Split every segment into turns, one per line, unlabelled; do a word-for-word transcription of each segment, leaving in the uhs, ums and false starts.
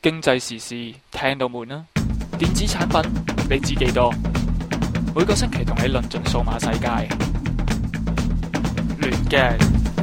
經濟時事聽到悶啦，電子產品你知幾多？每個星期同你論盡數碼世界，亂嘅。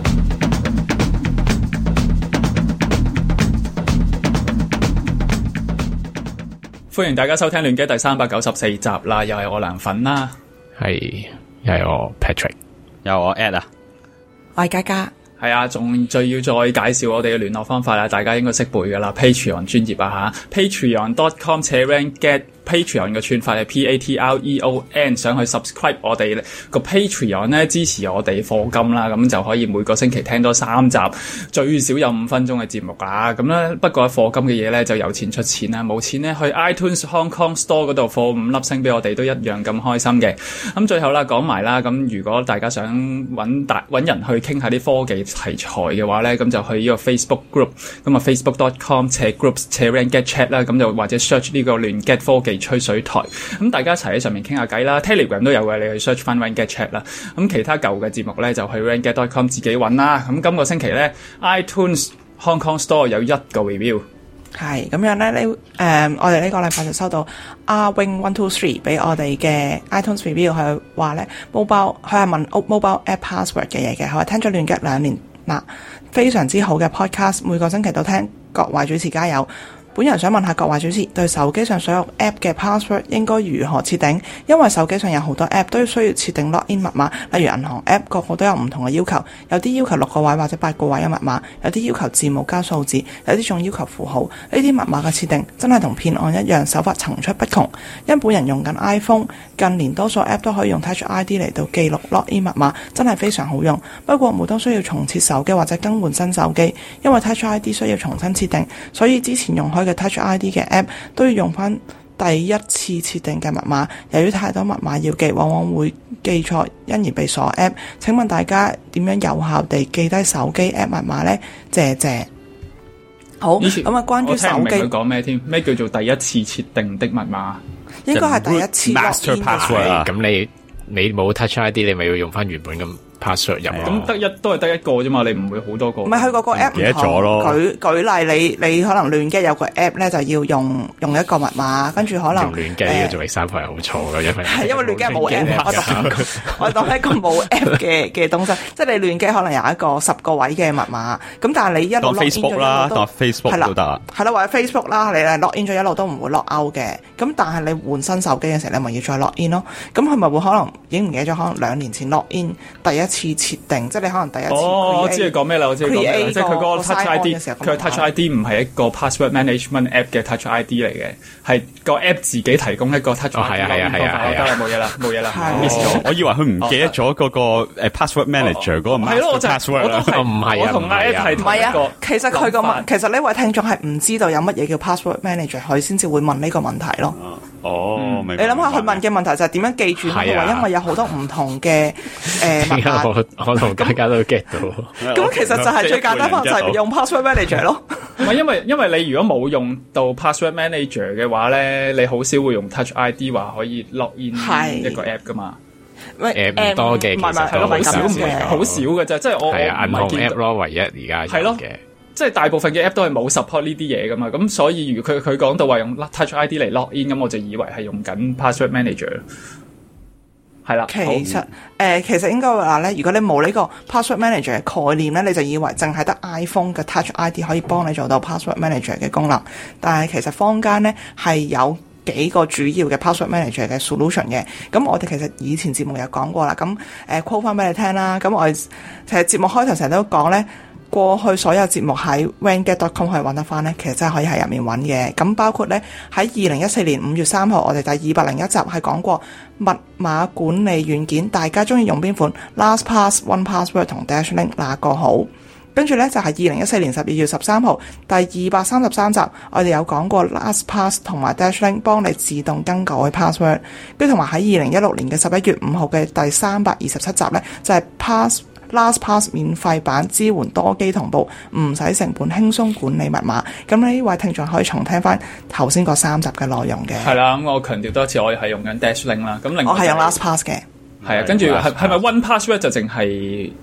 歡迎大家收聽亂機第三百九十四集啦，又係我涼粉啦，
係又係我 Patrick， 又係我 Ed 啊，
我係嘉嘉。
係啊，仲最要再介紹我哋嘅聯絡方法啦，大家應該識背噶啦 ，Patreon 專頁啊吓 ，patreon dot com 斜 ranget Patreon 嘅串法係 P A T R E O N， 想去 subscribe 我哋個 Patreon 咧，支持我哋課金啦，咁就可以每個星期聽多三集，最少有五分鐘嘅節目啦。咁咧，不過課金嘅嘢咧就有錢出錢啦，冇錢咧去 iTunes Hong Kong Store 嗰度課五粒星俾我哋都一樣咁開心嘅。咁最後啦，講埋啦，咁如果大家想揾大揾人去傾下啲科技題材嘅話咧，咁就去呢個 Facebook group， 咁啊 facebook dot com 斜 groups 斜 ranget chat 啦，咁就或者 search 呢個亂 get 科技吹水台，咁大家一齊喺上面傾下偈啦。Telegram 都有嘅，你去 search 翻 ranget chat 啦。咁其他舊嘅節目咧就去 ranget dot com 自己揾啦。咁今個星期咧 iTunes Hong Kong Store 有一個 review， 係
咁樣咧，呢誒、呃、我哋呢個禮拜就收到阿 wing one two three 俾我哋嘅 iTunes review， 佢話咧 mobile 佢係問 mobile app password 嘅嘢嘅，佢話聽咗亂 get 兩年嗱，非常之好嘅 podcast， 每個星期都聽，各位主持加油。本人想問下各位主持，對手機上所有 app 嘅 password 應該如何設定？因為手機上有好多 app 都要需要設定 login 密碼，例如銀行 app 個個都有唔同嘅要求，有啲要求六個位或者八個位嘅密碼，有啲要求字母加數字，有啲仲要求符號。呢啲密碼嘅設定真係同騙案一樣，手法層出不窮。因本人用緊 iPhone， 近年多數 app 都可以用 Touch I D 嚟到記錄 login 密碼，真係非常好用。不過每當需要重設手機或者更換新手機，因為 Touch I D 需要重新設定，所以之前用開嘅 Touch I D 嘅 app 都要用翻第一次設定嘅密碼，由於太多密碼要記，往往會記錯，因而被鎖 app。請問大家點樣有效地記低手機 app 密碼呢？謝謝。好，咁啊，關於手機，
我聽唔明佢講咩添？咩叫做第一次設定的密碼？
應該係第一次
master password。咁你你冇 Touch I D， 你咪要用翻原本咁。password 入
咁得一都係得一個啫嘛，你唔會好多個。
唔係佢嗰個 app 唔同。記得咗咯。舉舉例，你你可能亂 get 有個 app 咧，就要用用一個密碼，跟住可能
用亂 get 呢個做第三步係好錯嘅，因為
係因為亂 get 冇 app， 我當我當一個冇 app 嘅嘅東西，即係你亂 get 可能有一個十個位嘅密碼，咁但係你一路 log in 咗一路都
當 Facebook 都得，
係啦，或者 Facebook 啦，你 log in 咗一路都唔會 log out 嘅，咁但係你換新手機嘅時候，你咪要再 log in 咯，咁佢咪會可能已經唔記得咗，可能兩年前 log in 第一次設定。即係你可能第一次。
哦，我知你講咩啦，我知你講咩啦，即係佢嗰個 Touch I D， 佢 Touch I D 唔係一個 password management app 嘅 Touch I D 嚟嘅，係個 app 自己提供一個 Touch I D。
係啊係啊係啊，
得啦，冇嘢啦，冇嘢啦。
我以為佢唔記得咗嗰個誒 password manager 嗰個 master password 啦。唔係啊，
我同阿 Ed 係同一個。
其實佢個問，其實呢位聽眾係唔知道有乜嘢叫 password manager，佢先至會問呢個問題咯。
哦，
嗯、你諗下佢問嘅問題就係點樣記住呢？佢話、啊、因為有好多唔同嘅誒密碼，
我我同大家都 get 到。
咁其實就係最簡單方法就係用 password manager 咯。
唔係因為因為你如果冇用到 password manager 嘅話咧，你好少會用 Touch I D 話可以 log in 一個 app 噶嘛。
誒唔多嘅，其實都好少嘅，
好少嘅啫。即係我
係啊，銀行 app 咯，唯一而家有嘅。
即係大部分嘅 app 都係冇 support 呢啲嘢噶嘛，咁所以如佢佢講到話用 Touch I D 嚟 log in，咁我就以為係用緊 password manager， 係啦。
其實誒、呃，其實應該話咧，如果你冇呢個 password manager 嘅概念咧，你就以為淨係得 iPhone 嘅 Touch I D 可以幫你做到 password manager 嘅功能，但係其實坊間咧係有幾個主要嘅 password manager 嘅 solution 嘅。咁我哋其實以前節目有講過啦，咁誒 call 翻俾你聽啦。咁我哋其實節目開頭成日都講咧。過去所有節目喺 ranget dot com 可以揾得翻呢，其實真係可以喺入面揾嘅。咁包括呢，喺二零一四年五月三號，我哋第二百零一集係講過密碼管理軟件，大家中意用邊款 ？LastPass、one password 同 DashLink 哪個好？跟住呢，就係二零一四年十二月十三號第二百三十三集，我哋有講過 LastPass 同埋 DashLink 幫你自動更改 password。跟住同埋喺二零一六年嘅十一月五號嘅第三百二十七集呢，就係 pass。LastPass 免費版支援多機同步，唔使成本，輕鬆管理密碼。咁呢位聽眾可以重聽翻頭先嗰三集嘅內容嘅。
係啦，咁我強調多一次，我係用緊 DashLink 啦。咁另外
我係用 LastPass 嘅。
係啊，跟住係係咪 one password 就淨係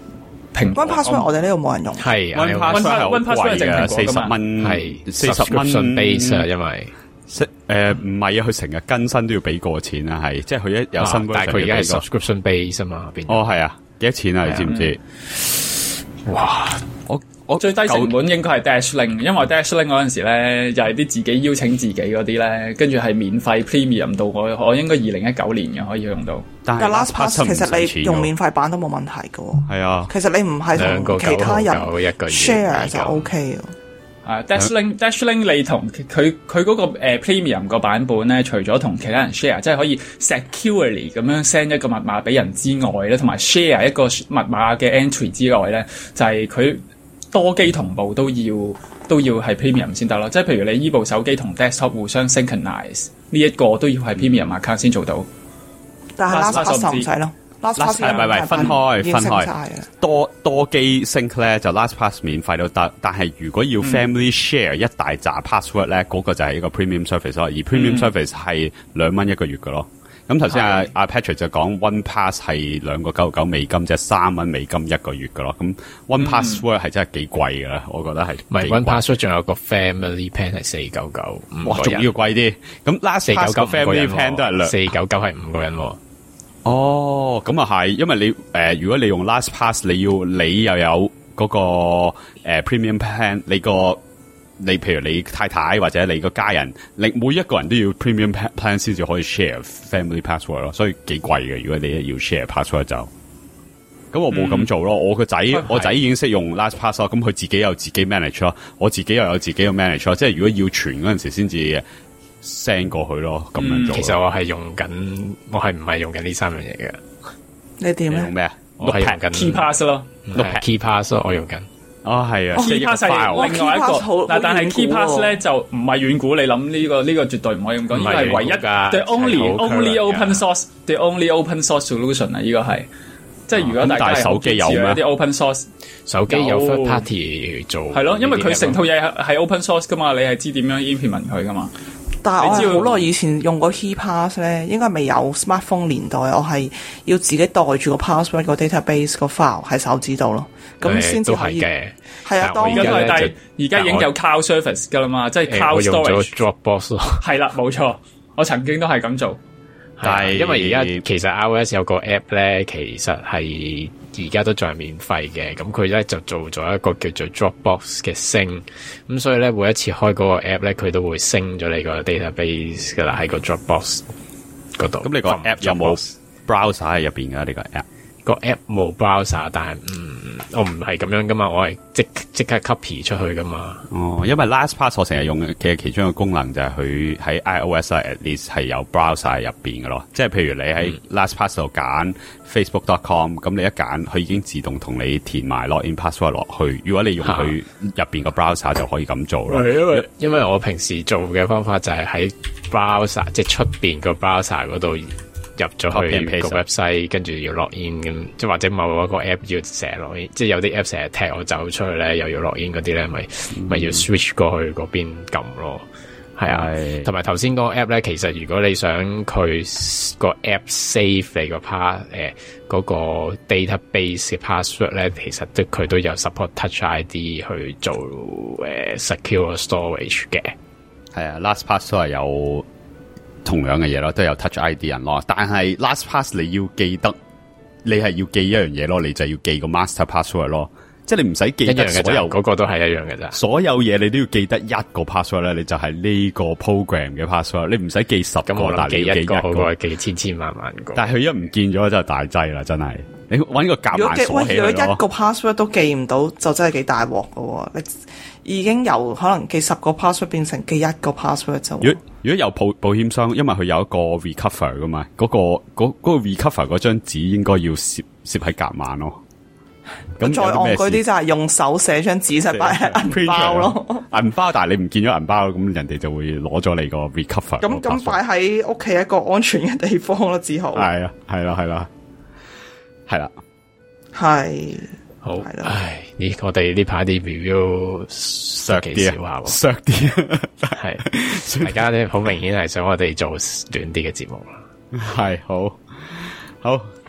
蘋果
One Password 我哋呢度冇人用。
係
One Password 係好貴嘅，四十蚊
係
四十蚊
base 啊，因為
誒唔係啊，佢成日更新都要俾過錢啊，係即係佢一有新 version，
但係佢而家係 subscription base 啊嘛，變
哦係啊，幾多錢啊？你知唔知？哇！我我
最低成本應該係 Dashlink， 因為 Dashlink 嗰陣時咧，又係啲自己邀請自己嗰啲咧，跟住係免費 premium 到我我應該二零一九年嘅可以用到。
但
係 LastPass 其實你用免費版都冇問題嘅。係
啊，
其實你唔係同其他人 share 就 OK 咯。
啊 Dashlink Dashlink 你同佢佢嗰個誒、uh, premium 個版本咧，除咗同其他人 share， 即係可以 securely 咁樣 send 一個密碼俾人之外咧，同埋 share 一個密碼嘅 entry 之外咧，就係、是、佢多機同步都要都要係 premium 先得咯。即係譬如你依部手機同 desktop 互相 synchronize 呢一個都要係 premium account 先做到。
但係 LastPass 就唔使咯。LastPass
係咪咪分開分開多多機 sync 咧就 LastPass 免費都得，但係如果要 family share 一大紮 password 咧，嗰、嗯、個就係一個 premium service 咯。而 premium、嗯、service 係兩蚊一個月嘅咯。咁頭先阿阿 Patrick 就講 One Pass 係兩個九十九美金，即係三蚊美金一個月嘅咯。咁 One Password 係真係幾貴嘅啦，我覺得係。
唔係 One Password 仲有個 Family Plan 係四九九，
哇，仲要貴啲。咁 LastPass 個 Family Plan 都係兩
四九九係五個人喎。
哦，咁啊係，因為你誒、呃，如果你用 LastPass，你要你又有嗰、那個誒、呃、Premium Plan， 你個你譬如你太太或者你個家人，你每一個人都要 Premium Plan 先至可以 share Family Password 咯，所以幾貴嘅。如果你要 share Password 就，咁我冇咁做咯。嗯、我個仔我仔已經識用 LastPass 咯，咁佢自己有自己 manage 咯，我自己又有自己嘅 manage 咯。即係如果要傳嗰陣時先至 send 過去咯，咁樣做、嗯。
其實我係用緊，我係唔係用緊呢三樣嘢嘅。
你點咧？
用咩啊？
我係用緊
KeyPass 咯
，KeyPass 咯，我用緊。
哦，係啊
，KeyPass 係另外一個。嗱，但係 KeyPass 咧就唔係遠古，你諗呢、這個呢、這個絕對唔可以咁講，呢個係唯一 the only only open source the only open source solution 啊！呢個係，即係如果大家係手機有咩啲 open source，
手機有 third party 做，
係咯，因為佢成套嘢係 open source 噶嘛，你係知點樣 implement 佢噶嘛。
但係我好耐以前用過 KeyPass 咧，應該未有 smartphone 年代，我係要自己袋住個 password 個 database 個 file 喺手指度咯，咁先至可以。係啊，當然
但係而家已經有 cloud service 噶啦嘛，即係 cloud storage。我用咗
Dropbox 咯。係
啦，冇錯，我曾經都係咁做。
但係因為而家其實 iOS 有個 app 咧，其實係而家都仲係免費嘅，咁佢咧就做咗一個叫做 Dropbox 嘅升，咁所以咧每一次開嗰個 app 咧，佢都會升咗你個 database 噶啦喺個 Dropbox 嗰度。
咁你個 app 有冇 browser 喺入邊噶？呢個 app
個 app 冇 browser，但係嗯，我唔係咁樣噶嘛，我係即即刻 copy 出去噶嘛。哦，
因為 LastPass 我成日用嘅其中一個功能就係佢喺 iOS at least 係有 browser 入邊嘅咯。即係譬如你喺 LastPass 度揀 facebook dot com， 咁你一揀佢已經自動同你填埋 login password 落去。如果你用佢入邊個 browser 就可以咁做咯。
因為因為我平時做嘅方法就係喺 browser 即係出邊個 browser 嗰度。入咗去個 website， 跟住要 login 咁，即係或者某一個 app 要成日 login，即係有啲 app 成日踢我走出去咧，又要 login 嗰啲咧，咪咪、嗯、要 switch 過去嗰邊撳咯。係啊，同埋頭先嗰個 app 咧，其實如果你想佢個 app save 你個 pass 誒嗰個 database 嘅 password 咧，其實都佢都有 support Touch I D 去做誒、呃、secure storage 嘅。
係啊 ，LastPass 都係有。同樣嘅嘢咯，都有 Touch I D 人咯，但係 LastPass 你要記得，你係要記一樣嘢咯，你就要記個 master password 咯，即係你唔使記得所有，
嗰個都係一樣嘅咋，
所有嘢你都要記得一個 password 咧，你就係呢個 program 嘅 password， 你唔使記十個，但係你要記一個，好過記千千萬萬個。但係佢一唔見咗真係大劑啦，真係，你搵個夾萬鎖起佢咯。
如果一個 password 都記唔到，就真係幾大鑊噶，你已經由可能記十個 password 變成記一個 password 就。
如果如果有保保險箱，因為佢有一個 recover 噶嘛，嗰、嗰個嗰、嗰個 recover 嗰張紙應該要攝攝喺夾萬咯。
咁再戇居啲就係用手寫張紙實擺喺銀包咯。
銀包，但係你唔見咗銀包，咁人哋就會攞咗你個 recover。
咁咁擺喺屋企一個安全嘅地方咯，只好。
係啊，係啦，係啦，係啦，
係。
好，唉，呢我哋呢排啲 review
削啲
下，
削啲，
係大家咧好明顯係想我哋做短啲嘅節目啦。
係好，好，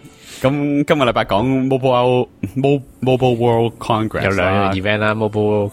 咁今個禮拜講 Mobile Mobile World Congress
有兩個 event 啦 ，Mobile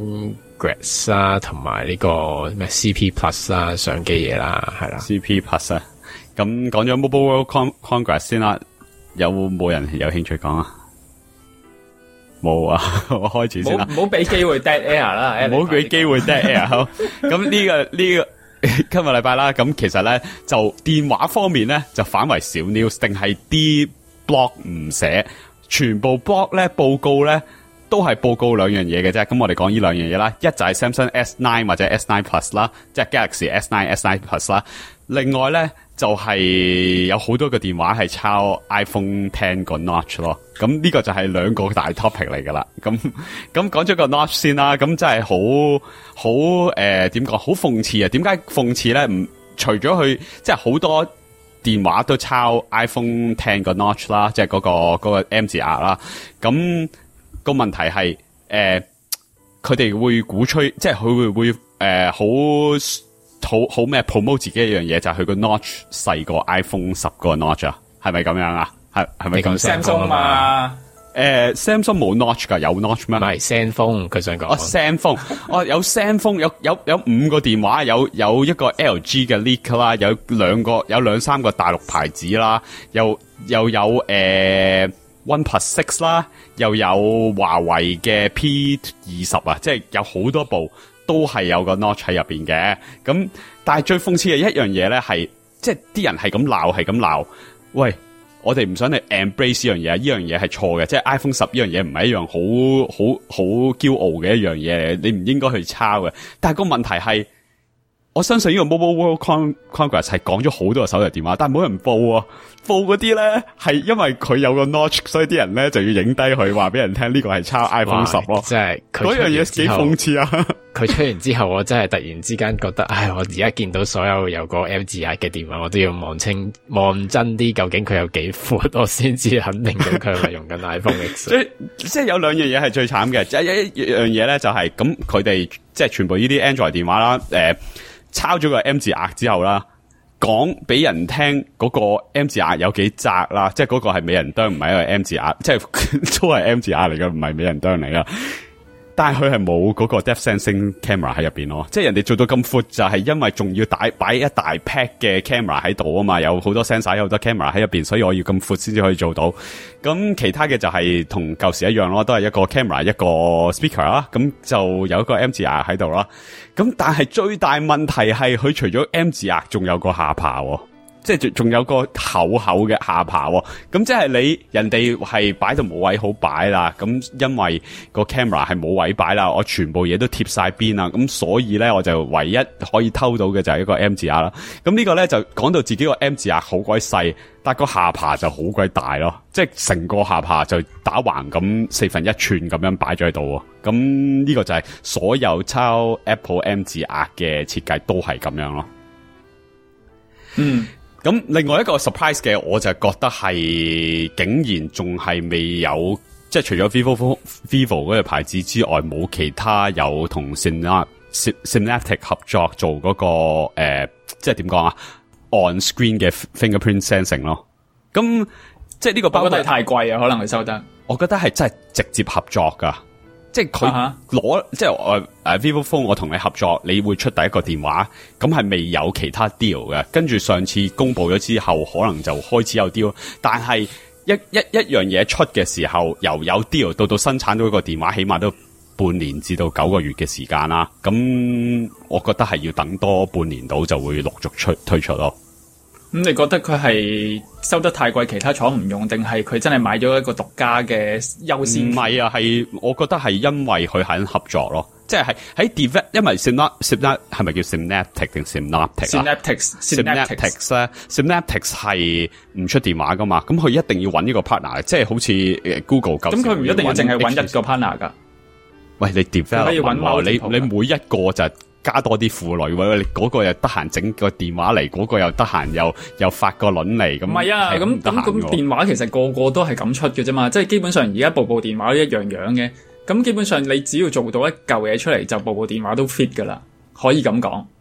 Congress 啦，同埋呢個咩 C P Plus 啦，相機嘢啦，係啦
，C P Plus 啊。咁講咗 Mobile World Con Congress 先啦，有冇人有興趣講啊？冇啊，我開始先啦。
唔好俾機會 dead air 啦，
唔好俾機會 dead air。好，咁呢個呢個。今日禮拜啦，咁其實咧就電話方面咧就反為小 news， 定係啲 blog 唔寫，全部 blog 咧報告咧都係報告兩樣嘢嘅啫。咁我哋講呢兩樣嘢啦，一就係 Samsung S 九 或者 S 九 Plus 啦，即係 Galaxy S 九、S 九 Plus 啦。另外咧就係、是、有好多個電話係抄 iPhone X 個 notch 咯。咁呢個就係兩個大 topic 嚟噶啦。咁咁講咗個 notch 先啦。咁真係好好誒，點講？好諷刺啊！點解諷刺咧？唔除咗佢，即係好多電話都抄 iPhone X 個 notch 啦，即係嗰個嗰、嗰個 M 字額啦。咁、個問題係誒，佢、呃、哋會鼓吹，即係佢會會誒、呃、好。好好咩 promote 自己一樣嘢，就係佢個 notch 細過 iPhone 十個 notch 啊，係咪咁樣啊？係係咪咁
Samsung 嘛？
誒 Samsung 冇 notch 噶，有 notch 咩？
唔係 Zenfone 佢想講。
哦 Zenfone 哦有 Zenfone 有有有五個電話，有有一個 L G 嘅 leak 啦，有兩個有兩三個大陸牌子啦，又又有誒、呃、OnePlus Six 啦，又有華為嘅 P 二十啊，即係有好多部。都係有個 notch 喺入邊嘅，咁但係最諷刺嘅一樣嘢咧，係即係啲人係咁鬧，係咁鬧。喂，我哋唔想你 embrace 呢樣嘢，呢樣嘢係錯嘅，即係 iPhone 十呢樣嘢唔係一樣好好好驕傲嘅一樣嘢，你唔應該去抄嘅。但係個問題係，我相信呢個 Mobile World Con Congress 係講咗好多個手提電話，但係冇人報啊。報嗰啲咧係因為佢有個 notch， 所以啲人咧就要影低佢，話俾人聽呢個係抄 iPhone 十咯。
即係
嗰樣嘢幾諷刺啊！
佢出完之後，我真係突然之間覺得，唉！我而家見到所有有個 M 字額嘅電話，我都要望清望真啲，究竟佢有幾闊，我先至肯定到佢係咪用緊 iPhone X。即係
即係有兩樣嘢係最慘嘅，即係一一樣嘢咧就係咁，佢哋即係全部呢啲 Android 電話啦，誒、呃，抄咗個 M 字額之後啦。講俾人聽嗰個 M 字額有幾窄啦，即係嗰個係美人啄，唔係一個 M 字額，即係都係 M 字額嚟嘅，唔係美人啄嚟噶。但係佢係冇嗰個 depth sensing camera 喺入邊咯，即係人哋做到咁闊就係因為仲要擺擺一大 pack 嘅 camera 喺度啊嘛，有好多 sensor 有好多 camera 喺入邊，所以我要咁闊先至可以做到。咁其他嘅就係同舊時一樣咯，都係一個 camera 一個 speaker 啦，咁就有一個 M 字額喺度啦。咁但係最大問題係佢除咗 M 字額仲有個下巴喎。即係仲有個厚厚嘅下巴喎，咁即係你人哋係擺到冇位好擺啦，咁因為個 camera 係冇位擺啦，我全部嘢都貼晒邊啦，咁所以咧我就唯一可以偷到嘅就係一個 M 字額啦。咁呢個咧就講到自己個 M 字額好鬼細，但個下巴就好鬼大咯，即係成個下巴就打橫咁四分一寸咁樣擺咗喺度。咁呢個就係所有抄 Apple M 字額嘅設計都係咁樣咯。
嗯。
咁另外一個 surprise 嘅，我就覺得係竟然仲係未有，即係除咗 Vivo Vivo 嗰個牌子之外，冇其他有同 Synaptic Synaptic 合作做嗰、那個誒、呃，即係點講啊 on screen 嘅 fingerprint sensing 咯。咁即係呢個包，
我覺得太貴啊，可能佢收得。
我覺得係真係直接合作噶。即係佢攞，即係誒誒 Vivo Phone，我同你合作，你會出第一個電話，咁係未有其他 deal 嘅。跟住上次公布咗之後，可能就開始有 deal。但係一一一樣嘢出嘅時候，由有 deal 到到生產到一個電話，起碼都半年至到九個月嘅時間啦。咁我覺得係要等多半年到就會陸續出推出咯。
咁、嗯、你覺得佢係收得太貴，其他廠唔用，定係佢真係買咗一個獨家嘅優先？
唔係啊，係我覺得係因為佢肯合作咯，即係喺 develop， 因為 Synaptic Synaptic 係咪叫 Synaptic 定 Synaptic Synaptics 咧 Synaptics 係唔出電話噶嘛，咁佢一定要揾呢個 partner， 即係好似 Google 咁。咁佢唔一定要淨係揾一個 partner 噶。喂，你 develop 可以揾你你每一個就加多啲婦女，喂，你嗰個又得閒整個電話嚟，嗰、嗰個又得閒又又發個輪嚟，咁唔係啊，咁咁咁
電話其實個個都係咁出嘅啫嘛，即係基本上而家部部電話都一樣樣嘅，咁基本上你只要做到一嚿嘢出嚟，就部部電話都 fit 噶啦，可以咁講。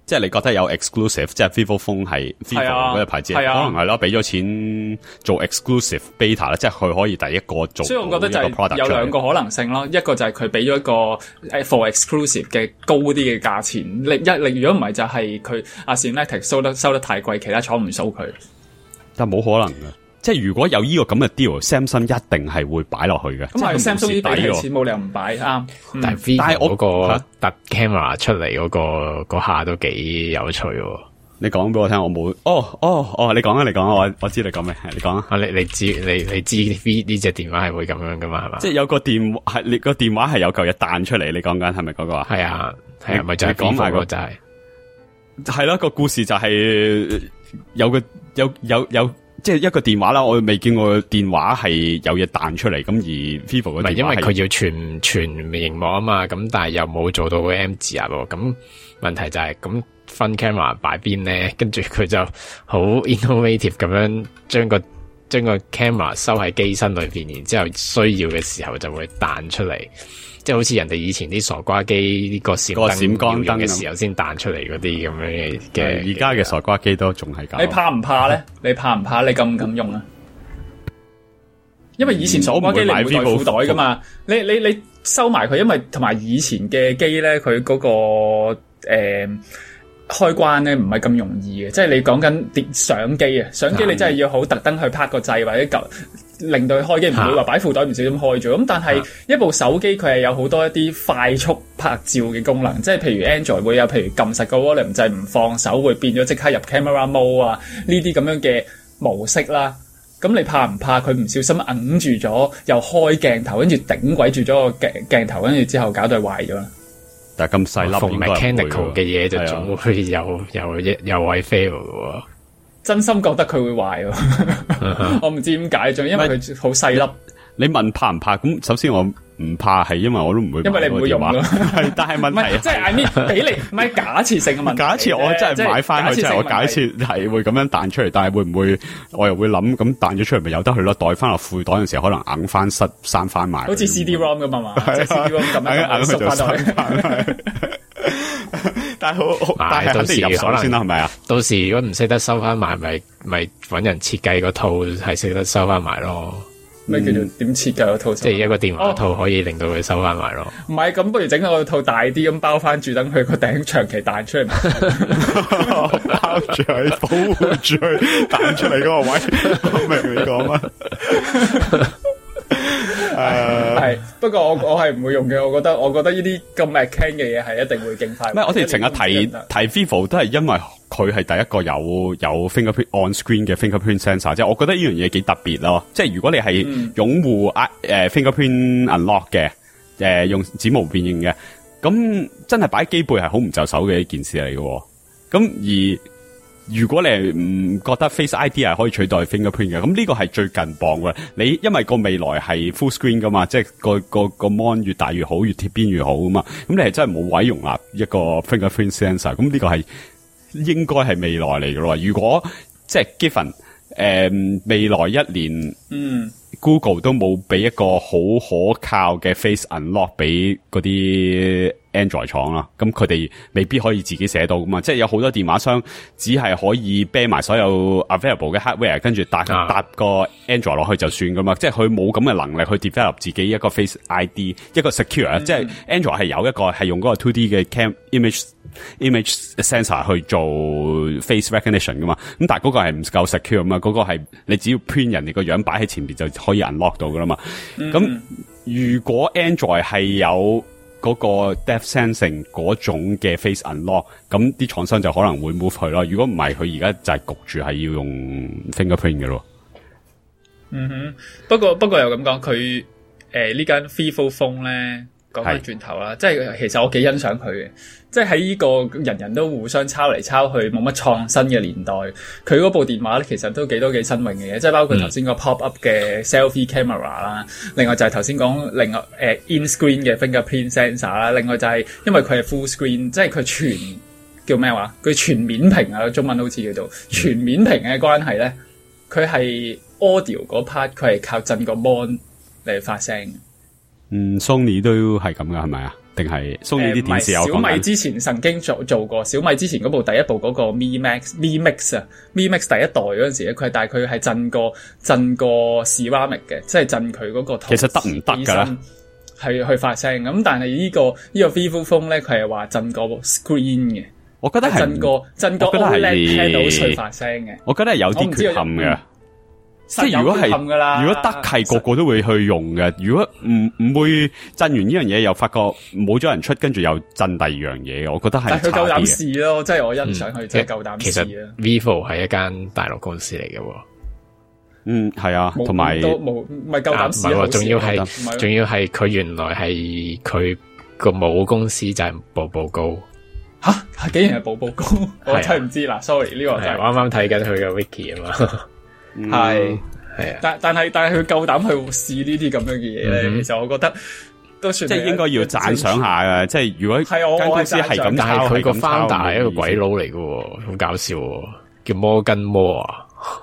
即係你覺得有 exclusive， 即係 Vivo Phone 係 Vivo 嗰隻牌子，可能係咯，俾咗錢做 exclusive beta 啦，即係佢可以第一個做。所以我覺得就係
有兩個可能性咯，一個就係佢俾咗一個 for exclusive 嘅高啲嘅價錢，另一另如果唔係就係佢阿 Cinetics 收得收得太貴，其他廠唔收佢。
但冇可能嘅。即係如果有呢個咁嘅 deal，Samsung 一定係會擺落去嘅。
咁係 Samsung 呢俾嘅錢冇理由唔擺啱。
但係 Vivo 嗰個特 camera 出嚟嗰、嗰個嗰下都幾有趣喎。
你講俾我聽，我冇。哦哦哦，你講啊，你講啊，我我知你講咩，你講啊。
你你知你你知呢隻電話係會咁樣噶嘛？係嘛？
即係有個電係你個電話係有嚿嘢彈出嚟，你講緊係咪嗰個啊？
係啊係啊，咪就係講埋個就係
係咯，個故事就係有個有有有。即係一個電話啦，我未見過電話係有嘢彈出嚟，咁而 Vivo 嗰電話係
因為佢要全全螢幕啊嘛，咁但係又冇做到個 M 字啊喎，咁問題就係、是、咁分 camera 擺邊咧，跟住佢就好 innovative 咁樣將個將個 camera 收喺機身裏邊，然之後需要嘅時候就會彈出嚟。即係好似人哋以前啲傻瓜機呢個閃燈閃光燈嘅時候先彈出嚟嗰啲咁樣嘅，
而家嘅傻瓜機都仲係咁。
你怕唔怕咧？你怕唔怕？你敢唔敢用啊？因為以前傻瓜機你唔會袋褲袋噶嘛，你你你收埋佢，因為同埋以前嘅機咧，佢嗰、嗰個誒、呃、開關咧唔係咁容易嘅，即係你講緊電相機啊，相機你真係要好特登去拍個掣或者撳。令到佢開機唔會話擺褲袋唔小心開咗，咁但係一部手機佢係有好多一啲快速拍照嘅功能，即係譬如 Android 會有譬如撳實個 volume 掣唔放手會變咗即刻入 camera mode 啊，呢啲咁樣嘅模式啦。咁你怕唔怕佢唔小心揞住咗又開鏡頭，跟住頂鬼住咗個鏡鏡頭，跟住之後搞到壞咗？
但係咁細粒應該
mechanical 嘅嘢就總會有有有有位 fail 嘅喎。
真心覺得佢會壞喎，我唔知點解，仲因為佢好細粒。
你問怕唔怕？咁首先我唔怕，係因為我都唔會，
因為你唔會用咯。
係，但係問題
即係 I mean 俾你唔係假設性嘅問題。
假設我真係買翻去，即係我假設係會咁樣彈出嚟，但係會唔會我又會諗咁彈咗出嚟咪由得佢咯？袋翻落褲袋嘅時候，可能硬翻塞閂翻埋，
好似 C D ROM 咁啊嘛，即係 C D ROM 咁樣縮翻落去。
但係好，但係肯定入手先啦，係咪啊？
到時如果唔識得收翻埋，咪咪搵人設計個套係識得收翻埋咯。
咩叫做點設計個套？
即係一個電話套可以令到佢收翻埋咯。唔
係咁，不如整個套大啲咁包翻住，等佢個頂長期彈出嚟。
包住佢，保護住佢彈出嚟嗰個位。我明你講乜？
誒，係，不過我我係唔會用嘅，我覺得我覺得呢啲咁 mechanical 嘅嘢係一定會勁快。
咩？我哋成日提提 Vivo 都係因為佢係第一個有有 fingerprint on screen 嘅 fingerprint sensor，即係我覺得呢樣嘢幾特別咯。即係如果你係擁護誒、嗯 uh, fingerprint unlock 嘅，誒、uh, 用指模辨認嘅，咁真係擺機背係好唔就手嘅一件事嚟嘅。咁而如果你係唔覺得 Face I D 係可以取代 fingerprint 嘅，咁呢個係最近磅嘅。你因為個未來係 full screen 噶嘛，即係個個個 mon 越大越好，越貼邊越好噶嘛。咁你係真係冇位容納一個 fingerprint sensor，咁呢個係應該係未來嚟嘅咯。如果即係 given 誒、呃、未來一年，嗯 ，Google 都冇俾一個好可靠嘅 Face Unlock 俾嗰啲 Android 廠啦，咁佢哋未必可以自己寫到噶嘛，即係有好多電話商只係可以啤埋所有 available 嘅 hardware， 跟住搭搭個 Android 落去就算噶嘛，即係佢冇咁嘅能力去 develop 自己一個 Face I D， 一個 secure，嗯、即係 Android 係有一個係用嗰個 two D 嘅 cam image image sensor 去做 face recognition 噶嘛，咁但係嗰個係唔夠 secure 嘛，嗰個係你只要 print 人哋個樣擺喺前邊就可以 unlock 到噶啦嘛，咁、嗯、如果 Android 係有嗰個 depth sensing 嗰種嘅 face unlock， 咁啲廠商就可能會 move 佢咯。如果唔係，佢而家就係焗住係要用 fingerprint 嘅咯。
嗯哼，不過不過又咁講，佢誒呢間 Vivo Phone 咧，講翻轉頭啦，即係其實我幾欣賞佢嘅，即係喺呢個人人都互相抄嚟抄去，冇乜創新嘅年代，佢嗰部電話咧其實都幾多幾新穎嘅嘢，即係包括頭先個 pop up 嘅 selfie camera 啦、嗯，另外就係頭先講另外誒、呃、in screen 嘅 fingerprint sensor 啦，另外就係因為佢係 full screen， 即係佢全叫咩話？佢全面屏啊，中文好似叫做全面屏嘅關係咧，佢係 audio 嗰 part 佢係靠震個 mon 嚟發聲。
嗯 ，Sony 都係咁噶，係咪啊？ 定係 Sony 啲電視有講緊？
小米之前曾經做做過，小米之前嗰部第一部嗰個 Mi Max Mi Mix 啊 Mi Mix 第一代嗰陣時咧，佢但係佢係震過震過 ceramic 嘅，即係震佢嗰個陶瓷。
其實得唔得㗎咧？
係去發聲咁，但係呢、這個呢、這個 Vivo Phone 咧，佢係話震過 screen 嘅。
我覺得係
震過震過 O L E D 聽到去發聲嘅。
我覺得係有啲缺陷嘅。即係如果係如果得係個個都會去用嘅，如果唔唔會震完呢樣嘢又發覺冇咗人出，跟住又震第二樣嘢，我覺得係差啲嘅。
但係佢夠膽試咯，即係我欣賞佢，即係夠膽試。
其實 Vivo 係一間大陸公司嚟嘅。
嗯，係啊，同埋
冇唔係夠膽試，
唔係仲要係仲要係佢原來係佢個母公司就係步步高。
吓，竟然係步步高，我真係唔知啦。Sorry，呢個就係
啱啱睇緊佢嘅 wiki 啊嘛。
係
係啊，
但但係但係佢夠膽去試呢啲咁樣嘅嘢咧，其實我覺得都算
即係應該要讚賞下嘅。即係如果間公司係咁，
但係佢個 founder 係一個鬼佬嚟嘅，好搞笑，叫摩根摩啊。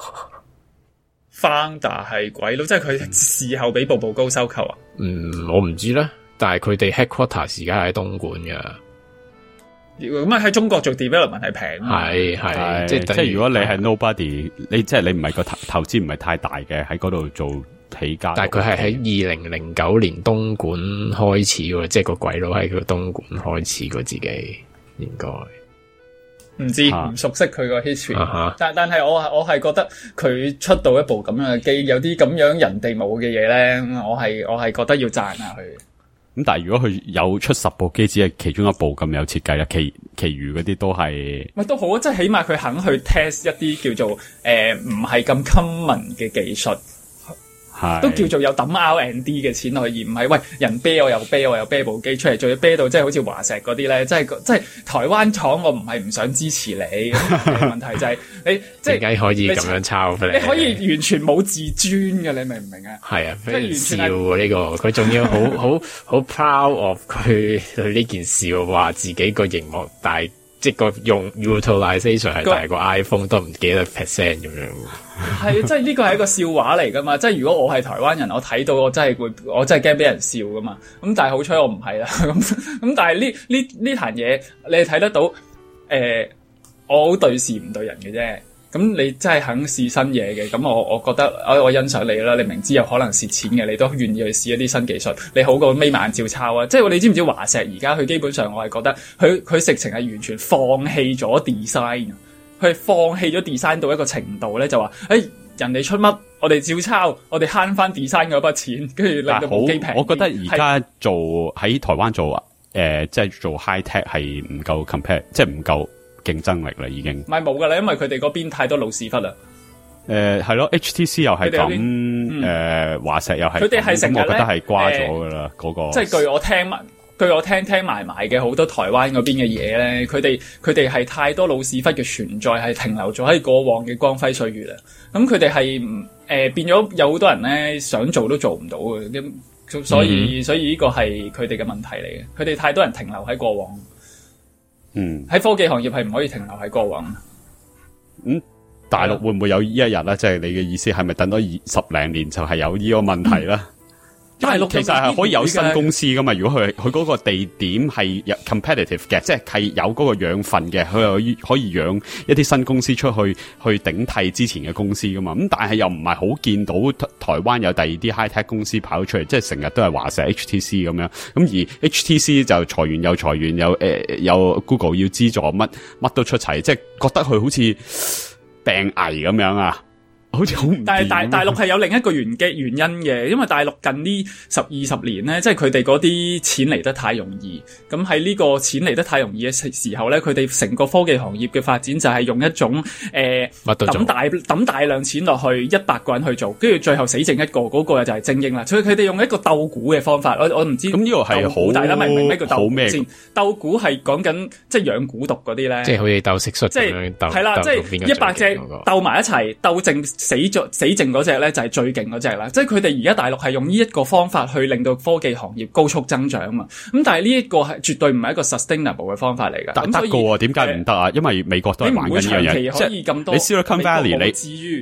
founder 係鬼佬，即係佢事後俾步步高收購啊？
嗯，我唔知咧，但係佢哋 headquarters 而家喺東莞噶。
咁啊喺中國做 development 係平，
係係即係
即係如果你係 nobody，你即係你唔係個投投資唔係太大嘅，喺嗰度做起家。
但係佢係喺二零零九年東莞開始嘅，即係個鬼佬喺佢東莞開始過自己，應該
唔知唔、啊、熟悉佢個 history，啊、但但係我我係覺得佢出到一部咁樣嘅機，有啲咁樣人哋冇嘅嘢咧，我係我係覺得要讚下佢。
咁但係如果佢有出十部機，只係其中一部咁有設計啦，其其餘嗰啲都係，
咪都好啊！即係起碼佢肯去 test 一啲叫做誒唔係咁 common 嘅技術，係都叫做有抌 R and D 嘅錢落去，而唔係喂人啤我又啤我又啤部機出嚟，仲要啤到即係好似華碩嗰啲咧，即係即係台灣廠，我唔係唔想支持你，問題就係你即係
點解可以咁樣抄俾你？
你可以完全冇自尊嘅，你明唔明啊？
係啊，非常笑喎呢個，佢仲要好好好 proud of 佢呢件事，話自己個熒幕大，即係個用 utilization 係大過 iPhone 都唔記得 percent 咁樣。
係，即係呢個係一個笑話嚟噶嘛！即係如果我係台灣人，我睇到我真係會，我真係驚俾人笑噶嘛。咁但係好彩我唔係啦。咁咁但係呢呢呢壇嘢，你係睇得到，誒、呃，我好對事唔對人嘅啫。咁你真係肯試新嘢嘅，咁我我覺得我我欣賞你啦。你明知有可能蝕錢嘅，你都願意去試一啲新技術，你好過眯埋眼照抄啊！即係你知唔知華碩而家佢基本上我係覺得佢佢直情係完全放棄咗 design。佢放棄咗 design 到一個程度咧，就話誒、欸、人哋出乜，我哋照抄，我哋慳翻 design 嗰筆錢，跟住令到部機平。
我覺得而家做喺台灣做誒、呃，即係做 high tech 係唔夠 compare，即係唔夠競爭力啦，已經。唔係冇噶啦，因為佢哋嗰邊太多老屎忽啦。誒係咯 ，H T C 又係咁，誒華碩又係。佢哋係成日咧，我覺得係瓜咗噶啦，嗰、呃那個。即係據我聽聞。據我聽聽埋埋嘅好多台灣嗰邊嘅嘢咧，佢哋佢哋係太多老屎忽嘅存在，係停留咗喺過往嘅光輝歲月啦。咁佢哋係誒變咗有好多人咧想做都做唔到嘅，咁所以、嗯、所以呢個係佢哋嘅問題嚟嘅。佢哋太多人停留喺過往。嗯，喺科技行業係唔可以停留喺過往。 嗯，大陸會唔會有呢一日咧？即係你嘅意思係咪等多二十零年就係有呢個問題咧？嗯因為其實係可以有新公司噶嘛，如果佢佢嗰個地點係 competitive 嘅，即係係有嗰個養分嘅，佢又可以養一啲新公司出去去頂替之前嘅公司噶嘛。咁但係又唔係好見到台灣有第二啲 high tech 公司跑出嚟，即係成日都係華碩 H T C 咁樣。咁而 H T C 就裁員又裁員，有誒、呃、有 Google 要資助，乜乜都出齊，即係覺得佢好似病危咁樣啊。好似好唔，但係大大陸係有另一個原機原因嘅，因為大陸近呢十二十年咧，即係佢哋嗰啲錢嚟得太容易，咁喺呢個錢嚟得太容易嘅時候咧，佢哋成個科技行業嘅發展就係用一種誒抌、呃、大抌大量錢落去，一百個人去做，跟住最後死剩一個，嗰、那個就係精英啦。所以佢哋用一個鬥股嘅方法，我我唔知咁呢個係好大家明唔明咩叫鬥股先？鬥股係講緊即係養股毒嗰啲咧，即係好似鬥蟋蟀咁樣鬥，係啦，即係一百隻鬥埋一齊鬥正。死咗死剩嗰隻咧就係最勁嗰隻啦，即係佢哋而家大陸係用呢一個方法去令到科技行業高速增長嘛。咁但係呢一個係絕對唔係一個 sustainable 嘅方法嚟㗎。但得個點解唔得啊？因為美國都係玩緊呢樣嘢，即係你 Silicon Valley 你至於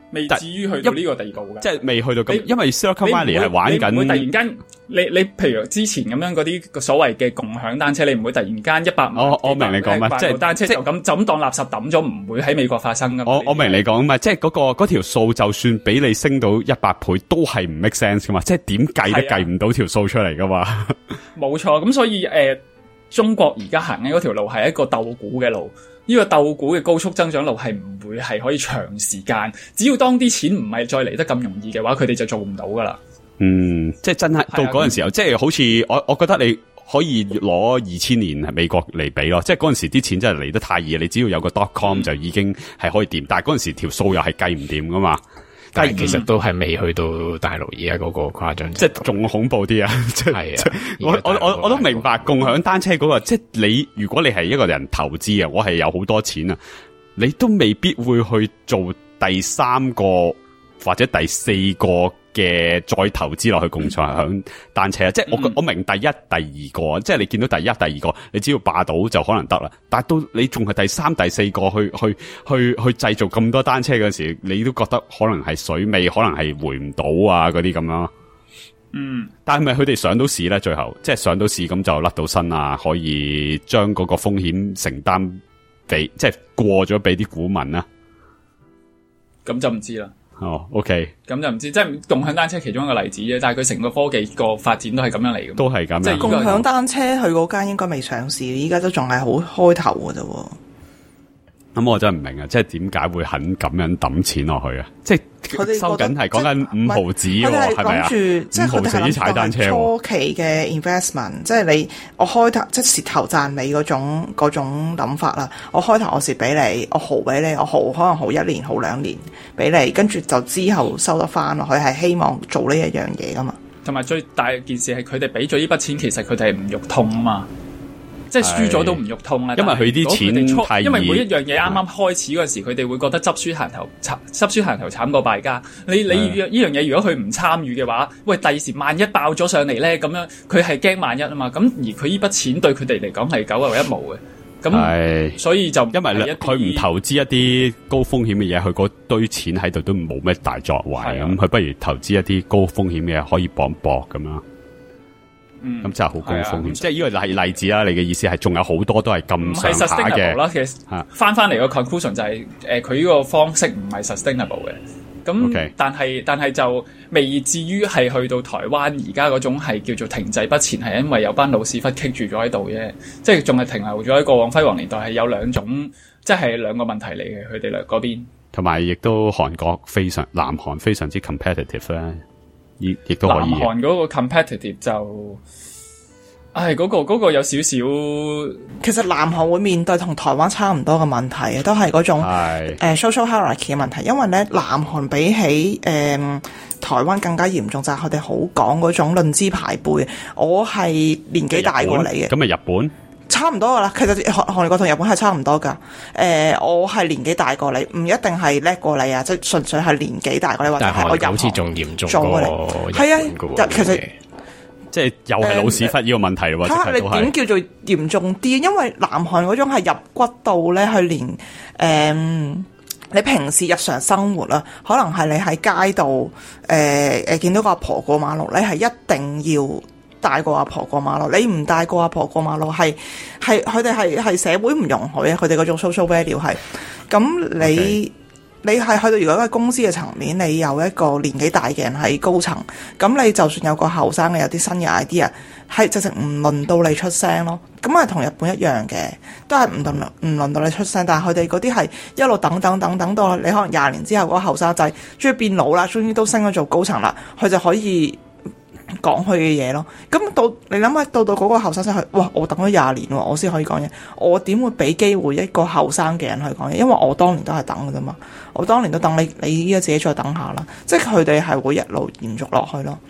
未至於去到呢個地步嘅，
即係未去到咁，因為 Silicon Valley 係玩緊。
你唔會突然間，你你譬如之前咁樣嗰啲所謂嘅共享單車，你唔會突然間一百萬。
我我明你講乜，即係
單車就咁就咁當垃圾抌咗，唔會喺美國發生噶。
我我明你講乜，即係嗰個嗰條數，就算俾你升到一百倍，都係唔 make sense 噶嘛，即係點計都計唔到條數出嚟噶嘛。
冇錯，咁所以誒、呃，中國而家行緊嗰條路係一個鬥股嘅路。呢、這個鬥股嘅高速增長路係唔會係可以長時間，只要當啲錢唔係再嚟得咁容易嘅話，佢哋就做唔到噶啦。
嗯，即係真係到嗰陣時候，即係好似我我覺得你可以攞二千年係美國嚟比咯，即係嗰陣時啲錢真係嚟得太易，你只要有個 dot com 就已經係可以掂，嗯、但係嗰陣時條數又係計唔掂噶嘛。
但係其實都係未去到大陸而家嗰個誇張，
即係仲恐怖啲啊！係啊，我我我我都明白共享單車嗰、嗰個，即係你如果你係一個人投資啊，我係有好多錢啊，你都未必會去做第三個或者第四個嘅再投資落去共享單車啊！即係我我明第一、第二個，即係你見到第一、第二個，你只要霸到就可能得啦。但係到你仲係第三、第四個去去去去製造咁多單車嗰時，你都覺得可能係水尾，可能係回唔到啊嗰啲咁樣。嗯，但係咪佢哋上到市咧？最後即係上到市咁就甩到身啊，可以將嗰個風險承擔俾即係過咗俾啲股民啊？
咁就唔知啦。
哦 ，OK，
咁就唔知，即係共享單車其中一個例子啫。但係佢成個科技個發展都係咁樣嚟嘅，
都係咁樣。
即係共享單車，佢嗰間應該未上市，依家都仲係好開頭嘅啫。
咁、嗯、我真係唔明啊，即係點解會肯咁樣抌錢落去啊？即係收緊係講緊五毫子喎，係咪啊？
即係佢哋係諗
踩單車
初期嘅 investment， 即係你我開頭即係蝕頭賺尾嗰種嗰種諗法啦。我開頭我蝕俾你，我豪俾你，我豪可能豪一年、豪兩年俾你，跟住就之後收得翻落去，係希望做呢一樣嘢噶嘛。
同埋最大件事係佢哋俾咗呢筆錢，其實佢哋係唔肉痛啊嘛。即係輸咗都唔肉痛啦，
因為佢啲錢太易，
因為每一樣嘢啱啱開始嗰時，佢哋會覺得執輸行頭，執輸行頭慘過敗家。你你呢樣嘢，如果佢唔參與嘅話，喂，第時萬一爆咗上嚟咧，咁樣佢係驚萬一啊嘛。咁而佢呢筆錢對佢哋嚟講係九牛一毛嘅。咁所以就
因為佢唔投資一啲高風險嘅嘢，佢嗰堆錢喺度都冇咩大作為。咁佢不如投資一啲高風險嘅嘢，可以搏搏咁樣。嗯，咁真係好高風險，即係呢個係例子啦。你嘅意思係仲有好多都係咁上下嘅
啦。其實翻翻嚟個 conclusion 就係、是，誒佢呢個方式唔係 sustainable 嘅。咁、okay. 但係但係就未至於係去到台灣而家嗰種係叫做停滯不前，係因為有班老屎忽棘住咗喺度啫。即係仲係停留咗喺過往輝煌年代，係有兩種，即係兩個問題嚟嘅。佢哋兩嗰邊，同
埋亦都韓國非常南韓非常之 competitive 咧。亦亦都可以。
南韓嗰個 competitive 就，唉，嗰、嗰個、嗰個有少少。
其實南韓會面對同台灣差唔多嘅問題，都係嗰種誒、呃、social hierarchy 嘅問題。因為咧，南韓比起誒、呃、台灣更加嚴重，就係佢哋好講嗰種論資排輩。我係年紀大過你嘅，
咁咪日本？
差唔多噶啦，其實韓韓國同日本係差唔多噶。誒、呃，我係年紀大過你，唔一定係叻過你啊，即係純粹係年紀大過你，或者係我入行
好似仲嚴重過你。
係啊，其實
即係又係老屎忽呢個問題喎。睇、呃、下
你點叫做嚴重啲？因為南韓嗰種係入骨到咧，去連誒、呃、你平時日常生活啦，可能係你喺街度誒誒見到個阿婆過馬路，你係一定要帶個阿婆過馬路，你唔帶個阿婆過馬路，係係佢哋係係社會唔容許啊！佢哋嗰種 social value 係咁，你、okay. 你係去到如果喺公司嘅層面，你有一個年紀大嘅人喺高層，咁你就算有個後生嘅有啲新嘅 idea， 係直情唔輪到你出聲咯。咁係同日本一樣嘅，都係唔輪唔輪到你出聲，但係佢哋嗰啲係一路等等等等到你可能廿年之後嗰個後生仔終於變老啦，終於都升咗做高層啦，佢就可以講佢嘅嘢咯，咁到你諗下，到到嗰個後生仔去，哇！我等咗廿年，我先可以講嘢，我點會俾機會一個後生嘅人去講嘢？因為我當年都係等㗎啫嘛，我當年都等你，你依家自己再等下啦，即係佢哋係會一路延續落去咯。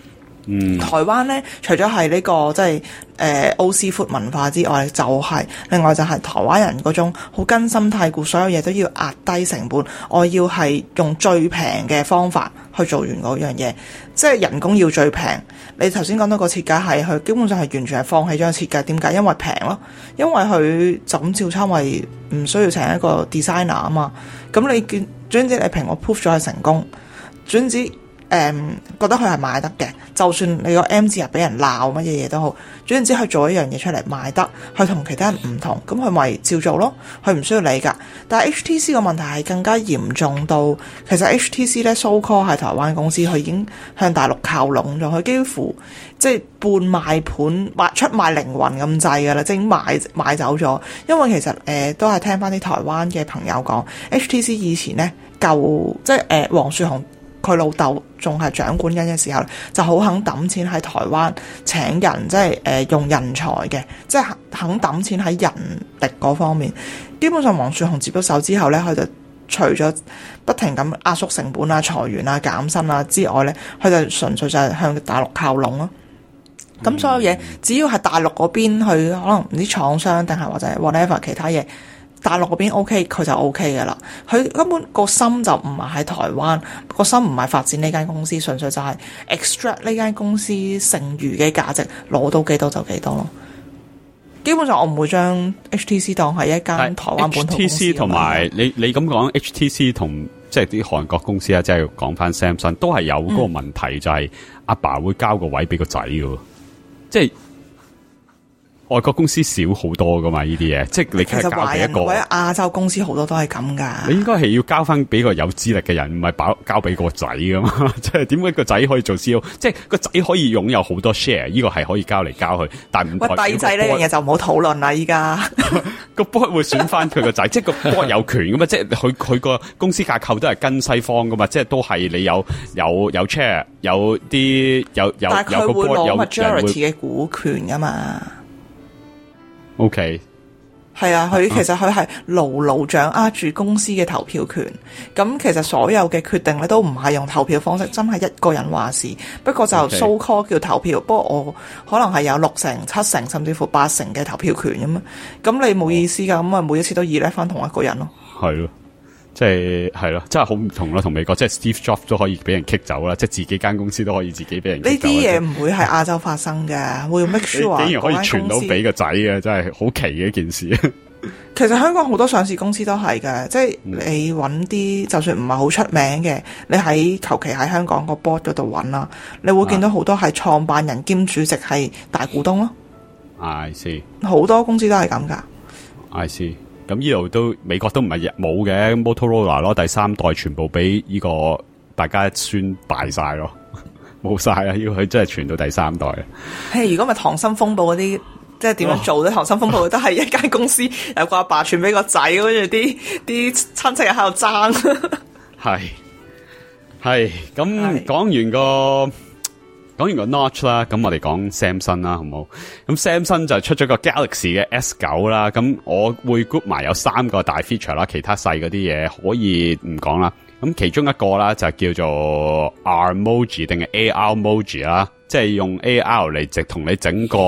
嗯，台灣咧除咗係呢個即係誒 O C food 文化之外，就係、是、另外就係台灣人嗰種好根深蒂固，所有嘢都要壓低成本，我要係用最平嘅方法去做完嗰樣嘢，即係人工要最平。你頭先講到個設計係佢基本上係完全係放棄咗個設計，點解？因為平咯，因為佢就咁照抄，為唔需要請一個 designer 啊嘛。咁你見總之你蘋果 proof 咗係成功，總之。誒、嗯、覺得佢係賣得嘅，就算你個 M 字日俾人鬧乜嘢嘢都好，總之佢做一樣嘢出嚟賣得，佢同其他人唔同，咁佢咪照做咯，佢唔需要理㗎。但係 H T C 個問題係更加嚴重到，其實 H T C 咧 so call 係台灣公司，佢已經向大陸靠攏咗，佢幾乎即係半賣盤賣出賣靈魂咁滯㗎啦，即係已經賣賣走咗。因為其實誒、呃、都係聽翻啲台灣嘅朋友講 ，H T C 以前咧舊即係誒黃樹鴻。佢老豆仲係掌管緊嘅時候，就好肯抌錢喺台灣請人，即係誒、呃、用人才嘅，即係肯抌錢喺人力嗰方面。基本上黃樹鴻接咗手之後咧，佢就除咗不停咁壓縮成本啊、裁員啊、減薪啊之外咧，佢就純粹就係向大陸靠攏咯。咁、嗯、所有嘢只要係大陸嗰邊去，可能唔知廠商定係或者 whatever 其他嘢。大陸嗰邊 OK，佢就 OK 嘅啦。佢根本個心就唔係喺台灣，個心唔係發展呢間公司，純粹就係 extract 呢間公司剩餘嘅價值，攞到幾多就幾多咯。基本上我唔會將 H T C 當係一間台灣本土公司。H T C 同埋你你咁講 H T C 同即係啲韓國公司啊，即係講翻 Samsung 都係有嗰個問題，嗯、就係阿爸會交個位俾個仔嘅，即係。外國公司少好多噶嘛，呢啲嘢，即係你其實交俾一個或者亞洲公司好多都係咁噶。你應該係要交翻俾個有資歷嘅人，唔係交交俾個仔噶嘛。即係點解個仔可以做 C E O？ 即係個仔可以擁有好多 share， 呢個係可以交嚟交去，但係唔代表喂，帝制呢樣嘢就唔好討論啦。依家個 board 會選翻佢個仔，即係個 board 有權噶嘛。即係佢佢個公司架構都係跟西方噶嘛。即係都係你有有有 chair， 有啲有有有個 board 有 majority 嘅股權噶嘛。O K， 係啊，佢其實佢係牢牢掌握住公司嘅投票權。咁其實所有嘅決定咧都唔係用投票方式，真係一個人話事。不過就 so call 叫投票，不過我可能係有六成、七成甚至乎八成嘅投票權咁啊。咁你冇意思噶，咁啊每一次都依賴翻同一個人咯。係咯。即係係咯，真係好唔同咯，同美國即係 Steve Jobs 都可以俾人 kick 走啦，即係自己間公司都可以自己俾人 kick 走。呢啲嘢唔會喺亞洲發生嘅，會 make sure 竟然可以傳到俾個仔嘅，真係好奇嘅一件事。其實香港好多上市公司都係嘅，即係你揾啲就算唔係好出名嘅，你喺求其喺香港個 board 嗰度揾啦，你會見到好多係創辦人兼主席係大股東咯。I see，好多公司都係咁噶。I see。咁呢度都美國都唔係冇嘅 Motorola 咯，第三代全部俾呢個大家宣敗晒咯，冇晒啦！要佢真係傳到第三代。係如果咪溏心風暴嗰啲，即係點樣做咧？溏心風暴都係一間公司有個阿爸傳俾個仔，跟住啲啲親戚又喺度爭。係係咁講完個。講完個 Notch 啦，咁我哋講 Samsung 啦，好唔好？咁 Samsung 就出咗個 Galaxy 嘅 S 九 啦，咁我會 group 埋有三個大 feature 啦，其他細嗰啲嘢可以唔講啦。咁其中一個啦就叫做 Armoji 定係 A R Moji 啦，即係用 A R 嚟直同你整個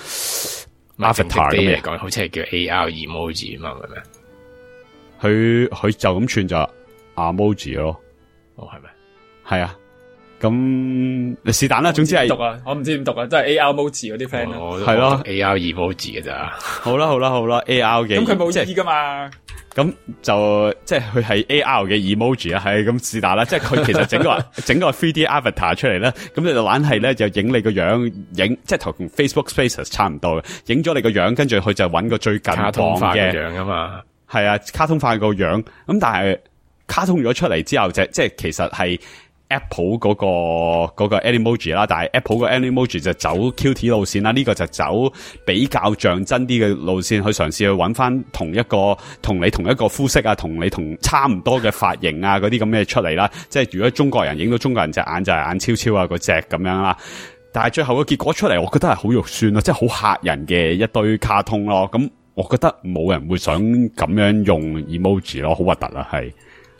avatar 咁嚟講，好似係叫 A R Emoji 嘛，係咪？佢佢就咁串就 Armoji 咯。哦，係咪？係啊。咁你是但啦，總之係讀啊，我唔知點讀啊，即係 A R emoji 嗰啲 friend 啊，係咯 A R emoji 嘅咋，好啦好啦好啦 A R 嘅，咁佢冇意義噶嘛，咁就即係佢係 A R 嘅 emoji 啊，係咁是但啦，即係佢其實整個整個 three D avatar 出嚟咧，咁你就懶係咧就影你個樣，影即係同 Facebook Spaces 差唔多嘅，影咗你個樣，跟住佢就揾個最近卡通化嘅樣啊嘛，係啊，卡通化個樣，咁但係卡通咗出嚟之後就即係其實係。Apple 嗰、那個嗰、那個 Animoji 啦，但係 Apple 個 Animoji 就走 Q T 路線啦，呢、這個就走比較象真啲嘅路線，去嘗試去揾翻同一個同你同一個膚色啊，同你同差唔多嘅髮型啊，嗰啲咁嘅出嚟啦。即係如果中國人影到中國人隻眼就係眼超超啊，嗰隻咁樣啦。但係最後個結果出嚟，我覺得係好肉酸咯，即係好嚇人嘅一堆卡通咯。咁我覺得冇人會想咁樣用 emoji 咯，好核突啊，係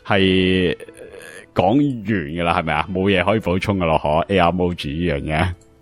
係。講完噶啦，係咪啊？冇嘢可以補充噶咯，可 A R emoji 呢樣嘢。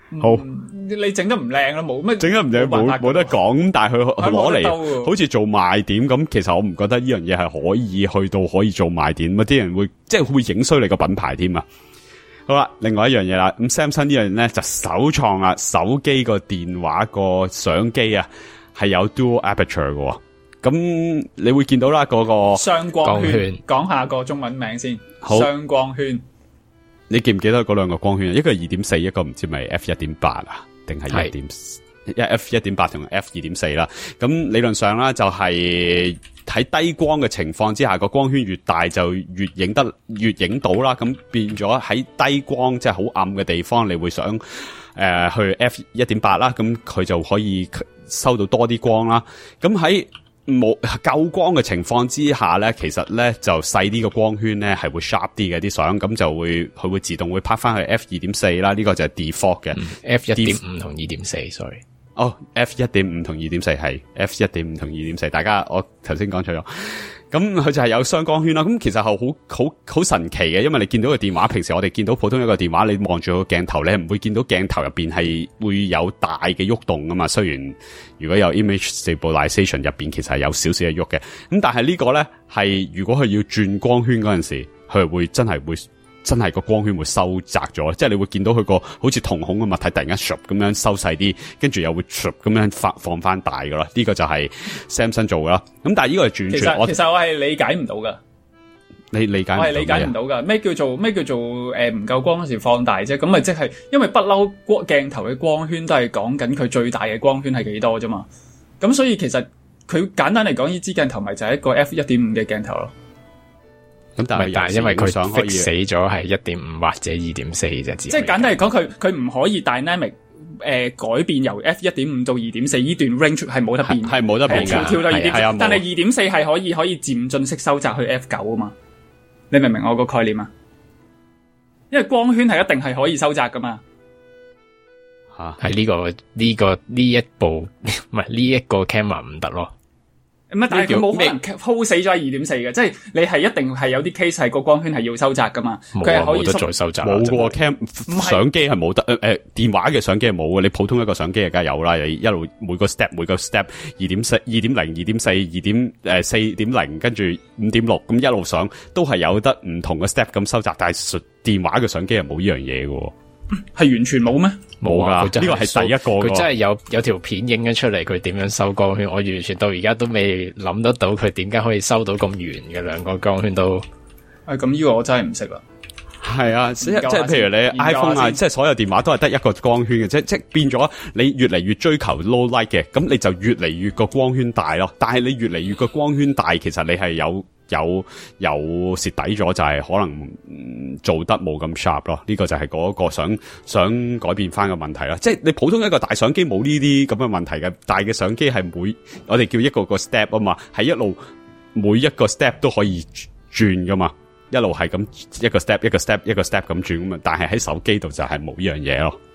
好，
你整得唔靚咯，冇乜
整得唔靚，冇冇得講。咁但係佢攞嚟好似做賣點咁，其實我唔覺得呢樣嘢係可以去到可以做賣點。咁啲人會即係會影衰你個品牌添啊。好啦，另外一樣嘢啦，咁 Samsung 呢樣咧就首創啦，手機個電話個相機啊係有 Dual Aperture 嘅。咁你會見到啦，嗰個
雙光圈，講下個中文名先。好，雙光圈。你
記唔記得嗰兩個光圈？一個係二點四，一個唔知咪 F 一點八啊，定係一點一 F 一點八同 F 二點四啦。咁理論上啦，就係喺低光嘅情況之下，個光圈越大就越影得越影到啦。咁變咗喺低光即係好暗嘅地方，你會想誒、呃、去 F 一點八啦，咁佢就可以收到多啲光啦。咁喺冇夠光嘅情況之下咧，其實咧就細啲嘅光圈咧係會 sharp 啲嘅啲相，咁就會佢會自動會拍翻去 F 二點四啦，呢、這個就係 default 嘅、嗯、
F 一點五同二點四 sorry
哦 F 一點五同二點四係 F 一點五同二點四，大家我頭先講錯咗。咁佢就係有雙光圈啦，咁其實係好好好神奇嘅，因為你見到個電話，平時我哋見到普通一個電話，你望住個鏡頭咧，唔會見到鏡頭入邊係會有大嘅喐動噶嘛。雖然如果有 image stabilization 入邊，其實係有少少嘅喐嘅，咁但係呢個咧係如果佢要轉光圈嗰陣時，佢會真係會。真係個光圈會收窄咗，即係你會見到佢個好似瞳孔嘅物體突然間 shop 咁樣收細啲，跟住又會 shop 咁樣放放翻大噶啦。呢個就係 Samsung 做噶啦。咁但係呢個係轉轉，
其實我其實我係理解唔到噶。
你理解唔到？我係理解唔到
噶。咩叫做咩叫做誒唔夠光嗰時放大啫？咁咪即係因為不嬲光鏡頭嘅光圈都係講緊佢最大嘅光圈係幾多啫嘛。咁所以其實佢簡單嚟講，呢支鏡頭咪就係一個 F 一點五嘅鏡頭咯。
咁但係
但係因為佢 fix 死咗係一點五或者二點四啫，
即係簡單嚟講，佢佢唔可以 dynamic 誒、呃、改變由 F 一點五到二點四呢段 range 係冇得變，
係冇得變㗎，
跳到二點四，但係二點四係可以可以漸進式收窄去 F 九啊嘛，你明唔明我個概念啊？因為光圈係一定係可以收窄噶嘛，
吓係呢個呢、這個呢一部唔係呢一個 camera 唔得咯。
乜？但係佢冇可能 hold 死咗二點四嘅，即係你係一定係有啲 case 係個光圈係要收窄噶嘛，佢係、啊、可以
冇得再收窄。
冇個 cam 相機係冇得誒誒，電話嘅相機係冇嘅，你普通一個相機梗係有啦，一路每個 step 每個 step 二點四、二點零、二點四、二點誒四點零，跟住五點六咁一路上都係有得唔同嘅 step 咁收窄，但係電話嘅相機係冇呢樣嘢嘅。
係完全冇咩？
冇噶，呢個係第一個。
佢真係有有條片影咗出嚟，佢點樣收光圈？我完全到而家都未諗得到佢點解可以收到咁圓嘅兩個光圈都。
誒，咁呢個我真係唔識啦。
係啊，即係譬如你 iPhone 啊，即係所有電話都係得一個光圈嘅，即即變咗你越嚟越追求 low light 嘅，咁你就越嚟越個光圈大咯。但係你越嚟越個光圈大，其實你係有。有有蝕底咗，就係可能、嗯、做得冇咁 sharp 咯。呢、這個就係嗰個想想改變翻嘅問題啦。即係你普通一個大相機冇呢啲咁嘅問題嘅，大嘅相機係每我哋叫一個個 step 啊嘛，係一路每一個 step 都可以轉噶嘛，一路係咁一個 step 一個 step 一個 step 咁轉咁嘛。但係喺手機度就係冇呢樣嘢咯。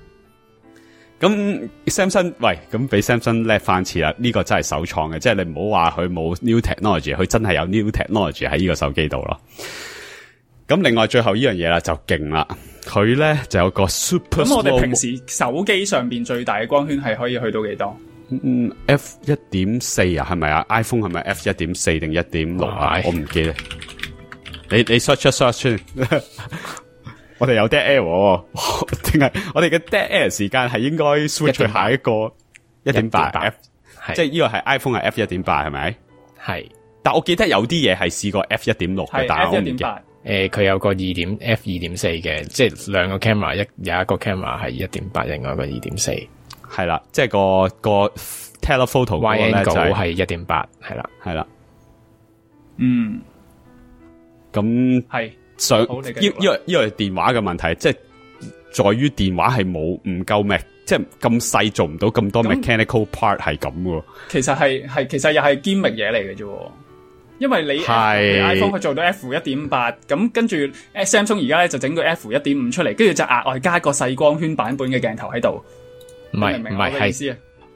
咁 Samsung 喂，咁俾 Samsung 叻翻次啦，呢、這個真係首創嘅，即係你唔好話佢冇 new technology，佢真係有 new technology 喺呢個手機度咯。咁另外最後呢樣嘢啦就勁啦，佢咧就有個 super。咁
我哋平時手機上邊最大嘅光圈係可以去到幾多？
嗯 ，F 一點四啊，係咪啊 ？iPhone 係咪 F 一點四定一點六啊？我唔記得。你你 search 一 search 我哋有 dead air， 定係我哋嘅 dead air 時間係應該 switch 去下一個一點八 F， 即係呢個係 iPhone 係 F 一點八係咪？係，但我記得有啲嘢係試過 F 一點六嘅，但係我唔記得。
誒，佢有個二點 F 二點四嘅，即係兩個 camera， 一有一個 camera 係一點八，另外一個二點四，係
啦，即係個個 telephoto 嗰個咧就
係一點八，係啦，
係啦，
嗯，
咁
係。
想因因為因為電話嘅問題，即係在於電話係冇唔夠 Mac，即係咁細做唔到咁多 mechanical part 係咁嘅。其實係係其實又係堅密嘢嚟嘅啫。因為你 iPhone 佢做到 F 一點八，咁跟住 Samsung 而家咧就整個 F 一點五出嚟，跟住就額外加個細光圈版本嘅鏡頭喺度。
唔係唔係係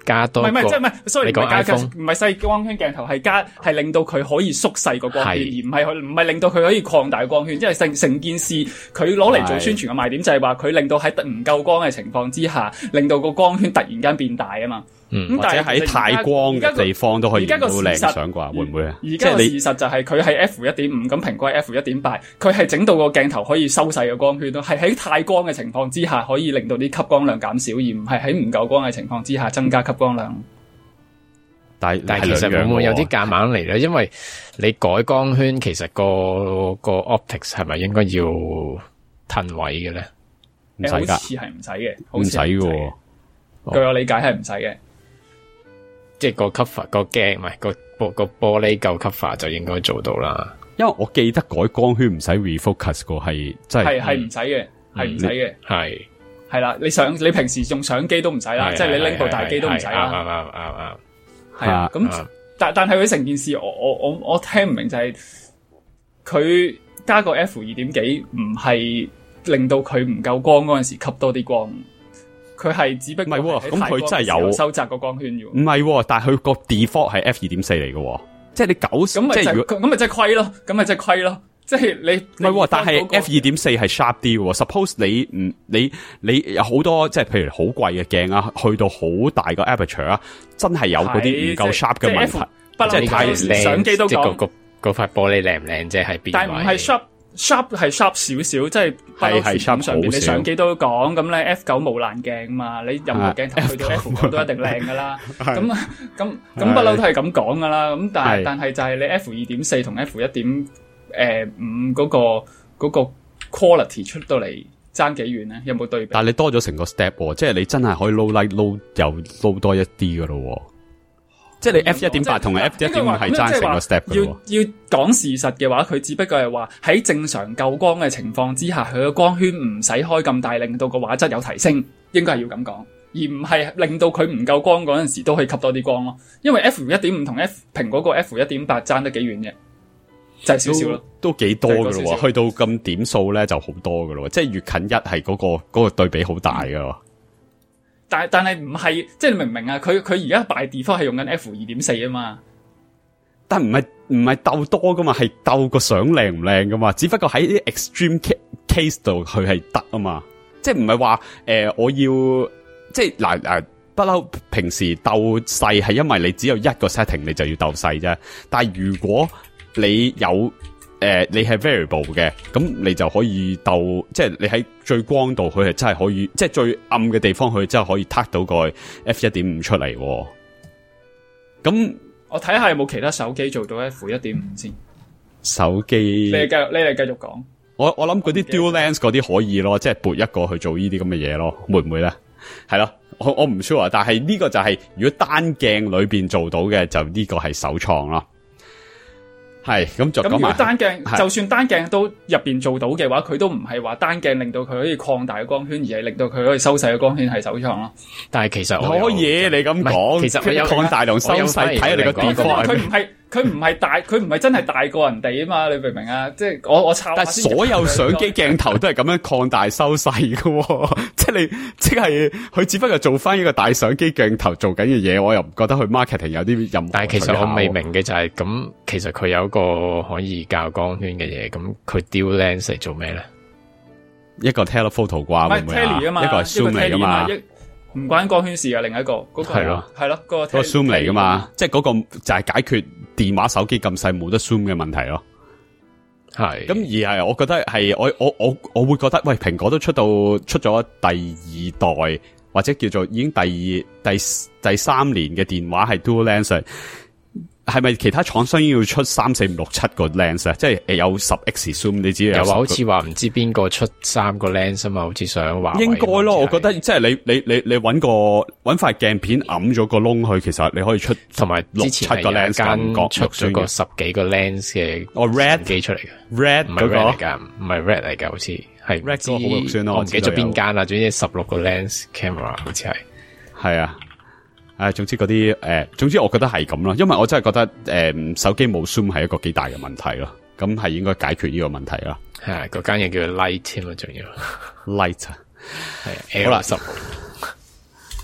加多個。
唔係唔係，即係唔係，sorry，唔係加加，
iPhone
唔係細光圈鏡頭，係加係令到佢可以縮細個光圈，而
係
唔係唔係令到佢可以擴大光圈。因為成成件事佢攞嚟做宣傳嘅賣點就係話佢令到喺唔夠光嘅情況之下，令到個光圈突然間變大啊嘛。
嗯，
或者喺太光嘅地方都可以影到靚相啩，
而
會唔會啊？
而家個事實就係佢係 F 一點五，咁蘋果係 F 一點八，佢係整到個鏡頭可以收細個光圈咯，係喺太光嘅情況之下可以令到啲吸光量減少，而唔係喺唔夠光嘅情況之下增加吸光量。
但係
但係其實會唔會有啲夾硬嚟咧？因為你改光圈，其實個個 optics 係咪應該要褪位嘅咧？
唔使㗎，
好似係唔使嘅，
唔使嘅。
據我理解係唔使嘅。
即係個 cover 個鏡唔係個玻個玻璃夠 cover 就應該做到啦。
因為我記得改光圈唔使 refocus 個係真係
係係唔使嘅，係唔使嘅，
係
係啦。你相你平時用相機都唔使啦，即係你拎部大機都唔使啦。
啱啱啱啱。
係啊，咁但但係佢成件事，我我我我聽唔明就係佢加個 F 二點幾，唔係令到佢唔夠光嗰陣時吸多啲光。佢係只不過唔係，咁佢真係有收窄個光圈嘅。
唔係，但係佢個 default 係 F 二點四嚟嘅，即係你九
咁咪就咁咪即係虧咯，咁咪即係虧咯。即係你
唔係，但係 F 二點四係 sharp 啲。Suppose 你唔你你有好多即係譬如好貴嘅鏡啊，去到好大個 aperture 啊，真係有嗰啲唔夠 sharp 嘅問題。
即係太相機都講
個個塊玻璃靚唔靚啫，係邊？
但係唔係 sharp。sharp 係 sharp 少少，即係不嬲傳統上邊你相機都講咁咧 F 九無爛鏡嘛，你任何鏡頭去到 F 九都一定靚噶啦。咁咁咁不嬲都係咁講噶啦。咁但係但係就係你 F 二點四同 F 一點誒五嗰個嗰個 quality 出到嚟爭幾遠咧？有冇對比？
但係你多咗成個 step， 即係你真係可以 low light low 又 low 多一啲噶咯。即係你 F 一點八同埋 F 一點五係爭成個 step 嘅。
要要講事實嘅話，佢只不過係話喺正常夠光嘅情況之下，佢個光圈唔使開咁大，令到個畫質有提升，應該係要咁講，而唔係令到佢唔夠光嗰陣時都可以吸多啲光咯。因為 F 一點五同 F 蘋果個 F 一點八爭得幾遠啫，就係少少咯，
都幾多噶咯。去到咁點數咧就好多噶咯，即係越近一係嗰個嗰個對比好大噶。嗯
但係但係唔係，即係你明唔明啊？佢佢而家 by default 係用緊 F 二點四啊嘛，
但唔係唔係鬥多噶嘛，係鬥個相靚唔靚噶嘛。只不過喺啲 extreme case 度佢係得啊嘛，即係唔係話誒我要即係嗱誒不嬲平時鬥細係因為你只有一個 setting 你就要鬥細啫。但係如果你有誒、呃，你係 variable 嘅，咁你就可以鬥，即係你喺最光度，佢係真係可以，即係最暗嘅地方，佢真係可以 tuck 到個 F 一點五出嚟。咁
我睇下有冇其他手機做到 F 一點五先。
手機，
你哋繼續，你哋繼續講。
我我諗嗰啲 dual lens 嗰啲可以咯，即係撥一個去做呢啲咁嘅嘢咯，會唔會咧？係咯，我我唔 sure，但係呢個就係、是、如果單鏡裏邊做到嘅，就呢個係首創咯。係咁就咁。如
果單鏡，就算單鏡都入邊做到嘅話，佢都唔係話單鏡令到佢可以擴大嘅光圈，而係令到佢可以收細嘅光圈係首創咯。
但係其實
可以，你咁講，
其實佢有
擴大同收細，睇下你個地方。
佢唔係佢唔係大，佢唔係真係大過人哋啊嘛？你明唔明啊？即係我我抄。
但係所有相機鏡頭都係咁樣擴大收細噶，即係你即係佢只不過做翻一個大相機鏡頭做緊嘅嘢，我又唔覺得佢 marketing 有啲任何。
但係其實我未明嘅就係、是、咁，其實佢有一個可以校光圈嘅嘢，咁佢 dual lens 嚟做咩咧？
一個 telephoto 啩，會唔會啊？一個係 zoom 嚟噶嘛？
唔關光圈事啊，另一個嗰、那個係咯係咯，嗰、那個嗰個
zoom 嚟噶嘛？即係嗰個就係解決電話手機咁細冇得 zoom 嘅問題咯。係咁而係，我覺得係我我我我會覺得，喂，蘋果都出到出咗第二代或者叫做已經第二第第三年嘅電話係 dual lens。係咪其他廠商要出三四五六七個 lens 啊？即係有十 x zoom，你知有
話好似話唔知邊個出三個 lens 啊嘛？好似想話
應該咯，我覺得即係你你你你揾個揾塊鏡片揞咗個窿去，其實你可以出
同埋之前係有間出咗個十幾個 lens 嘅
哦 red
機出嚟嘅
red
唔係 red 嚟噶，唔係 red 嚟噶，好似係
red 嗰個好肉酸咯，
我唔記得咗邊間啦，總之十六個 lens camera 好似係
係啊。誒，總之嗰啲誒，總之我覺得係咁咯，因為我真係覺得誒、呃，手機冇 zoom 係一個幾大嘅問題咯，咁係應該解決呢個問題啦。
係啊，嗰間嘢叫做 Light 添啊，仲要
Light 啊，
係好啦，十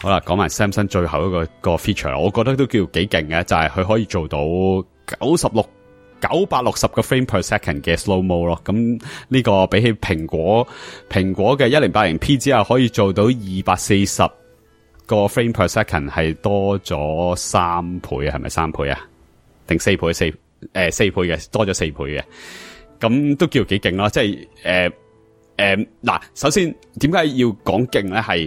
好啦，講埋 Samsung 最後一個個 feature，我覺得都叫幾勁嘅，就係、是、佢可以做到九十六九百六十個 frame per second 嘅 slow mo 咯。咁呢個比起蘋果蘋果嘅一零八零 P 之後，可以做到二百四十個 frame per second， 係多咗三倍，係咪三倍啊？定四倍？四誒、呃、四倍嘅，多咗四倍嘅。咁都叫幾勁啦，即係誒誒嗱，首先點解要講勁咧？係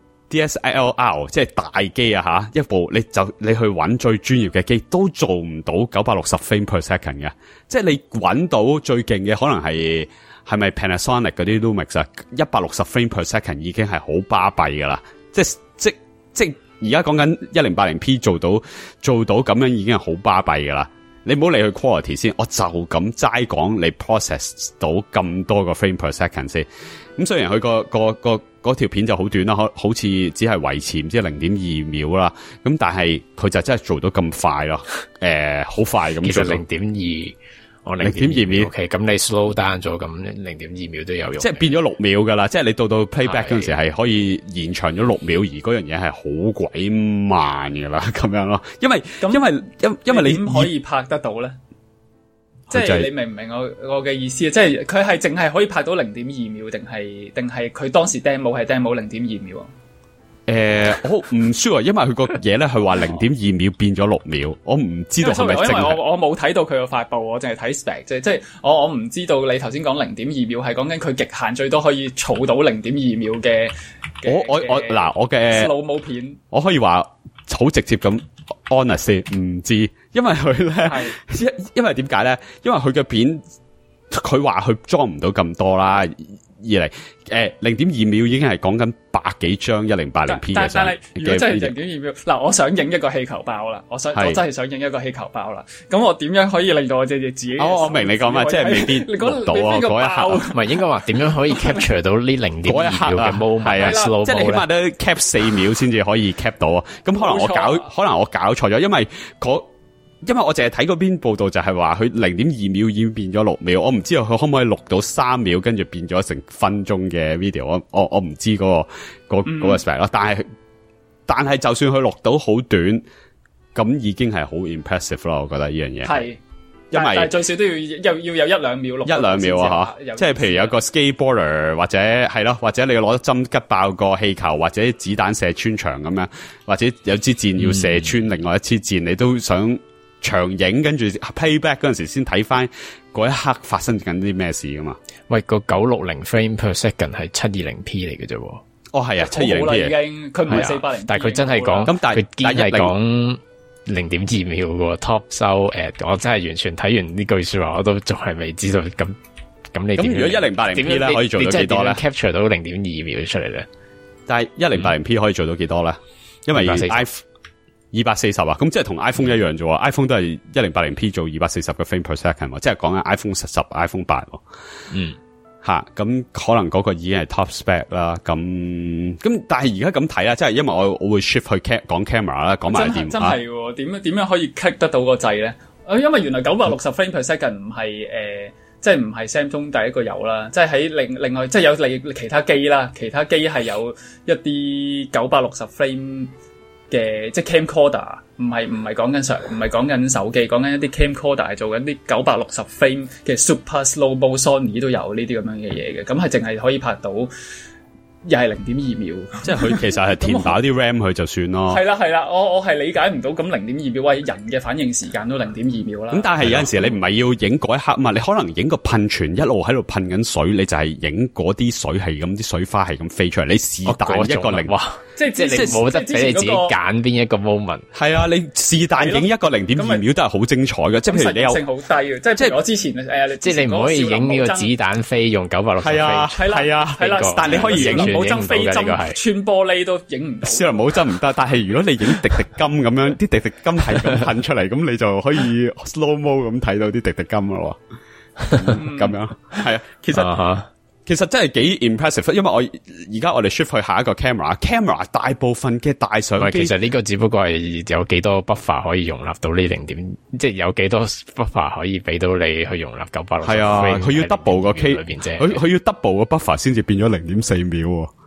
D S L R 即係大機啊吓，一部你就你去揾最專業嘅機都做唔到九百六十 frame per second 嘅，即係你揾到最勁嘅可能係係咪 Panasonic 嗰啲 Lumix 啊，一百六十 frame per second 已經係好巴閉噶啦，即係即即而家講緊一零八零 P 做到做到咁樣已經係好巴閉噶啦。你唔好理佢 quality 先，我就咁齋講你 process 到咁多個 frame per second 先。咁雖然佢個個個嗰條片就好短啦，好似只係維持唔知零點二秒啦。咁但係佢就真係做到咁快咯，誒、呃，好快咁。
其實零點二，我零點二秒。OK，咁你 slow down 咗，咁零點二秒都有用。即係變咗六秒噶啦，即係你到到 playback 嗰陣時係可以延長咗六秒，而嗰樣嘢係好鬼慢噶啦，咁樣咯。因為因為因因為你
點可以拍得到咧？即係你明唔明我我嘅意思啊？即係佢係淨係可以拍到零點二秒，定係定係佢當時 demo 係 demo 零點二秒啊？
誒、呃，我唔 sure，因為佢個嘢咧，佢話零點二秒變咗六秒，我唔知道係咪真係。因為我我冇睇到佢個發布，我淨係睇 spec 啫，即係我我唔知道你頭先講零點二秒係講緊佢極限最多可以儲到零點二秒嘅。我我我嗱，我嘅 slow mo 片，我可以話好直接咁 honest 唔知，因為佢咧，因因為點解咧？因為佢嘅片，佢話佢裝唔到咁多啦。二嚟，誒零點二秒已經係講緊百幾張一零八零 P 嘅相。但係如果真係零點二秒，嗱，我想影一個氣球包啦，我想我真係想影一個氣球包啦。咁我點樣可以令到我自己？哦，我明你講咩，即係未必錄到啊嗰一刻。
唔係應該話點樣可以 capture 到呢零點二秒嘅 moment？係啊，
即係你起碼都 cap 四秒先至可以 cap 到啊。咁可能我搞，可能我搞錯咗，因為嗰。因為我淨係睇嗰篇報道就係話佢零點二秒已經變咗六秒，我唔知道佢可唔可以錄到三秒，跟住變咗成分鐘嘅 video。我我我唔知嗰、嗰個嗰、嗯嗰個 spec 咯。但係但係就算佢錄到好短，咁已經係好 impressive 咯。我覺得呢樣嘢係，因為最少都要要要有一兩秒錄一兩秒啊吓。即係譬如有個 skateboarder 或者係咯，或者你攞針吉爆個氣球，或者子彈射穿牆咁樣，或者有支箭要射穿另外一支箭，嗯、你都想。長影跟住 playback 嗰陣時先睇翻嗰一刻發生緊啲咩事噶嘛？
喂，個九六零 frame per second 係七二零 P 嚟嘅啫。
哦，係啊，七二零 P
已經，佢唔係四百零。
但係佢真係講，咁但係佢堅係講零點二秒嘅 top 收誒，我真係完全睇完呢句說話，我都仲係未知道咁咁你。咁如果一零八零 P 咧可以做到幾多咧 ？capture 到零點二秒出嚟咧？但係一零八零 P 可以做到幾多咧？因為 iPhone。二百四十啊，咁即係同 iPhone 一樣啫喎、嗯、，iPhone 都係一零八零 P 做二百四十個 frame per second， 即係講緊 iPhone 十、iPhone 八。嗯，吓，咁可能嗰個已經係 top spec 啦。咁咁，但係而家咁睇啦，即係因為我我會 shift 去 cam 講 camera 啦，講埋電話。真係喎，點樣點樣可以 click 得到個掣咧？因為原來九百六十 frame per second 唔係誒，即係唔係 Samsung 第一個有啦，即係喺另另外即係有另其他機啦，其他機係有一啲九百六十 frame。嘅即係 camcorder， 唔係唔係講緊上，唔係講緊手機，講緊一啲 camcorder 係做緊啲九百六十 frame 嘅 super slow mo Sony 都有呢啲咁樣嘅嘢嘅，咁係淨係可以拍到又係零點二秒，即係佢其實係填飽啲 RAM 佢就算咯。係啦係啦，我我係理解唔到咁零點二秒，喂，人嘅反應時間都零點二秒啦。咁但係有陣時你唔係要影嗰一刻嘛，你可能影個噴泉一路喺度噴緊水，你就係影嗰啲水係咁啲水花係咁飛出嚟，你是但一個零。即係即係你冇得俾你自己揀邊一個 moment。係啊，你是但影一個零點二秒都係好精彩嘅。即係譬如你有實用性好低嘅，即係即係我之前誒，即係你唔可以影呢個子彈飛用九百六十飛。係啊係啊係啦，但係你可以影冇針飛針穿玻璃都影唔到。少林冇針唔得，但係如果你影滴滴金咁樣，啲滴滴金係咁噴出嚟，咁你就可以 slow mo 咁睇到啲滴滴金咯。咁樣係啊，其實。其實真係幾 impressive，因為我而家我哋 shift 去下一個 camera，camera 大部分嘅大相機，其實呢個只不過係有幾多 buffer 可以容納到呢零點，即係有幾多 buffer 可以俾到你去容納九百六十。係啊，佢要 double 個 K，佢佢要 double 個 buffer 先至變咗零點四秒。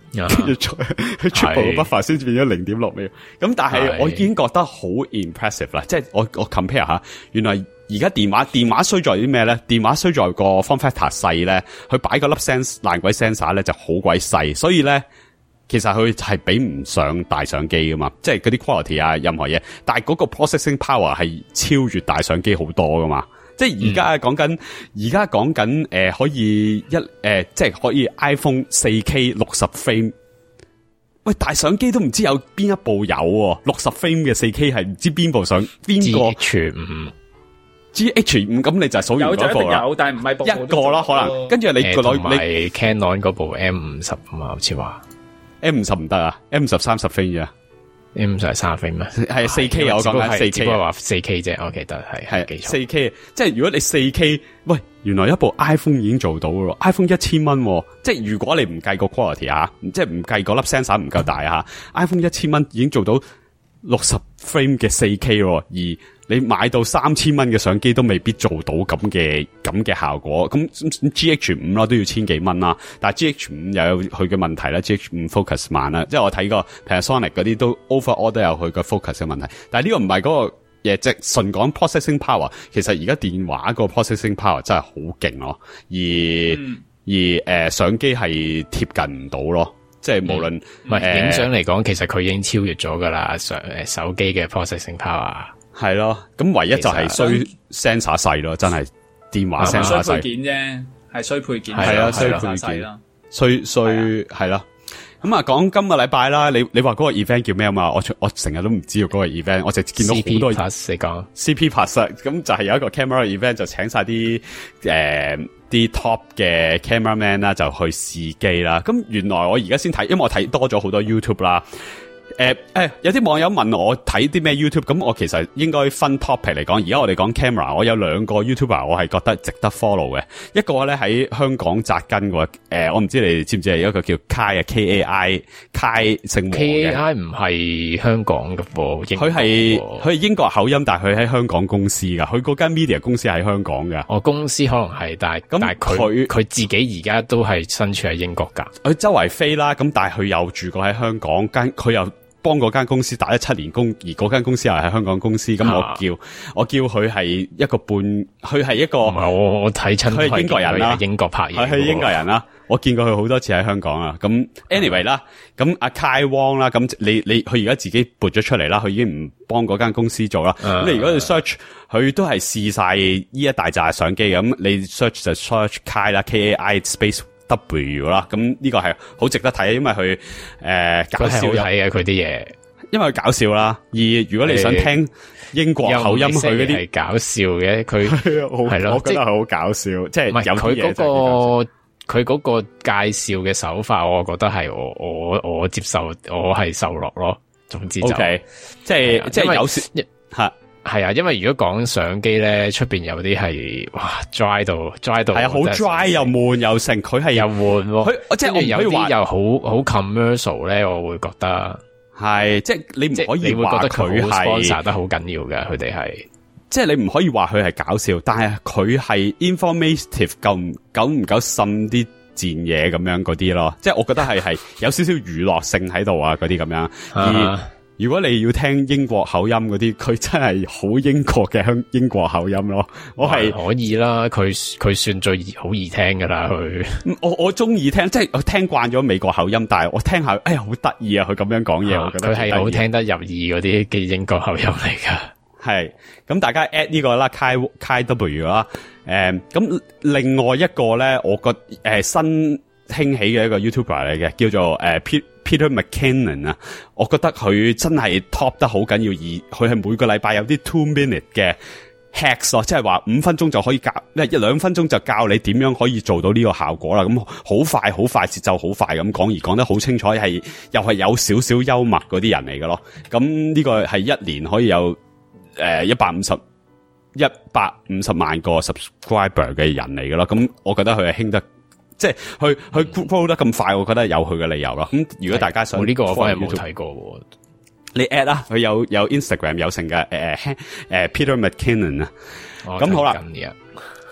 跟住佢出部個 buffer 先變咗零點六秒。咁但係我已經覺得好 impressive 啦，即係我我 compare 下，原來而家電話電話衰在啲咩咧？電話衰在個 form factor 細咧，佢擺個粒 sens 爛鬼 sensor 咧就好鬼細，所以咧其實佢係比唔上大相機噶嘛，即係嗰啲 quality 啊任何嘢，但係嗰個 processing power 係超越大相機好多噶嘛。即係而家講緊，而家講緊誒可以一誒、呃，即係可以 iPhone 四 K 六十 frame。喂，大相機都唔知有邊一部有六十 frame 嘅四 K 係唔知邊部相邊個
G H 五
G H 五咁你就數完嗰部啦。
有，但係唔係部部
一個啦，可能跟住你個女
你 Canon 嗰部 M 五十啊嘛，好似話
M 五十唔得啊 ，M 五十三十 frame 啫。
M 五十係三十 frame 咩？
係四 K 我講緊四 K，
只不過話四 K 啫，我記得係係
四 K， 即係如果你四 K， 喂，原來一部 iPhone 已經做到咯 ，iPhone 一千蚊，即係如果你唔計個 quality 啊，即係唔計嗰粒 sensor 唔夠大啊 ，iPhone 一千蚊已經做到六十 frame 嘅四 K 咯，而你買到三千蚊嘅相機都未必做到咁嘅咁嘅效果，咁 G H 五 啦都要千幾蚊啦，但係 G H 五 又有佢嘅問題啦 ，G H 五 focus 慢啦，即係我睇過 Panasonic 嗰啲都 overall 都有佢個 focus 嘅問題，但係呢個唔係嗰個嘢，即係純講 processing power， 其實而家電話個 processing power 真係好勁咯，而、嗯、而誒、呃、相機係貼近唔到咯。即係無論
唔係影相嚟講，其實佢已經超越咗噶啦，上誒手機嘅 processing power
係咯，咁唯一就係衰 sensor 細咯，真係電話 sensor 細。
衰配件啫，係衰配件，
係啊，衰配件啦，衰衰係啦。咁啊，講今個禮拜啦，你你話嗰個 event 叫咩啊嘛？我我成日都唔知道嗰個 event， 我就見到好多
C P Plus 你講
C P Plus， 咁就係有一個 camera event， 就請晒啲誒啲 top 嘅 cameraman 啦，就去試機啦。咁原來我而家先睇，因為我睇多咗好多 YouTube 啦。誒、呃、誒、欸，有啲網友問我睇啲咩 YouTube， 咁我其實應該分 topic 嚟講。而家我哋講 camera， 我有兩個 YouTuber， 我係覺得值得 follow 嘅。一個咧喺香港扎根嘅，誒、呃，我唔知你哋知唔知係一個叫 Kai 啊 ，K A I，Kai 姓
K A I 唔係香港嘅噃，
佢係佢係英國口音，但係佢喺香港公司噶，佢嗰間 media 公司喺香港噶。
哦，公司可能係，但係咁，但係佢佢自己而家都係身處喺英國噶。佢
周圍飛啦，咁但係佢又住過喺香港，間佢又幫嗰間公司打咗七年工，而嗰間公司又係香港公司，咁我叫、啊、我叫佢係一個半，佢係一個唔係我我睇親佢係英國人啦，英國拍嘢，佢係英國人啦，我見過佢好多次喺香港啊。咁 anyway 啦，咁阿 Kai Wong 啦，咁你你佢而家自己撥咗出嚟啦，佢已經唔幫嗰間公司做啦。咁、啊、你如果你 search，佢都係試晒呢一大扎相機，咁你 search 就 search Kai 啦 ，K A I space W 啦，咁呢個係好值得睇，因為佢誒、呃、搞笑睇嘅佢啲嘢，因為佢搞笑啦。而如果你想聽英國口音，佢嗰啲係搞笑嘅，佢係咯，我覺得係好搞笑，即係有佢嗰個佢嗰個介紹嘅手法，我覺得係我我我接受，我係受落咯。總之就，okay，即係即係有時吓。係啊，因為如果講相機咧，出邊有啲係哇 dry 到 dry 到，係啊，好 dry 又悶又成，佢係又悶，佢即係我有啲又好好 commercial 咧，我會覺得係，即係你唔可以話佢係 sponsor 得好緊要嘅，佢哋係，即係你唔可以話佢係搞笑，但係佢係 informative 夠唔夠唔夠滲啲賤嘢咁樣嗰啲咯，即係我覺得係係有少少娛樂性喺度啊，嗰啲咁樣而。如果你要聽英國口音嗰啲，佢真係好英國嘅香英國口音咯。我係可以啦，佢佢算最好易聽噶啦。佢我我中意聽，即係我聽慣咗美國口音，但係我聽下，哎呀好得意啊！佢咁樣講嘢，我覺得佢係好聽得入耳嗰啲嘅英國口音嚟噶。係咁，大家 at 呢個啦 ，Kai Kai W 啦。誒、嗯，咁另外一個咧，我覺誒、呃、新興起嘅一個 YouTuber 嚟嘅，叫做誒、呃 Peter McKinnon 啊，我覺得佢真係 top 得好緊要，而佢係每個禮拜有啲 two minute 嘅 hacks 咯，即係話五分鐘就可以教，一兩分鐘就教你點樣可以做到呢個效果啦。咁好快好快節奏好快咁講，而講得好清楚，係又係有少少幽默嗰啲人嚟嘅咯。咁呢個係一年可以有誒一百五十一百五十萬個 subscriber 嘅人嚟嘅咯。咁我覺得佢係興得。即係佢佢 grow 得咁快，我覺得有佢嘅理由咯。咁如果大家想，我呢個我反而冇睇過。你 at 啦，佢有有 Instagram 有成嘅誒誒 Peter McKinnon 啊。咁好啦，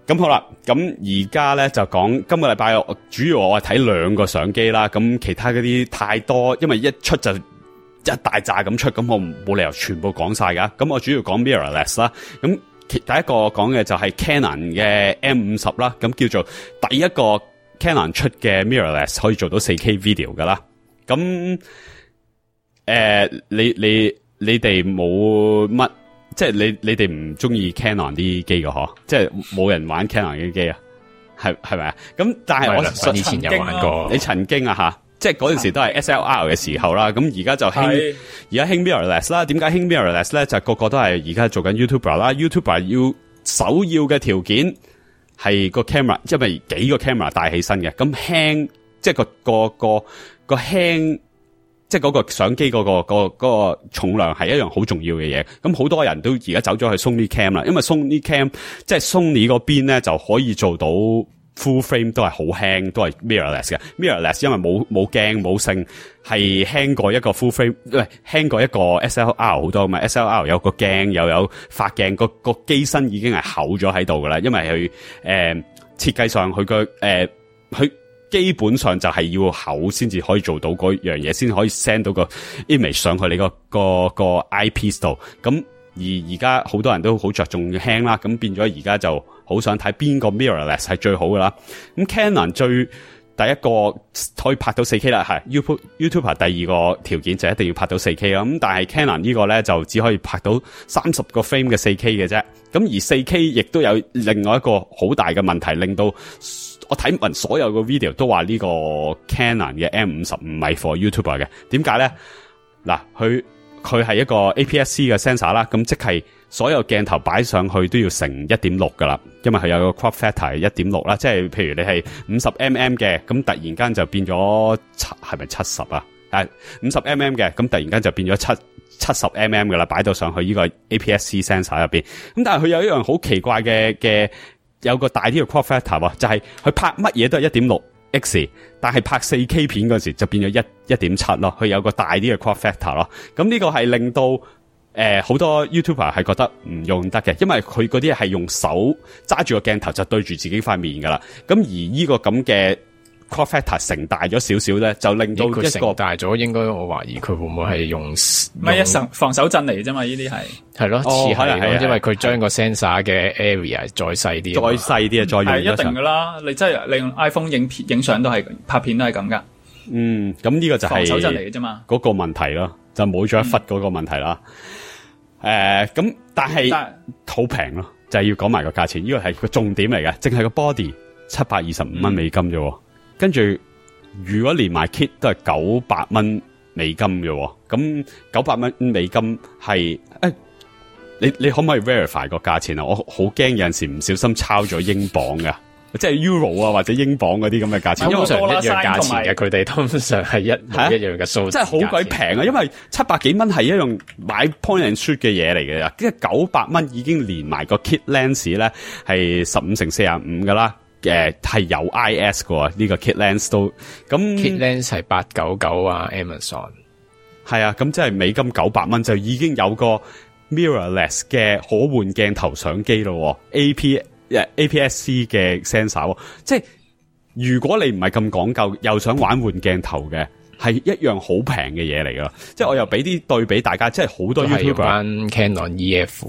咁好啦，咁而家咧就講今個禮拜，主要我係睇兩個相機啦。咁其他嗰啲太多，因為一出就一大扎咁出，咁我冇理由全部講晒噶。咁我主要講 mirrorless 啦。咁第一個講嘅就係 Canon 嘅 M 五十啦。咁叫做第一個 Canon 出嘅 mirrorless 可以做到 四 K video 噶啦。咁誒、呃，你你你哋冇乜？即係你你哋唔中意 Canon 啲機嘅嗬，即係冇人玩 Canon 嘅機啊，係係咪啊？咁但係我
以前有玩過，
你曾經啊吓，即係嗰陣時都係 S L R 嘅時候啦。咁而家就興，而家興 mirrorless 啦。點解興 mirrorless 咧？就個個都係而家做緊 YouTuber 啦。YouTuber 要首要嘅條件係個 camera，因為幾個 camera 帶起身嘅，咁輕，即係個個個個輕。即係嗰個相機嗰、嗰個、嗰個、嗰個重量係一樣好重要嘅嘢，咁好多人都而家走咗去 Sony Cam 啦，因為 Sony Cam 即係 Sony 嗰邊咧就可以做到 full frame 都係好輕，都係 mirrorless 嘅 mirrorless， 因為冇冇鏡冇性，係輕過一個 full frame， 喂輕過一個 S L R 好多嘛 ，S L R 有個鏡又有發鏡，個個機身已經係厚咗喺度噶啦，因為佢誒設計上佢個誒佢。基本上就係要厚先至可以做到嗰樣嘢，先可以 send 到個 image 上去你個個個 eyepiece 度。咁而而家好多人都好着重輕啦，咁變咗而家就好想睇邊個 mirrorless 係最好噶啦。咁 Canon 最第一個可以拍到 四 K 啦，係 YouTube YouTuber 第二個條件就一定要拍到 四 K 啦。咁但係 Canon 呢個咧就只可以拍到三十個 frame 嘅 四 K 嘅啫。咁而 四 K 亦都有另外一個好大嘅問題，令到我睇聞所有個 video 都話呢個 Canon 嘅 M 五十唔係 for YouTuber 嘅。點解咧？嗱，佢佢係一個 A P S C 嘅 sensor 啦，咁即係所有鏡頭擺上去都要乘一點六噶啦，因為佢有個 crop factor 一點六啦，即係譬如你係五十 mm 嘅，咁突然間就變咗七係咪七十啊？係五十 mm 嘅，咁突然間就變咗七七十 mm 噶啦，擺到上去呢個 A P S C sensor 入邊。咁但係佢有一樣好奇怪嘅嘅。有個大啲嘅 crop factor 喎，就係佢拍乜嘢都係一點六 x， 但係拍四 K 片嗰時就變咗一一點七咯。佢有個大啲嘅 crop factor 咯。咁呢個係令到誒好、呃、多 YouTuber 係覺得唔用得嘅，因為佢嗰啲係用手揸住個鏡頭就對住自己塊面噶啦。咁而呢個咁嘅 crop factor 成大咗少少咧，就令到一個
成大咗，應該我懷疑佢會唔會係用唔
係一防防守陣嚟啫嘛？呢啲係
係咯，似係咯，因為佢將個 sensor 嘅 area 再細啲，
再細啲啊，再
係一定噶啦。你真係你用 iPhone 影片影相都係拍片都係咁噶。
嗯，咁呢個就係
防守陣嚟嘅啫嘛。嗰
個問題咯，就冇咗一忽嗰個問題啦。誒、嗯，咁、呃、但係好平咯，就係、是、要講埋個價錢。呢個係個重點嚟嘅，淨係個 body 七百二十五蚊美金啫。嗯跟住，如果連埋 kit 都係九百蚊美金嘅，咁九百蚊美金係誒，你你可唔可以 verify 個價錢啊？我好驚有陣時唔小心抄咗英鎊嘅，即係 Euro 啊或者英鎊嗰啲咁嘅價錢，
通常一樣價錢嘅，佢哋通常係一一樣嘅數，
真係好鬼平啊！因為七百幾蚊係一樣買 point and shoot 嘅嘢嚟嘅，跟住九百蚊已經連埋個 kit lens 咧係十五乘四十五噶啦。誒，係有 I S 嘅呢個 kit lens 都咁
kit lens 係八九九啊 Amazon
係啊，咁即係美金九百蚊就已經有個 mirrorless 嘅可換鏡頭相機咯 ，A P 誒 A P S C 嘅 sensor， 即係如果你唔係咁講究，又想玩換鏡頭嘅，係一樣好平嘅嘢嚟噶。即係我又俾啲對比大家，即係好多 YouTuber
玩 Canon E F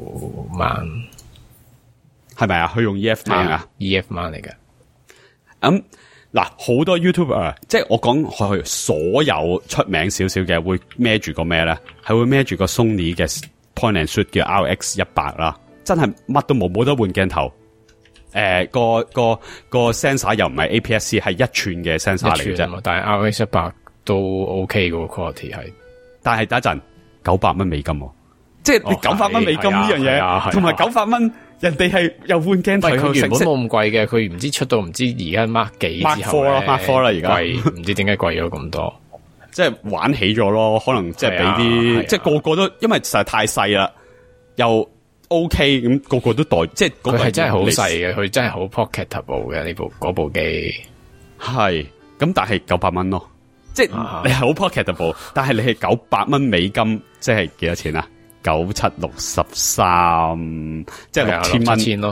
mount。
係咪啊？佢用 E F mount 啊
？E F mount 嚟嘅。
咁嗱，好多 YouTuber， 即係我講佢所有出名少少嘅，會孭住個咩咧？係會孭住個 Sony 嘅 Point and Shoot 嘅 R X 一百啦，真係乜都冇，冇得換鏡頭。誒、呃，個個個 sensor 又唔係 A P S C， 係一寸嘅 sensor 嚟嘅啫。
但係 R X 一百都 OK 嘅 quality 係。
但係等一陣九百蚊美金喎，即係你九百蚊美金呢樣嘢，同埋九百蚊。人哋係又換鏡頭，
佢原本冇咁貴嘅，佢唔知出到唔知而家 Mark 幾之後
Mark Four 啦，Mark Four 啦，而家
貴，唔知點解貴咗咁多，
即係玩起咗咯，可能即係俾啲，即係個個都因為實在太細啦，又 OK 咁，個個都代，即係佢
係真係好細嘅，佢真係好 pocketable 嘅呢部嗰部機，
係咁，但係九百蚊咯，即係你係好 pocketable，但係你係九百蚊美金，即係幾多錢啊？九七六十三，即係六千蚊
千咯，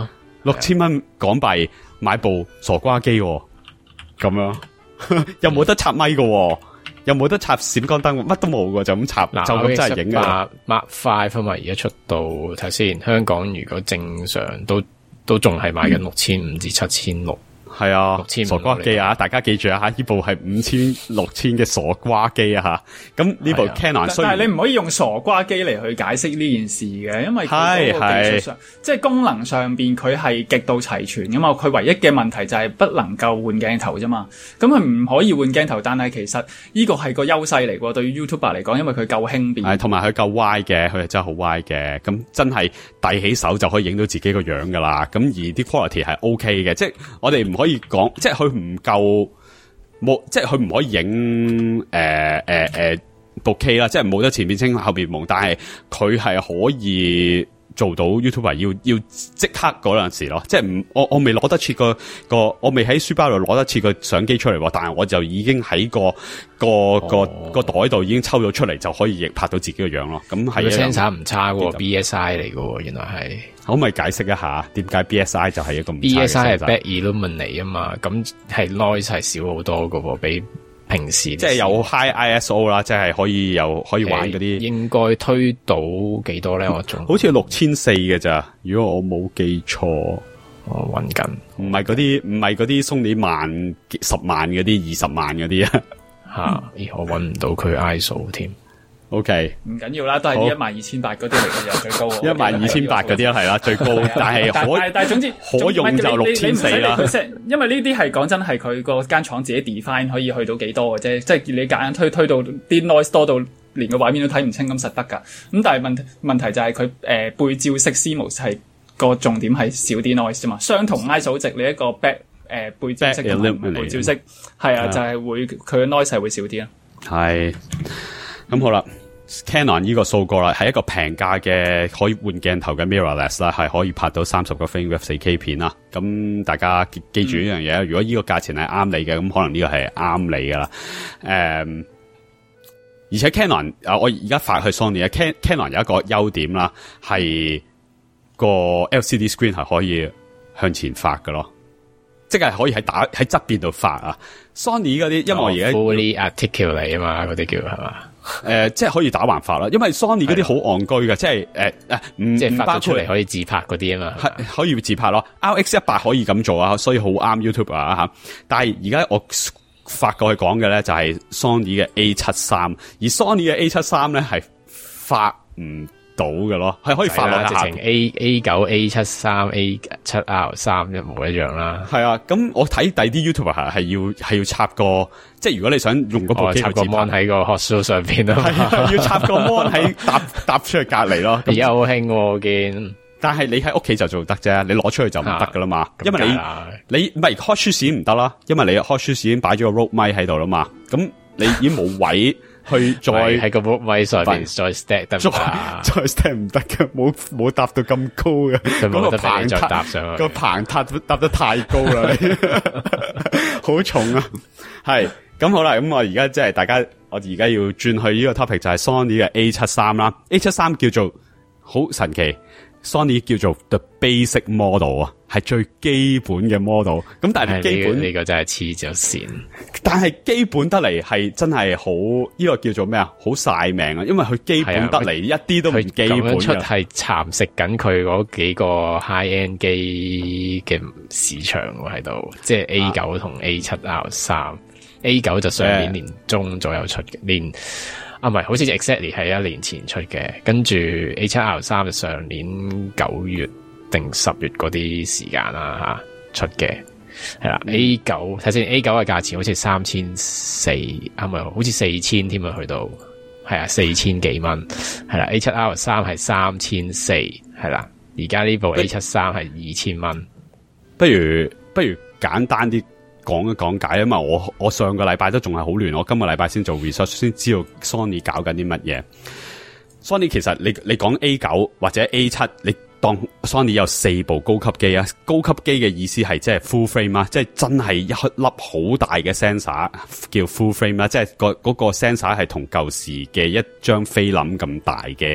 六千蚊港幣買部傻瓜機，咁樣又冇得插咪嘅，又冇得插閃光燈，乜都冇嘅，就咁插，就咁真係影嘅。
Mark Five 啊嘛，而家出到睇先，香港如果正常都都仲係買緊六千五至七千六。
係啊，傻瓜機啊！大家記住啊，吓呢部係五千六千嘅傻瓜機啊！吓，咁呢部 Canon，
但係你唔可以用傻瓜機嚟去解釋呢件事嘅，因為佢嗰個技術上，即係功能上邊佢係極度齊全噶嘛。佢唯一嘅問題就係不能夠換鏡頭啫嘛。咁佢唔可以換鏡頭，但係其實呢個係個優勢嚟喎。對於 YouTuber 嚟講，因為佢夠輕便，
係同埋佢夠歪嘅，佢係真係好歪嘅。咁真係遞起手就可以影到自己個樣噶啦。咁而啲 quality 係 OK 嘅，即係我哋唔可以講，即係佢唔夠冇，即係佢唔可以影誒誒誒六 K 啦，即係冇得前面清後邊蒙，但係佢係可以做到 YouTuber 要要即刻嗰陣時咯，即係唔我我未攞得切個個，我未喺書包度攞得切個相機出嚟，但係我就已經喺個個、哦、個個袋度已經抽咗出嚟，就可以拍到自己個樣咯。咁係
sensor 唔差喎 ，B S I 嚟嘅，原來係。可唔
可以解釋一下點解 B S I 就係一個唔差嘅
B S I 係 Back Illuminate 啊嘛，咁係 noise 係少好多嘅喎，比平時
即係有 High I S O 啦，即係可以有可以玩嗰啲。
應該推到幾多咧？我仲
好似六千四嘅咋，如果我冇記錯，
我揾緊，
唔係嗰啲唔係嗰啲 Sony 萬十萬嗰啲二十萬嗰啲啊
吓，咦我揾唔到佢 I S O 添。
O K，
唔緊要啦，都係呢一萬二千八嗰啲嚟嘅，又最高。
一萬二千八嗰啲係啦，最高，但係可
但係總之
可用就六千四啦。
因為呢啲係講真係佢個間廠自己 define 可以去到幾多嘅啫，即係你夾硬推推到啲 noise 多到連個畫面都睇唔清咁實得噶。咁但係問題問題就係佢誒背照式 C M O S 係個重點係少啲 noise 啫嘛。相同 I S O 值你一個 back 誒、呃、背照式同埋背照式係啊，就係、是、會佢嘅 noise 係會少啲啊。係。
咁好啦 ，Canon 呢個數過啦，係一個平價嘅可以換鏡頭嘅 mirrorless 啦，係可以拍到三十個 frame rate 四 K 片啦。咁大家記，記住呢樣嘢，如果呢個價錢係啱你嘅，咁可能呢個係啱你噶啦。誒、嗯，而且 Canon 啊，我而家發去 Sony 啊 ，Canon 有一個優點啦，係個 L C D screen 係可以向前發㗎咯。即係可以喺打喺側邊度發啊 ，Sony 嗰啲，因為我而家
fully articulate 啊嘛，嗰啲叫係嘛？
誒、呃，即係可以打橫發啦，因為 Sony 嗰啲好戇居嘅，即係誒誒，唔
即係發出嚟
唔
可以自拍嗰啲啊嘛，
係可以自拍咯。R X 一百可以咁做啊，所以好啱 YouTube 啊吓。但係而家我發過去講嘅咧就係 Sony 嘅 A 七三，而 Sony 嘅 A 七三咧係發唔到嘅咯，係可以發落下。
直情 A A 九 A 七三 A 七 R 三一模一樣啦。
係啊，咁我睇第啲 YouTuber 係要係要插個，即係如果你想用嗰部機、哦、插個 mon 喺個 hot show 上邊咯，係要插個 mon 喺搭搭出去隔籬咯。
而家好興我見，
但係你喺屋企就做得啫，你攞出去就唔得噶啦嘛，因為你你唔係 hot shoe 唔得啦，因為你 hot shoe 已經擺咗個 Rode mic 喺度啦嘛，咁你已經冇位。去再
喺個 Rode mic 上邊再 stack 得唔得？
再 stack 唔得嘅，冇冇搭到咁高嘅，嗰、那個棚
再搭上去，
個棚搭搭得太高啦，好重啊！係咁好啦，咁我而家即係大家，我而家要轉去呢個 topic 就係 Sony 嘅 A 七三啦 ，A 七三叫做好神奇。Sony 叫做 the basic model 啊，係最基本嘅 model。咁但係基本
呢、這個真係黐咗線。
但係基本得嚟係真係好，呢、這個叫做咩啊？好晒命啊！因為佢基本得嚟一啲都唔基本嘅。佢咁樣出係蠶食緊佢嗰幾個 high end 機嘅市場喺度，即係 A 九同 A 七 R 三。A 九就上年年中左右出嘅，年。啊，唔係，好似 exactly 係一年前出嘅，跟住 A 七 R 三就上年九月定十月嗰啲時間啦吓出嘅，係啦、嗯、A 九睇先 A 九嘅價錢好似三千四，啊唔係，好似四千添啊，去到係啊四千幾蚊，係啦 A 七 R 三係三千四，係啦，而家呢部 A 七三係二千蚊，不如不如簡單啲。講一講解啊嘛，我我上個禮拜都仲係好亂，我今個禮拜先做 research 先知道 Sony 搞緊啲乜嘢。Sony 其實你你講 A 九或者 A 七，你當 Sony 有四部高級機啊，高級機嘅意思係即係 full frame 啊，即係真係一粒好大嘅 sensor 叫 full frame 啦，即係個嗰個 sensor 係同舊時嘅一張菲林咁大嘅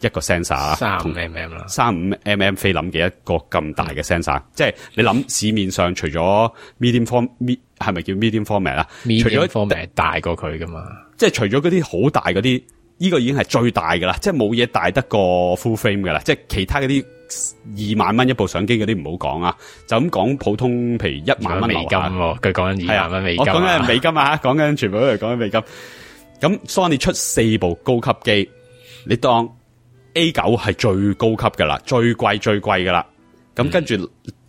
一個 sensor 啦，
三十五 mm 啦，
三十五 mm 菲林嘅一個咁大嘅 sensor，、嗯、即係你諗市面上除咗 medium form， 係咪叫 medium format 啦？除咗
format 大過佢噶嘛？
即係除咗嗰啲好大嗰啲，呢、這個已經係最大噶啦，即係冇嘢大得過 full frame 噶啦，即係其他嗰啲二萬蚊一部相機嗰啲唔好講啊，就咁講普通，譬如一萬蚊
美金，佢講緊二萬蚊美金，
我講緊美金啊，講緊全部都係講緊美金。咁 Sony 出四部高級機，你當 A 九係最高級噶啦，最貴最貴噶啦。咁跟住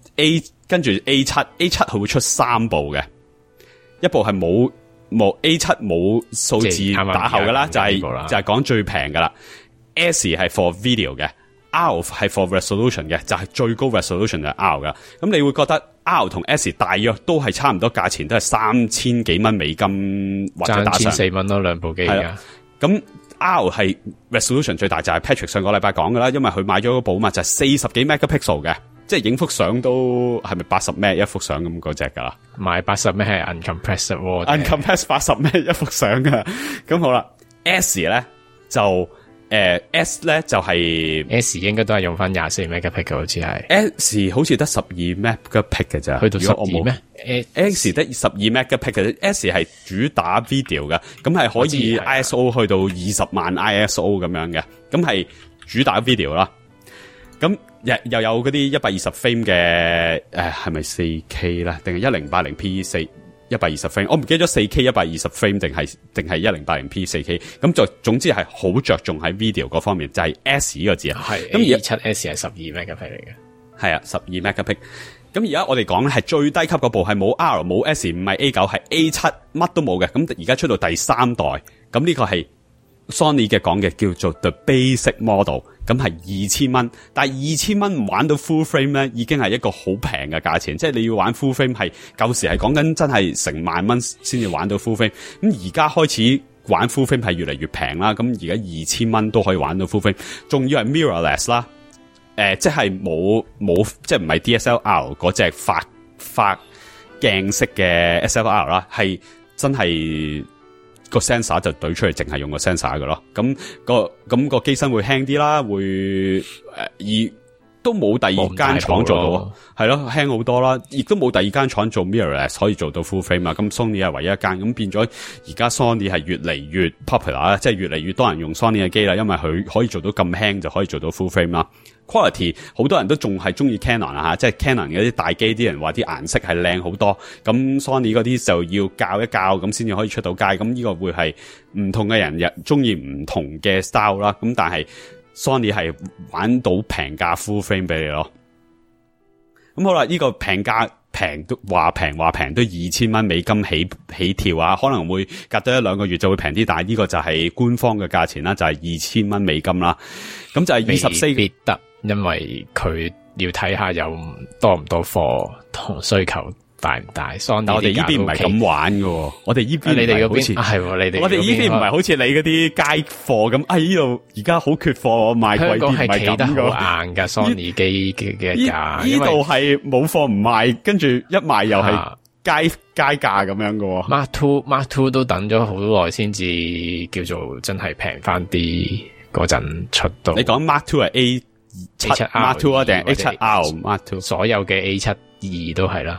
A 跟住 A 七 A 七佢會出三部嘅，一部係冇冇 A 七冇數字打後噶啦，就係、是、就係講最平噶啦。S 係 for video 嘅。R 係 for resolution 嘅，就係最高 resolution 就係 R 噶。咁你會覺得 R 同 S 大約都係差唔多價錢，都係三千幾蚊美金或者打上
千四蚊咯，兩部機嘅。
咁 R 係 resolution 最大，就係 Patrick 上個禮拜講噶啦，因為佢買咗個部嘛，就係四十幾 megapixel 嘅，即係影幅相都係咪八十 meg 一幅相咁嗰隻噶啦？
買八十 meg 係 uncompressed
uncompressed 八十 meg 一幅相噶。咁好啦 ，S 咧就。誒、呃、，S 咧就係、是、
S 應該都係用翻廿四 megapixel 好似係
S 好似得十二 megapixel 嘅咋，
去到十二咩
？X 得十二 megapixel，S 係主打 video 嘅，咁係可以 I S O 去到二十萬 I S O 咁樣嘅，咁係主打 video 啦。咁又又有嗰啲一百二十 frame 嘅誒，係咪四 K 啦？定係一零八零 P 四？一百二十 frame，我唔記得咗四 K 一百二十 frame 定係定係一零八零 P 四 K， 咁就總之係好着重喺 video 嗰方面，就係、是、S 呢個字啊。
係咁而七 S 係十二 megapixel 嚟嘅，係
啊，十二 megapixel。咁而家我哋講咧係最低級嗰部係冇 R 冇 S 唔係 A 九係 A 七乜都冇嘅。咁而家出到第三代，咁呢個係 Sony 嘅講嘅叫做 The Basic Model， 咁係二千蚊，但係二千蚊玩到 Full Frame 咧，已經係一個好平嘅價錢，即係你要玩 Full Frame 係舊時係講緊真係成萬蚊先至玩到 Full Frame， 咁而家開始玩 Full Frame 係越嚟越平啦，咁而家二千蚊都可以玩到 Full Frame， 仲要係 Mirrorless 啦，誒、呃，即係冇冇即係唔係 D S L R 嗰隻發發鏡式嘅 S L R 啦，係真係。個 sensor 就懟出嚟，淨係用個 sensor 嘅咯。咁、個咁、個機身會輕啲啦，會誒、呃、而都冇第二間廠做到，係咯輕好多啦。亦都冇第二間廠做 mirrorless 可以做到 full frame 啊。咁 Sony 係唯一一間，咁變咗而家 Sony 係越嚟越 popular 啦，即係越嚟越多人用 Sony 嘅機啦，因為佢可以做到咁輕就可以做到 full frame 啦。quality 好多人都仲係中意 Canon 啊吓，即係 Canon 嗰啲大機，啲人話啲顏色係靚好多，咁 Sony 嗰啲就要校一校咁先至可以出到街，咁呢個會係唔同嘅人又中意唔同嘅 style 啦，咁但係 Sony 係玩到平價 full frame 俾你咯。咁好啦，呢個平價平都話平話平都二千蚊美金起起跳啊，可能會隔咗一兩個月就會平啲，但係呢個就係官方嘅價錢啦，就係二千蚊美金啦。咁就係二十四
必得。因為佢要睇下有多唔多貨同需求大唔大。但
我哋呢邊唔係咁玩㗎，我哋呢邊
你哋嗰
邊
係你哋
我哋呢邊唔係好似你嗰啲街貨咁。啊呢度而家好缺貨，我賣貴啲唔係咁㗎。香港係企得好硬㗎，Sony 機嘅嘅價。呢度係冇貨唔賣，跟住一賣又係街街價咁樣㗎。
Mark Two Mark Two 都等咗好耐先至叫做真係平翻啲嗰陣出到。
你講 Mark Two 係 A七 Mark Two 啊定係 A 七 R Mark Two？
所有嘅 A 七二都係啦。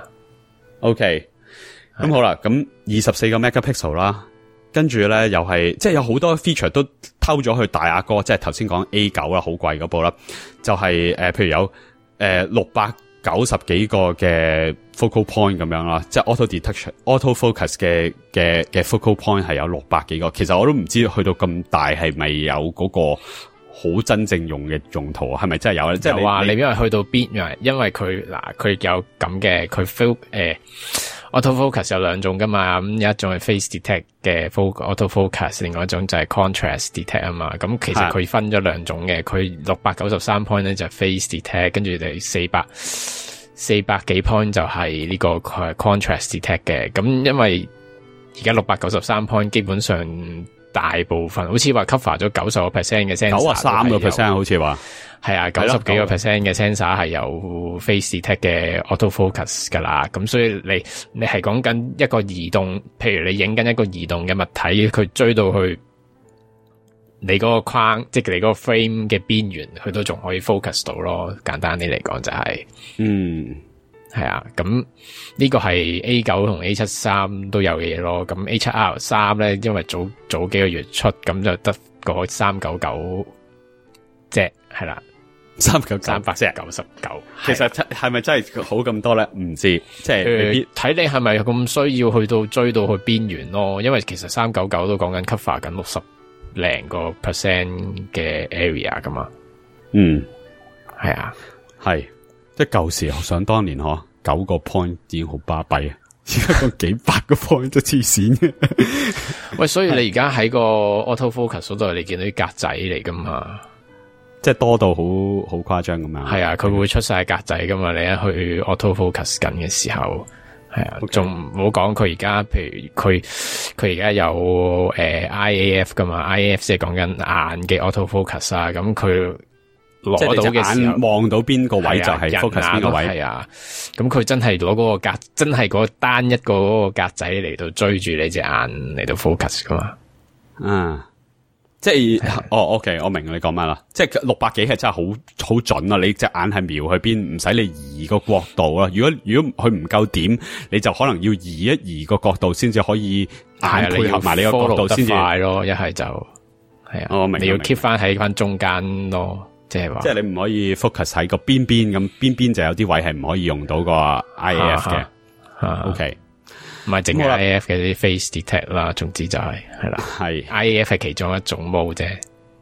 OK， 咁好啦，咁二十四個 megapixel 啦，跟住咧又係即係有好多 feature 都偷咗去大阿哥，即係頭先講 A 九啦，好貴嗰部啦，就係、是、誒、呃，譬如有誒六百九十幾個嘅 focal point 咁樣啦，即係 auto detection、auto focus 嘅嘅嘅 focal point 係有六百幾個，其實我都唔知去到咁大係咪有嗰、那個。好真正用嘅用途係咪真係有咧？即係
話你因為去到邊，因為佢嗱佢有咁嘅，佢 focus 誒 auto focus 有兩種噶嘛，咁有一種係 face detect 嘅 auto focus， 另外一種就係 contrast detect 啊嘛。咁其實佢分咗兩種嘅，佢六百九十三 point 咧就係 face detect， 跟住你四百四百幾 point 就係呢個佢係 contrast detect 嘅。咁因為而家六百九十三 point 基本上。大部分好似話 cover 咗九十個 percent 嘅 sensor，
九十三個 percent 好似話
係啊，九十幾個 percent 嘅 sensor 係有 face detect 嘅 auto focus 噶啦。咁所以你你係講緊一個移動，譬如你影緊一個移動嘅物體，佢追到去你嗰個框，即係你嗰個 frame 嘅邊緣，佢都仲可以 focus 到咯。簡單啲嚟講就係、是，
嗯，係
啊。咁呢個係 A 九同 A 七三都有嘅嘢咯。咁 A 七 R 三咧，因為早早幾個月出，咁就得個三九九隻係啦，
三九九
三百九十九。
其實係咪真係好咁多咧？唔知，即係
睇、呃、你係咪咁需要去到追到去邊緣咯？因為其實三九九都講緊 cover 緊六十。零個 percent 嘅 area 噶嘛，
嗯，
係啊，
係，即係舊時想當年嗬，九個 point 已經好巴閉啊，而家個幾百個 point 都黐線嘅。
喂，所以你而家喺個 auto focus 嗰度，你見到啲格仔嚟噶嘛？
即係多到好好誇張咁樣。係
啊，佢會出晒格仔噶嘛？你一去 auto focus 緊嘅時候。係啊，仲唔好講佢而家，譬如佢佢而家有誒、呃、I A F 噶嘛 ，I A F 即係講緊眼嘅 auto focus 啊，咁佢攞到嘅時候
望到邊個位就係 focus 邊個位，
係啊，咁佢真係攞嗰個格，真係嗰單一個嗰個格仔嚟到追住你隻眼嚟到 focus 噶嘛，
嗯。即係哦 ，OK， 我明你講乜啦。即係六百幾係真係好好準啊！你隻眼係瞄去邊，唔使你移個角度啦。如果如果佢唔夠點，你就可能要移一移個角度先至可以眼配合埋你個角度先至快
咯。一係就係啊，
我明。
你要 keep 翻喺翻中間咯，即係話。即係
你唔可以 focus 喺個邊邊咁，邊邊就有啲位係唔可以用到個 I A F 嘅。OK。
唔係淨係 I A F 嘅啲 face detect 啦，總之就係係啦，係 I A F 係其中一種 mode 啫。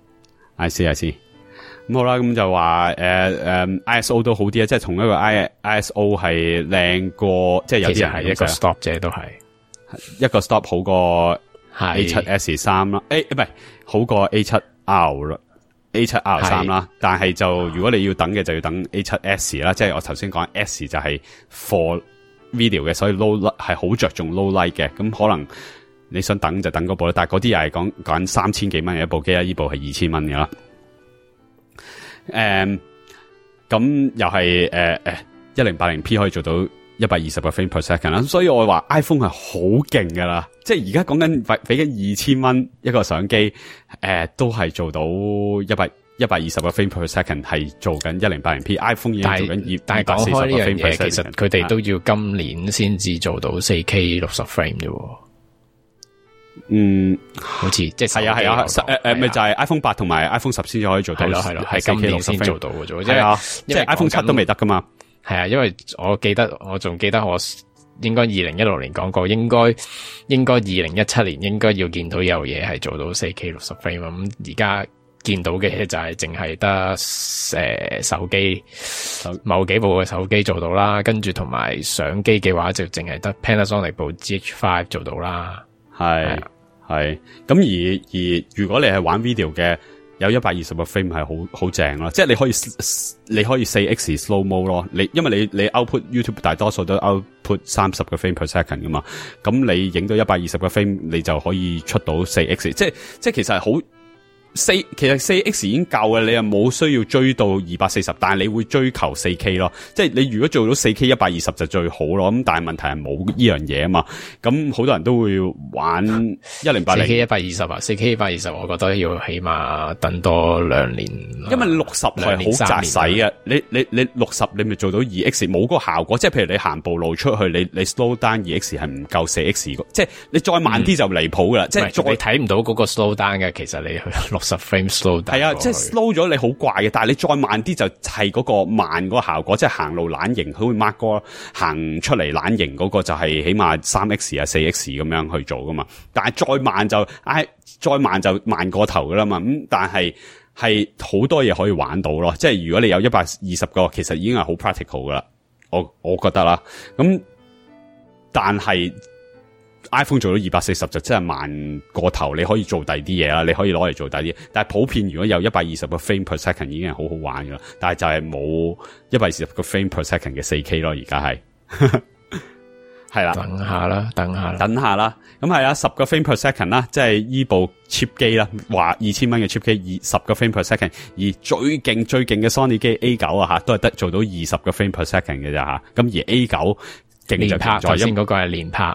I see I see。咁好啦，咁就話誒誒 I S O 都好啲啊，即係同一個 I I S O 係靚過，即係有啲人係
一個 stop 啫，都係
一個 stop 好過 A 七 S 三啦，誒唔係好過 A 七 R 啦 ，A 七 R 三啦，但係就如果你要等嘅就要等 A 七 S 啦，即係我頭先講 S 就係 for video 嘅，所以 low 係好着重 low light 嘅，咁可能你想等就等嗰部啦，但係嗰啲又係講講三千幾蚊嘅一部機啦，呢部係二千蚊嘅啦。誒、嗯，咁又係誒誒一零八零 P 可以做到一百二十個 frame per second 啦，所以我話 iPhone 係好勁噶啦，即係而家講緊俾緊二千蚊一個相機，誒、呃、都係做到一百。一百二十個 frame per second 係做緊一零八零 P，iPhone 已經做緊二，但係講開呢樣嘢，其實佢哋都要今年先至做到四 K 六十 frame 啫。嗯，好似即係係啊係啊，誒誒，咪就係 iPhone 八同埋 iPhone 十先至可以做到，係咯係咯，係今年先做到嘅啫。係啊，即係 iPhone 七都未得噶嘛。係啊，因為我記得我仲記得我應該二零一六年講過，應該應該二零一七年應該要見到有嘢係做到四 K 六十 frame 咁，而家。見到嘅嘢就係淨係得誒手機，某幾部嘅手機做到啦，跟住同埋相機嘅話就淨係得 Panasonic 部 G H 五 做到啦。係係咁而而如果你係玩 video 嘅，有一百二十個 frame 係好好正咯，即係你可以你可以四 X slow mo 咯，你因為你你 output YouTube 大多數都 output 三十個 frame per second 噶嘛，咁你影到一百二十個 frame 你就可以出到四 X， 即係即係其實係好。四其實四 X 已經夠嘅，你又冇需要追到二百四十，但係你會追求四 K 咯，即係你如果做到四 K 一百二十就最好咯。咁但係問題係冇呢樣嘢啊嘛，咁好多人都會玩一零八零。四 K 一百二十啊，四 K 一百二十，我覺得要起碼等多兩年。因為六十係好扎使嘅，你你你六十你咪做到二 X 冇嗰個效果，即係譬如你行步路出去，你你 slow down 二 X 係唔夠四 X 嘅，即係你再慢啲就離譜噶啦，即係再你睇唔到嗰個 slow down 嘅，其實你去六十 frame slow down 係啊，即係 slow 咗你好怪嘅，但係你再慢啲就係嗰個慢嗰個效果，即係行路懶型，佢會 mark 哥行出嚟懶型嗰個就係起碼三 X 啊四 X 咁樣去做噶嘛，但係再慢就唉，再慢就慢過頭噶啦嘛，咁但係係好多嘢可以玩到咯，即係如果你有一百二十個，其實已經係好 practical 噶啦，我我覺得啦，咁但係。iPhone 做到二百四十就真係慢過頭，你可以做第二啲嘢啦，你可以攞嚟做第二啲，但係普遍如果有一百二十個 frame per second 已經係好好玩噶啦，但係就係冇一百二十個 frame per second 嘅四 K 咯，而家係係啦，等下啦，等下啦，等下啦，咁係啊，十個 frame per second 啦，即係依部 cheap 機啦，話二千蚊嘅 cheap 機，二十個 frame per second，而最勁最勁嘅 Sony 機 A 九啊吓，都係得做到二十個 frame per second 嘅咋吓，咁而 A 九勁就勁在，頭先嗰個係連拍。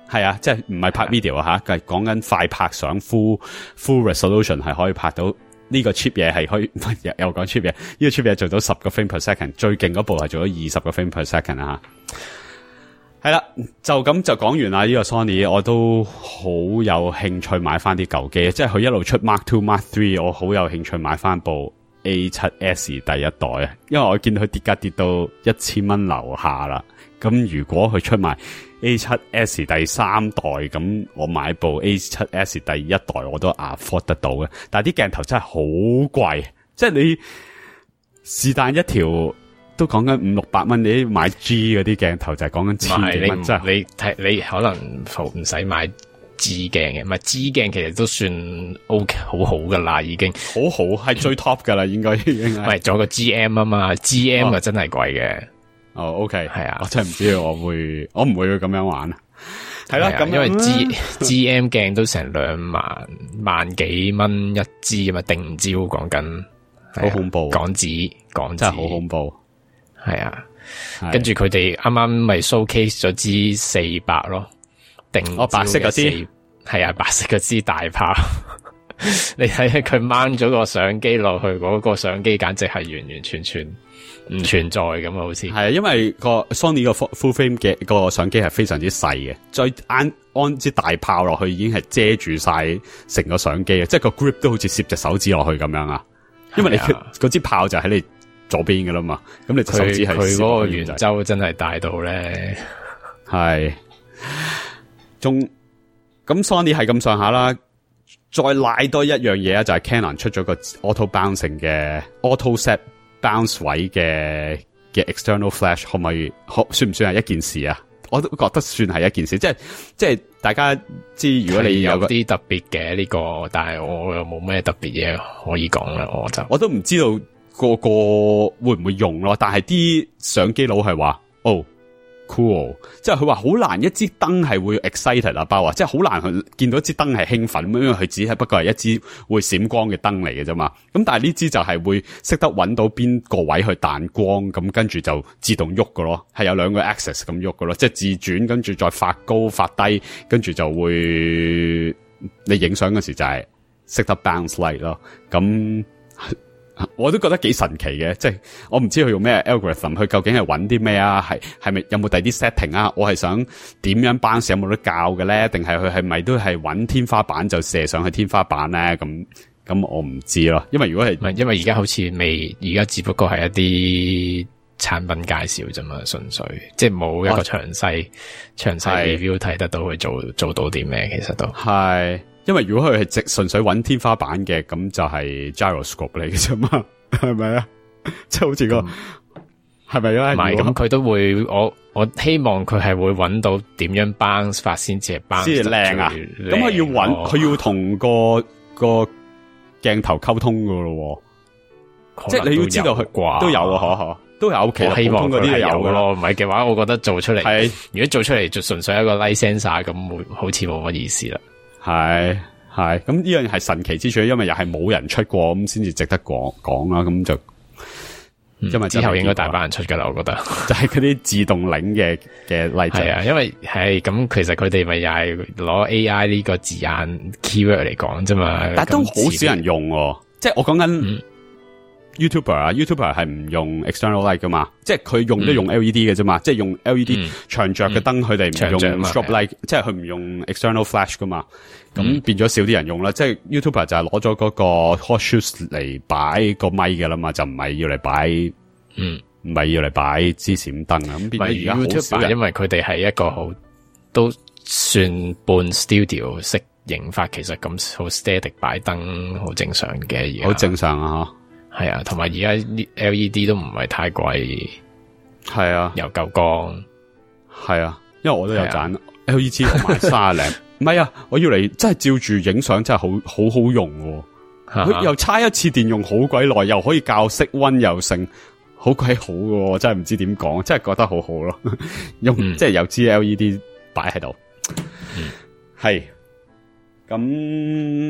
係啊，即係唔係拍 video 啊吓，係講緊快拍相 full full resolution 係可以拍到呢個 cheap 嘢係可以又講 cheap 嘢，呢個 cheap 嘢做到十個 frame per second， 最勁嗰部係做咗二十個 frame per second 啊吓。係啦，就咁就講完啦。呢個 Sony 我都好有興趣買翻啲舊機，即係佢一路出 Mark Two Mark Three， 我好有興趣買翻部 A 七 S 第一代啊，因為我見到佢跌價跌到一千蚊樓下啦。咁如果佢出埋 A 七 S 第三代，咁我買部 A 七 S 第一代我都 afford 得到嘅。但係啲鏡頭真係好貴，即係你是但一條都講緊五六百蚊，你買 G 嗰啲鏡頭就係講緊千幾蚊，真係
你睇你可能唔使買 G 鏡嘅，唔係 G 鏡其實都算 OK 好好噶啦，已經
好好係最 top 噶啦，應該已經係。
喂，仲有個 G M 啊嘛 ，G M 啊真係貴嘅。
哦 ，OK，
係啊，
我真係唔知我會，我唔會咁樣玩啊。係啦，咁
因為 G G M 鏡都成兩萬萬幾蚊一支啊嘛，定焦講緊，
好恐怖，
港紙港紙
真係好恐怖。
係啊，跟住佢哋啱啱咪 showcase 咗支四百咯，定
哦白色嗰支，
係啊，白色嗰支大炮。你睇下佢掹咗個相機落去，嗰、嗰個相機簡直係完完全全唔存在咁啊！好似
係啊，因為個 Sony 個 full frame 嘅個相機係非常之細嘅，再安安支大炮落去已經係遮住晒成個相機啊！即係個 grip 都好似攝隻手指落去咁樣啊！因為你嗰支炮就喺你左邊噶啦嘛，咁你隻手指係
佢嗰個圓周真係大到咧，
係仲咁 Sony 係咁上下啦。再賴多一樣嘢啊，就係、是、Canon 出咗個 auto bouncing 嘅 auto set bounce 位嘅嘅 external flash， 可唔可以可算唔算係一件事啊？我都覺得算係一件事，即係即係大家知，如果你有
啲特別嘅呢個，但係我又冇咩特別嘢可以講啦，我就
我都唔知道個個會唔會用咯，但係啲相機佬係話哦。cool， 即係佢話好難一支燈係會 excited 啊，包啊，即係好難去見到一支燈係興奮，因為佢只係不過係一支會閃光嘅燈嚟嘅啫嘛。咁但係呢支就係會識得揾到邊個位去彈光，咁跟住就自動喐㗎咯，係有兩個 axis 咁喐㗎咯，即係自轉跟住再發高發低，跟住就會你影相嗰時就係識得 bounce light 咯，咁。我都覺得幾神奇嘅，即係我唔知佢用咩 algorithm， 佢究竟係揾啲咩啊？係係咪有冇第啲 setting 啊？我係想點樣 bounce，有冇得教嘅咧？定係佢係咪都係揾天花板就射上去天花板咧？咁咁我唔知咯。因為如果係
唔係，因為而家好似未，而家只不過係一啲產品介紹啫嘛，純粹即係冇一個詳細詳細 review 睇得到佢做做到啲咩，其實都係。
因為如果佢係直純粹揾天花板嘅，咁就係 gyroscope 嚟嘅啫嘛，係咪啊？即係好似個係咪啊？唔係
咁，佢都會我我希望佢係會揾到點樣 bounce 法先至係 bounce
先靚啊！咁佢要揾佢要同個個鏡頭溝通噶咯，即係你要知道佢
啩
都有啊，可可都有。其實
希望
嗰啲都有噶
咯，唔係嘅話，我覺得做出嚟
係
如果做出嚟就純粹一個 light sensor 咁，會好似冇乜意思啦。
係係咁呢樣係神奇之處，因為又係冇人出過，咁先至值得講講啦。咁就、
嗯、因為之後應該大把人出噶啦，我覺得
就係嗰啲自動領嘅嘅例子。係
啊，因為係咁，其實佢哋咪又係攞 A I 呢個字眼 keyword 嚟講啫嘛。
但都好少人用喎，即係我講緊。嗯YouTuber 啊 ，YouTuber 係唔用 external light 噶嘛，即係佢用都用 L E D 嘅啫嘛，嗯、即係用 L E D 長着嘅燈，佢哋唔用 strobe light，即係佢唔用 external flash 噶嘛，咁、嗯、變咗少啲人用啦。即係 YouTuber 就係攞咗嗰個 horseshoes 嚟擺個咪噶啦嘛，就唔係要嚟擺，嗯，唔係要嚟擺支閃燈啊。咁變咗而家好少人，
因為佢哋係一個好都算半 studio 式影法，其實咁好 static 擺燈好正常嘅，而家
好正常啊。
係啊，同埋而家 L E D 都唔係太貴，
係啊，
又夠光，
係啊，因為我都有揀 L E D 同埋卅零，唔係啊，我要嚟真係照住影相，真係好好好用喎。佢又差一次電用好鬼耐，又可以校色溫又剩，好鬼好喎，真係唔知點講，真係覺得好好咯。用、嗯、即係有支 L E D 擺喺度，係咁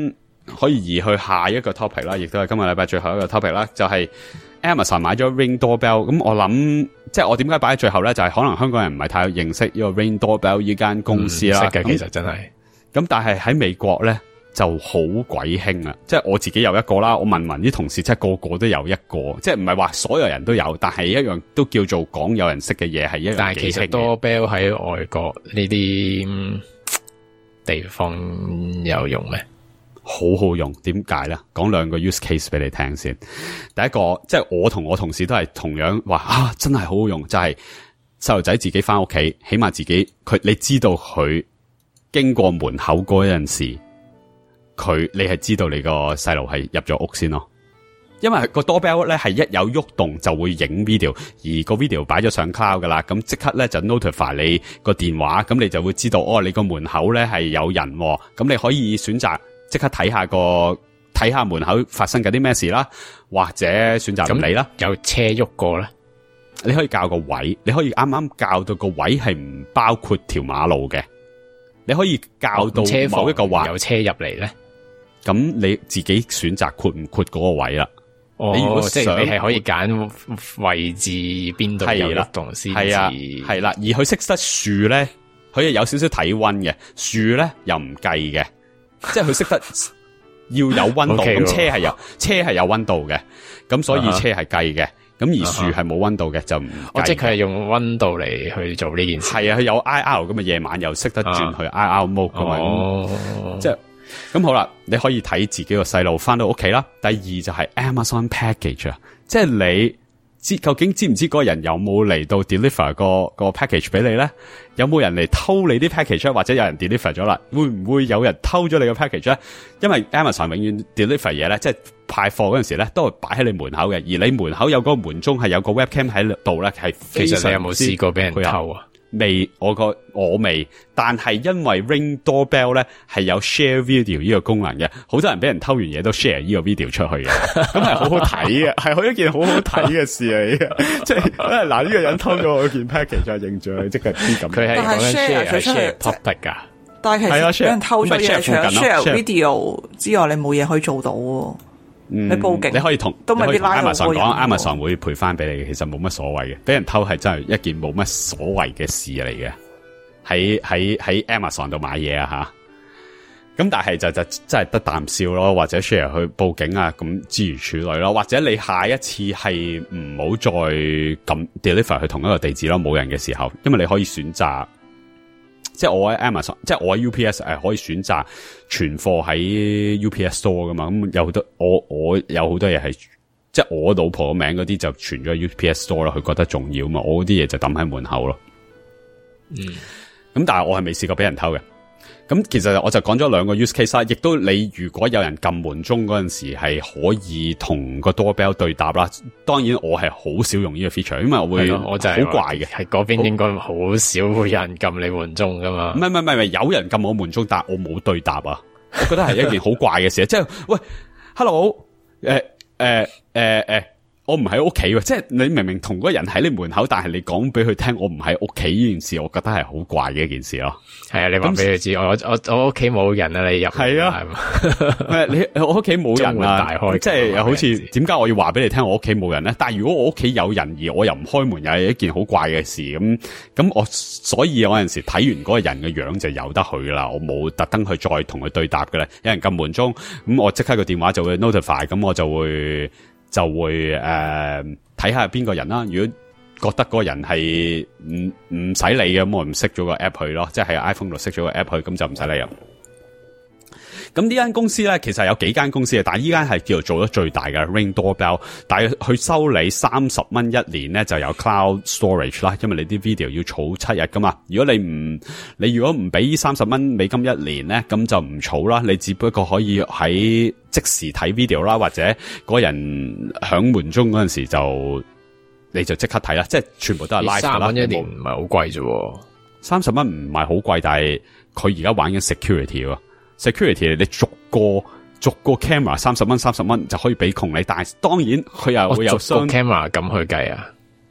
可以移去下一個 topic 啦，亦都係今個禮拜最後一個 topic 啦，就係、是、Amazon 買咗 Ring Doorbell。咁我諗，即係我點解擺喺最後咧？就係、是、可能香港人唔係太認識呢個 Ring Doorbell 呢間公司啦。
識嘅其實真係。
咁但係喺美國咧就好鬼興啊！即係我自己有一個啦，我問問啲同事，即係個個都有一個，即係唔係話所有人都有，但係一樣都叫做講有人識嘅嘢係一樣。
但係其實 Doorbell 喺外國呢啲地方有用咩？
好好用，點解咧？講兩個 use case 俾你聽先。第一個，即係我同我同事都係同樣話啊，真係好好用，就係細路仔自己翻屋企，起碼自己佢你知道佢經過門口嗰陣時，佢你係知道你個細路係入咗屋先咯。因為個 doorbell 咧係一有喐動就會影 video，而個 video 擺咗上 cloud 噶啦，咁即刻咧就 notify 你個電話，咁你就會知道哦，你個門口咧係有人，咁你可以選擇即刻睇下個睇下門口發生緊啲咩事啦，或者選擇唔理啦。
有車喐過咧，
你可以校個位，你可以啱啱校到個位係唔包括條馬路嘅，你可以校到某一個位
有車入嚟咧，
咁你自己選擇括唔括嗰個位啦。
哦，
你如果
即係你係可以揀位置邊度有喐動先至
係啊，係啦，而佢識得樹咧，佢係有少少體溫嘅，樹咧又唔計嘅，即係佢識得要有溫度，咁車係有車係有溫度嘅，咁所以車係計嘅，咁而樹係冇溫度嘅就唔計。
哦，即係佢係用溫度嚟去做呢件事。
係啊，佢有 I R 咁嘅夜晚又識得轉去 I R mode 噶嘛，
哦，
即係。咁好啦，你可以睇自己個細路翻到屋企啦。第二就係 Amazon package 啊，即係你知究竟知唔知嗰個人有冇嚟到 deliver 個個 package 俾你咧？有冇人嚟偷你啲 package 或者有人 deliver 咗啦？會唔會有人偷咗你個 package 咧？因為 Amazon 永遠 deliver 嘢咧，即係派貨嗰陣時咧，都係擺喺你門口嘅。而你門口有嗰個門鐘係有個 webcam 喺度咧，係非常之。
其實你有冇試過俾人偷啊？
未，我個我未，但係因為 Ring Doorbell 咧係有 share video 呢個功能嘅，好多人俾人偷完嘢都 share 呢個 video 出去嘅，咁係好好睇嘅，係好一件好好睇嘅事嚟嘅，即係嗱呢個人偷咗我件 package 再認住佢，即係啲咁。
佢係講緊 share 係 share public 噶，
但係其實俾人偷咗嘢，除咗 share video 之外，你冇嘢可以做到。
嗯、
你報警，
你可以同
都未必拉到
Amazon 講 Amazon 會賠翻俾你嘅，其實冇乜所謂嘅。俾人偷係真係一件冇乜所謂嘅事嚟嘅。喺喺喺 Amazon 度買嘢啊吓，咁但係就就真係得啖笑咯，或者 share 去報警啊，咁諸如此類咯，或者你下一次係唔好再咁 deliver 去同一個地址咯，冇人嘅時候，因為你可以選擇。即係我喺 Amazon，即係我喺 U P S 誒，可以選擇存貨喺 U P S Store 噶嘛。咁有好多我我有好多嘢係，即係我老婆個名嗰啲就存咗喺 U P S Store 咯。佢覺得重要嘛，我嗰啲嘢就抌喺門口咯。嗯，咁但係我係未試過俾人偷嘅。咁其實我就講咗兩個 use case 啦，亦都你如果有人撳門鐘嗰陣時係可以同個 doorbell 對答啦。當然我係好少用呢個 feature，因為我會我就係好怪嘅，
喺嗰邊應該好少會有人撳你門鐘噶嘛。
唔係唔係唔係，有人撳我門鐘，但係我冇對答啊。我覺得係一件好怪嘅事，即係喂 ，hello，誒誒誒誒。我唔喺屋企喎，即係你明明同嗰個人喺你門口，但係你講俾佢聽我唔喺屋企呢件事，我覺得係好怪嘅一件事咯。係啊，你話俾佢知，我我我屋企冇人啊，你入係啊，係你我屋企冇人啊，大開即係又好似點解我要話俾你聽我屋企冇人咧？但係如果我屋企有人而我又唔開門，又係一件好怪嘅事咁咁，我所以我有陣時睇完嗰個人嘅樣就由得佢啦，我冇特登去再同佢對答嘅咧。有人撳門鐘，咁我即刻個電話就會 notify，咁我就會。就會誒睇下邊個人啦。如果覺得嗰個人係唔唔使理嘅，咁我唔熄咗個 app 去咯，即係喺 iPhone 度熄咗個 app 去，咁就唔使理啦。咁呢間公司咧，其實有幾間公司嘅，但係呢間係叫做做得最大嘅 Ring Doorbell， 但係佢收你三十蚊一年咧，就有 Cloud Storage 啦，因為你啲 video 要儲七日噶嘛。如果你唔你如果唔俾三十蚊美金一年咧，咁就唔儲啦，你只不過可以喺即時睇 video 啦，或者嗰人響門鐘嗰陣時就你就即刻睇啦，即係全部都係 live 啦。三十蚊一年唔係好貴啫，三十蚊唔係好貴，但係佢而家玩緊 security 喎。security 你逐個逐個 camera 三十蚊三十蚊就可以俾窮你，但係當然佢又會有雙
camera 咁去計啊，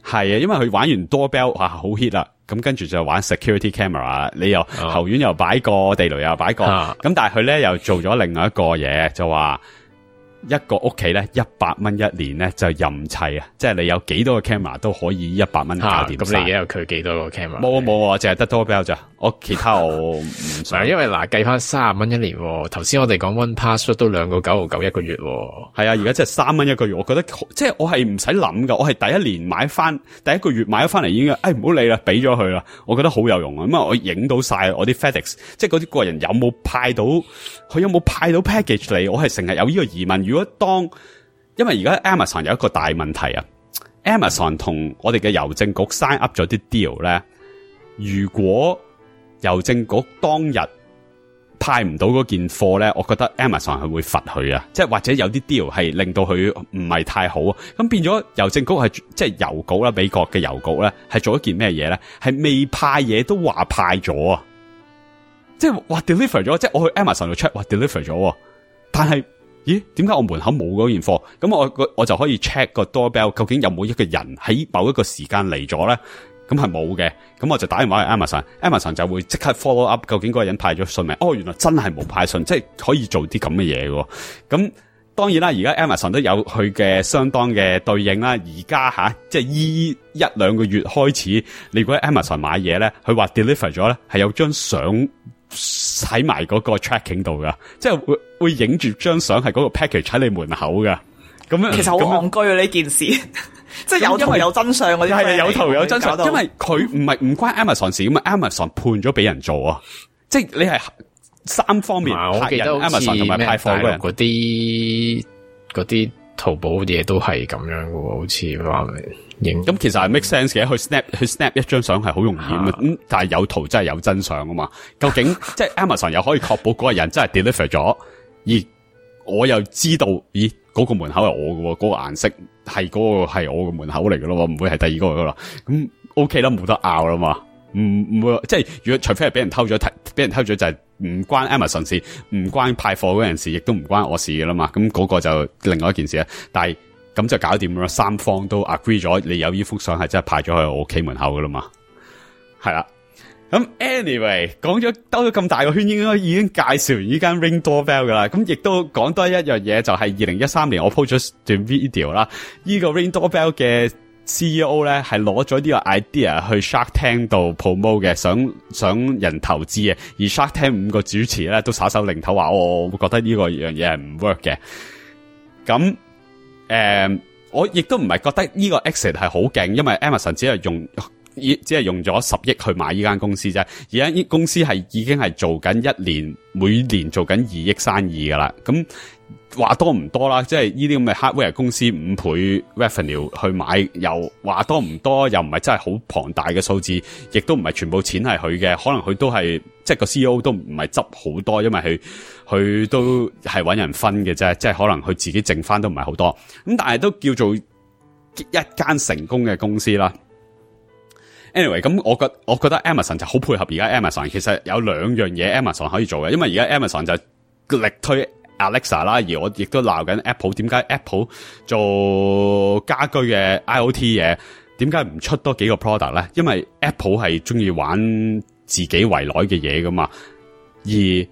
係啊，因為佢玩完 doorbell 哇好 hit 啦，咁跟住就玩 security camera， 你又、哦、後院又擺個，地雷又擺個，咁、啊、但係佢咧又做咗另外一個嘢，就話一個屋企咧一百蚊一年咧就任砌啊，即係你有幾多個 camera 都可以一百蚊搞掂。咁、啊、你而家有佢幾多個 camera？ 冇冇啊，淨係得 doorbell 咋，我其他我唔想。因為嗱計翻三十蚊一年，頭先我哋講 one password 都兩個九毫九一個月，係啊，而家即係三蚊一個月，我覺得即係我係唔使諗噶，我係第一年買翻，第一個月買咗翻嚟已經，誒唔好理啦，俾咗佢啦，我覺得好有用啊，咁啊我影到晒我啲 FedEx， 即係嗰啲個人有冇派到，佢有冇派到 package 嚟，我係成日有呢個疑問。如果當因為而家 Amazon 有一個大問題啊 ，Amazon 同我哋嘅郵政局 sign up 咗啲 deal 咧，如果郵政局當日派唔到嗰件貨咧，我覺得 Amazon 係會罰佢啊，即係或者有啲 deal 係令到佢唔係太好啊，咁變咗郵政局係即係郵局啦，美國嘅郵局咧係做一件咩嘢咧？係未派嘢都話派咗啊，即係話 deliver 咗，即係我去 Amazon 度 check 話 deliver 咗，但係咦點解我門口冇嗰件貨？咁我我就可以 check 個 doorbell 究竟有冇一個人喺某一個時間嚟咗咧？咁係冇嘅，咁我就打電話去 Amazon，Amazon 就會即刻 follow up， 究竟嗰個人派咗信未？哦，原來真係冇派信，即係可以做啲咁嘅嘢喎。咁當然啦，而家 Amazon 都有佢嘅相當嘅對應啦。而家吓，即係依一兩個月開始，你如果喺 Amazon 買嘢咧，佢話 deliver 咗咧，係有張相喺埋嗰個 tracking 度噶，即係會會影住張相係嗰個 package 喺你門口噶。咁樣
其實好戇居啊呢件事。即係有圖有真相嗰啲，係有圖有真相，因為佢唔係唔關 Amazon 事咁啊 ，Amazon 判咗俾人做啊，即係你係三方面，我記得 Amazon 同埋派貨嘅
嗰啲嗰啲淘寶嘢都係咁樣嘅，好似話影。咁
其實係 make sense 嘅，佢 snap 佢 snap 一張相係好容易啊，咁但係有圖真係有真相啊嘛。究竟即係 Amazon 又可以確保嗰個人真係 deliver 咗，而我又知道，咦嗰、嗰個門口係我嘅，嗰、嗰個顏色。係嗰個係我嘅門口嚟嘅咯，唔會係第二個噶啦。咁 OK 啦，冇得拗啦嘛。唔唔會，即係如果除非係俾人偷咗，俾人偷咗就係唔關 Amazon 事，唔關派貨嗰陣事，亦都唔關我事嘅啦嘛。咁嗰個就另外一件事啦。但係咁就搞掂啦，三方都 agree 咗，你有呢幅相係真係派咗去我屋企門口噶啦嘛。係啦。咁 anyway 講咗兜咗咁大個圈，應該已經介紹完呢間 Ring Doorbell 噶啦。咁亦都講多一樣嘢，就係二零一三年我 post 咗段 video 啦。呢個 Ring Doorbell 嘅 C E O 咧係攞咗呢個 idea 去 Shark Tank 度 promote 嘅，想想人投資嘅。而 Shark Tank 五個主持咧都耍手擰頭話，我會覺得呢個樣嘢係唔 work 嘅。咁誒、呃，我亦都唔係覺得呢個 exit 係好勁，因為 Amazon 只係用。只係用咗十億去買呢間公司啫，而家呢公司係已經係做緊一年，每年做緊二億生意噶啦。咁話多唔多啦，即係呢啲咁嘅 hardware 公司五倍 revenue 去買，又話多唔多，又唔係真係好龐大嘅數字，亦都唔係全部錢係佢嘅，可能佢都係即係個 C E O 都唔係執好多，因為佢佢都係搵人分嘅啫，即係可能佢自己剩翻都唔係好多。咁但係都叫做一間成功嘅公司啦。Anyway， 咁我覺我覺得 Amazon 就好配合而家 Amazon， 其實有兩樣嘢 Amazon 可以做嘅，因為而家 Amazon 就力推 Alexa 啦，而我亦都鬧緊 Apple， 點解 Apple 做家居嘅 I O T 嘢，點解唔出多幾個 product 咧？因為 Apple 係中意玩自己圍內嘅嘢噶嘛，而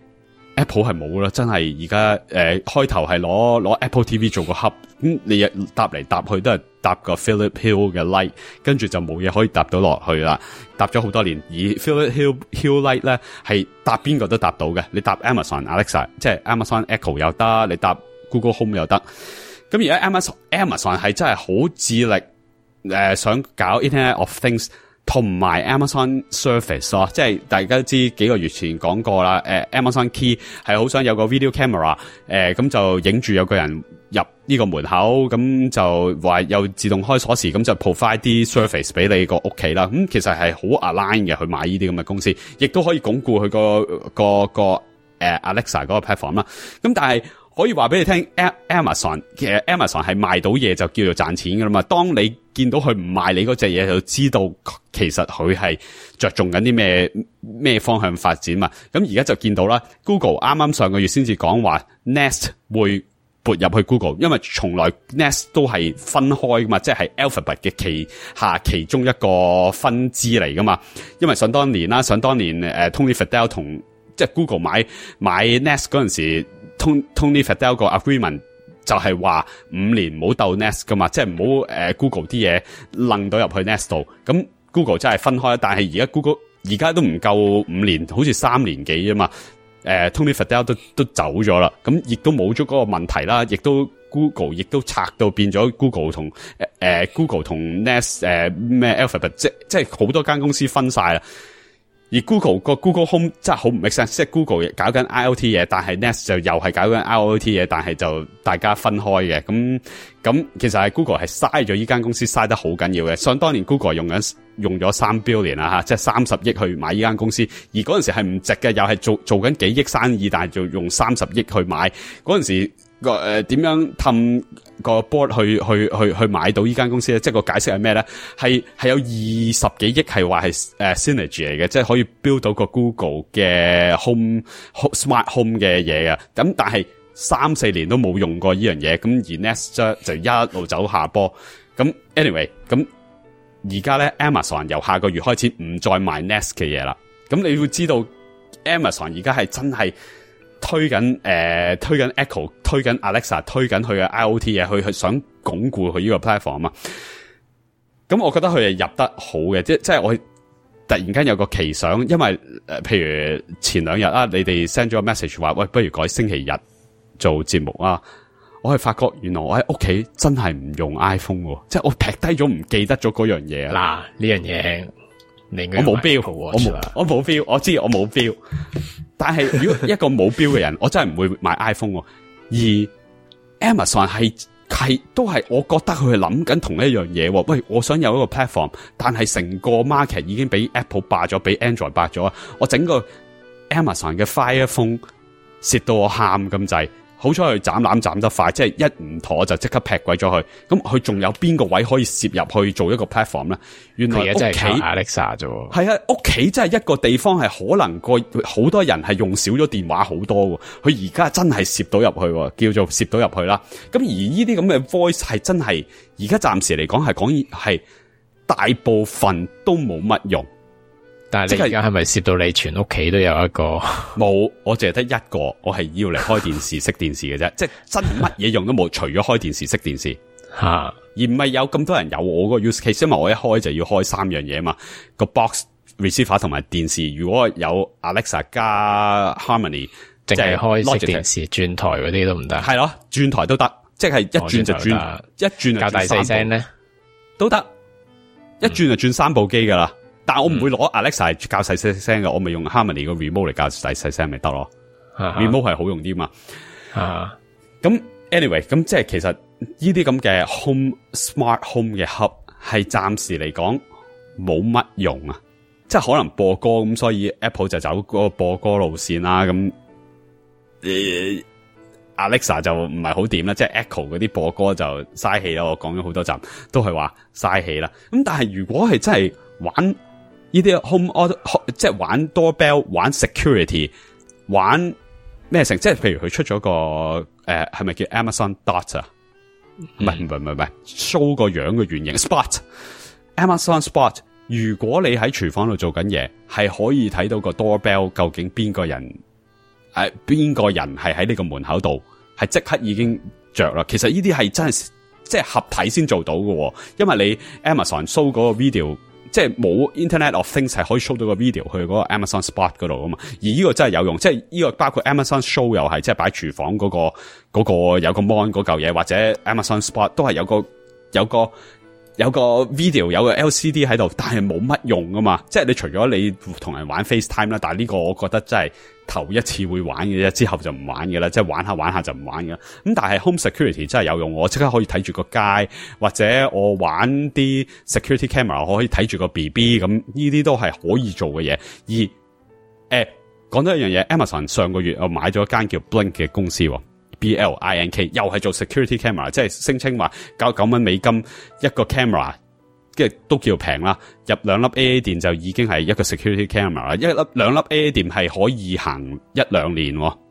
Apple 係冇啦，真係而家誒開頭係攞攞 Apple T V 做個盒，咁你日搭嚟搭去都係搭個 Philips Hue 嘅 light， 跟住就冇嘢可以搭到落去啦。搭咗好多年，而 Philips Hue Hue light 咧係搭邊個都搭到嘅，你搭 Amazon Alexa， 即係 Amazon Echo 又得，你搭 Google Home 又得。咁而家 Amazon Amazon 係真係好致力誒、呃、想搞 Internet of Things。同埋 Amazon Surface 咯，即係大家都知幾個月前講過啦。誒 Amazon Key 係好想有個 video camera，誒咁就影住有個人入呢個門口，咁就話有自動開鎖匙，咁就 provide 啲 Surface 俾你個屋企啦。咁其實係好 align 嘅去買呢啲咁嘅公司，亦都可以鞏固佢個個個誒 Alexa 嗰個 platform 啦。咁但係可以話俾你聽 ，Amazon 其實 Amazon 係賣到嘢就叫做賺錢噶啦嘛。當你見到佢唔賣你嗰隻嘢，就知道其實佢係着重緊啲咩咩方向發展嘛。咁而家就見到啦 ，Google 啱啱上個月先至講話 Nest 會撥入去 Google， 因為從來 Nest 都係分開噶嘛，即係 Alphabet 嘅旗下其中一個分支嚟噶嘛。因為想當年啦，想當年誒、呃、Tony Fadell 同即係 Google 買買 Nest 嗰陣時 ，Tony Fadell 個 agreement 就係話五年唔好鬥 Nest 噶嘛，即係唔好誒 Google 啲嘢掕到入去 Nest 度。咁 Google 真係分開，但係而家 Google 而家都唔夠五年，好似三年幾啊嘛。誒、呃、Tony Fadell 都都走咗啦，咁亦都冇咗嗰個問題啦，亦都 Google 亦都拆到變咗 Google 同誒、呃、Google 同 Nest 誒、呃、咩 Alphabet， 即即係好多間公司分晒啦。而 Google 個 Google Home 真係好唔 make sense， 即係 Google 搞緊 I O T 嘢，但係 Nest 就又係搞緊 I O T 嘢，但係就大家分開嘅。咁咁其實係 Google 係嘥咗呢間公司嘥得好緊要嘅。想當年 Google 用緊用咗三 billion 啦吓，即係三十億去買呢間公司，而嗰陣時係唔值嘅，又係做做緊幾億生意，但係就用三十億去買嗰陣時。個誒點樣氹個 board 去去去去買到呢間公司咧？即係個解釋係咩咧？係係有二十幾億係話係誒 synergy 嚟嘅，即係可以 build 到個 Google 嘅 home smart home 嘅嘢啊！咁但係三四年都冇用過呢樣嘢，咁而 Nest 就一路走下坡。咁 anyway，咁而家咧 Amazon 由下個月開始唔再賣 Nest 嘅嘢啦。咁你會知道 Amazon 而家係真係。推緊誒、呃，推緊 Echo， 推緊 Alexa， 推緊佢嘅 I O T 嘢，佢去想鞏固佢呢個 platform 啊嘛。咁我覺得佢係入得好嘅，即即係我突然間有個奇想，因為誒、呃，譬如前兩日啊，你哋 send 咗個 message 話，喂，不如改星期日做節目啊。我係發覺原來我喺屋企真係唔用 iPhone 喎，即係我劈低咗唔記得咗嗰樣嘢啊。
嗱，呢樣嘢。
我冇標，我冇，我冇標，我知我冇標。但係如果一個冇標嘅人，我真係唔會買 iPhone 喎。而 Amazon 係係都係，我覺得佢係諗緊同一樣嘢。喂，我想有一個 platform， 但係成個 market 已經俾 Apple 霸咗，俾 Android 霸咗。我整個 Amazon 嘅 Fire Phone 蝕到我喊咁滯。好彩佢斬纜斬得快，即係一唔妥就即刻劈鬼咗佢。咁佢仲有邊個位可以攝入去做一個 platform 咧？原來屋企
Alexa 啫，
係啊，屋企真係一個地方係可能個好多人係用少咗電話好多。佢而家真係攝到入去，叫做攝到入去啦。咁而呢啲咁嘅 voice 係真係而家暫時嚟講係講係大部分都冇乜用。
但係你而家係咪攝到你全屋企都有一個？
冇，我淨係得一個，我係要嚟開電視、熄電視嘅啫，即係真乜嘢用都冇，除咗開電視、熄電視
吓，
而唔係有咁多人有我個 use case，因為我一開就要開三樣嘢嘛，個 box receiver 同埋電視。如果有 Alexa 加 Harmony，
淨係開熄電視、轉台嗰啲都唔得。係
咯，轉台都得，即係一轉就轉，哦、一轉就轉
較大細聲咧
都得，一轉就轉三部機噶啦。但我唔會攞 Alexa 較細細聲嘅，我咪用 Harmony 個 remote 嚟較細細聲咪得咯。remote 係好用啲嘛。咁 anyway， 咁即係其實呢啲咁嘅 home smart home 嘅 hub 係暫時嚟講冇乜用啊。即係可能播歌咁，所以 Apple 就走嗰個播歌路線啦。咁、呃、Alexa 就唔係好掂啦，即係 Echo 嗰啲播歌就嘥氣啦。我講咗好多集都係話嘥氣啦。咁但係如果係真係玩呢啲 home auto 即係玩 doorbell、玩 security、玩咩成，即係譬如佢出咗個誒係咪叫 Amazon Dot 啊？唔係唔係唔係唔係 show 個樣嘅原型 Spot Amazon Spot。如果你喺廚房度做緊嘢，係可以睇到個 doorbell 究竟邊個人誒邊個人係喺呢個門口度，係即刻已經着啦。其實呢啲係真係即係合體先做到嘅，因為你 Amazon show 嗰個 video。即係冇 Internet of Things 係可以 show 到個 video 去嗰個 Amazon Spot 嗰度啊嘛，而呢個真係有用，即係呢個包括 Amazon Show 又係即係擺廚房嗰個嗰個有個 mon 嗰嚿嘢，或者 Amazon Spot 都係有個有個有個 video 有個 L C D 喺度，但係冇乜用啊嘛。即係你除咗你同人玩 FaceTime 啦，但係呢個我覺得真係頭一次會玩嘅啫，之後就唔玩嘅啦，即係玩下玩下就唔玩嘅。咁但係 Home Security 真係有用，我即刻可以睇住個街，或者我玩啲 Security Camera，我可以睇住個 B B， 咁呢啲都係可以做嘅嘢。而誒講多一樣嘢 ，Amazon 上個月我買咗一間叫 Blink 嘅公司。B L I N K 又係做 security camera， 即係聲稱話九九蚊美金一個 camera， 即係都叫平啦。入兩粒 A A 電就已經係一個 security camera 啦。一粒兩粒 A A 電係可以行一兩年，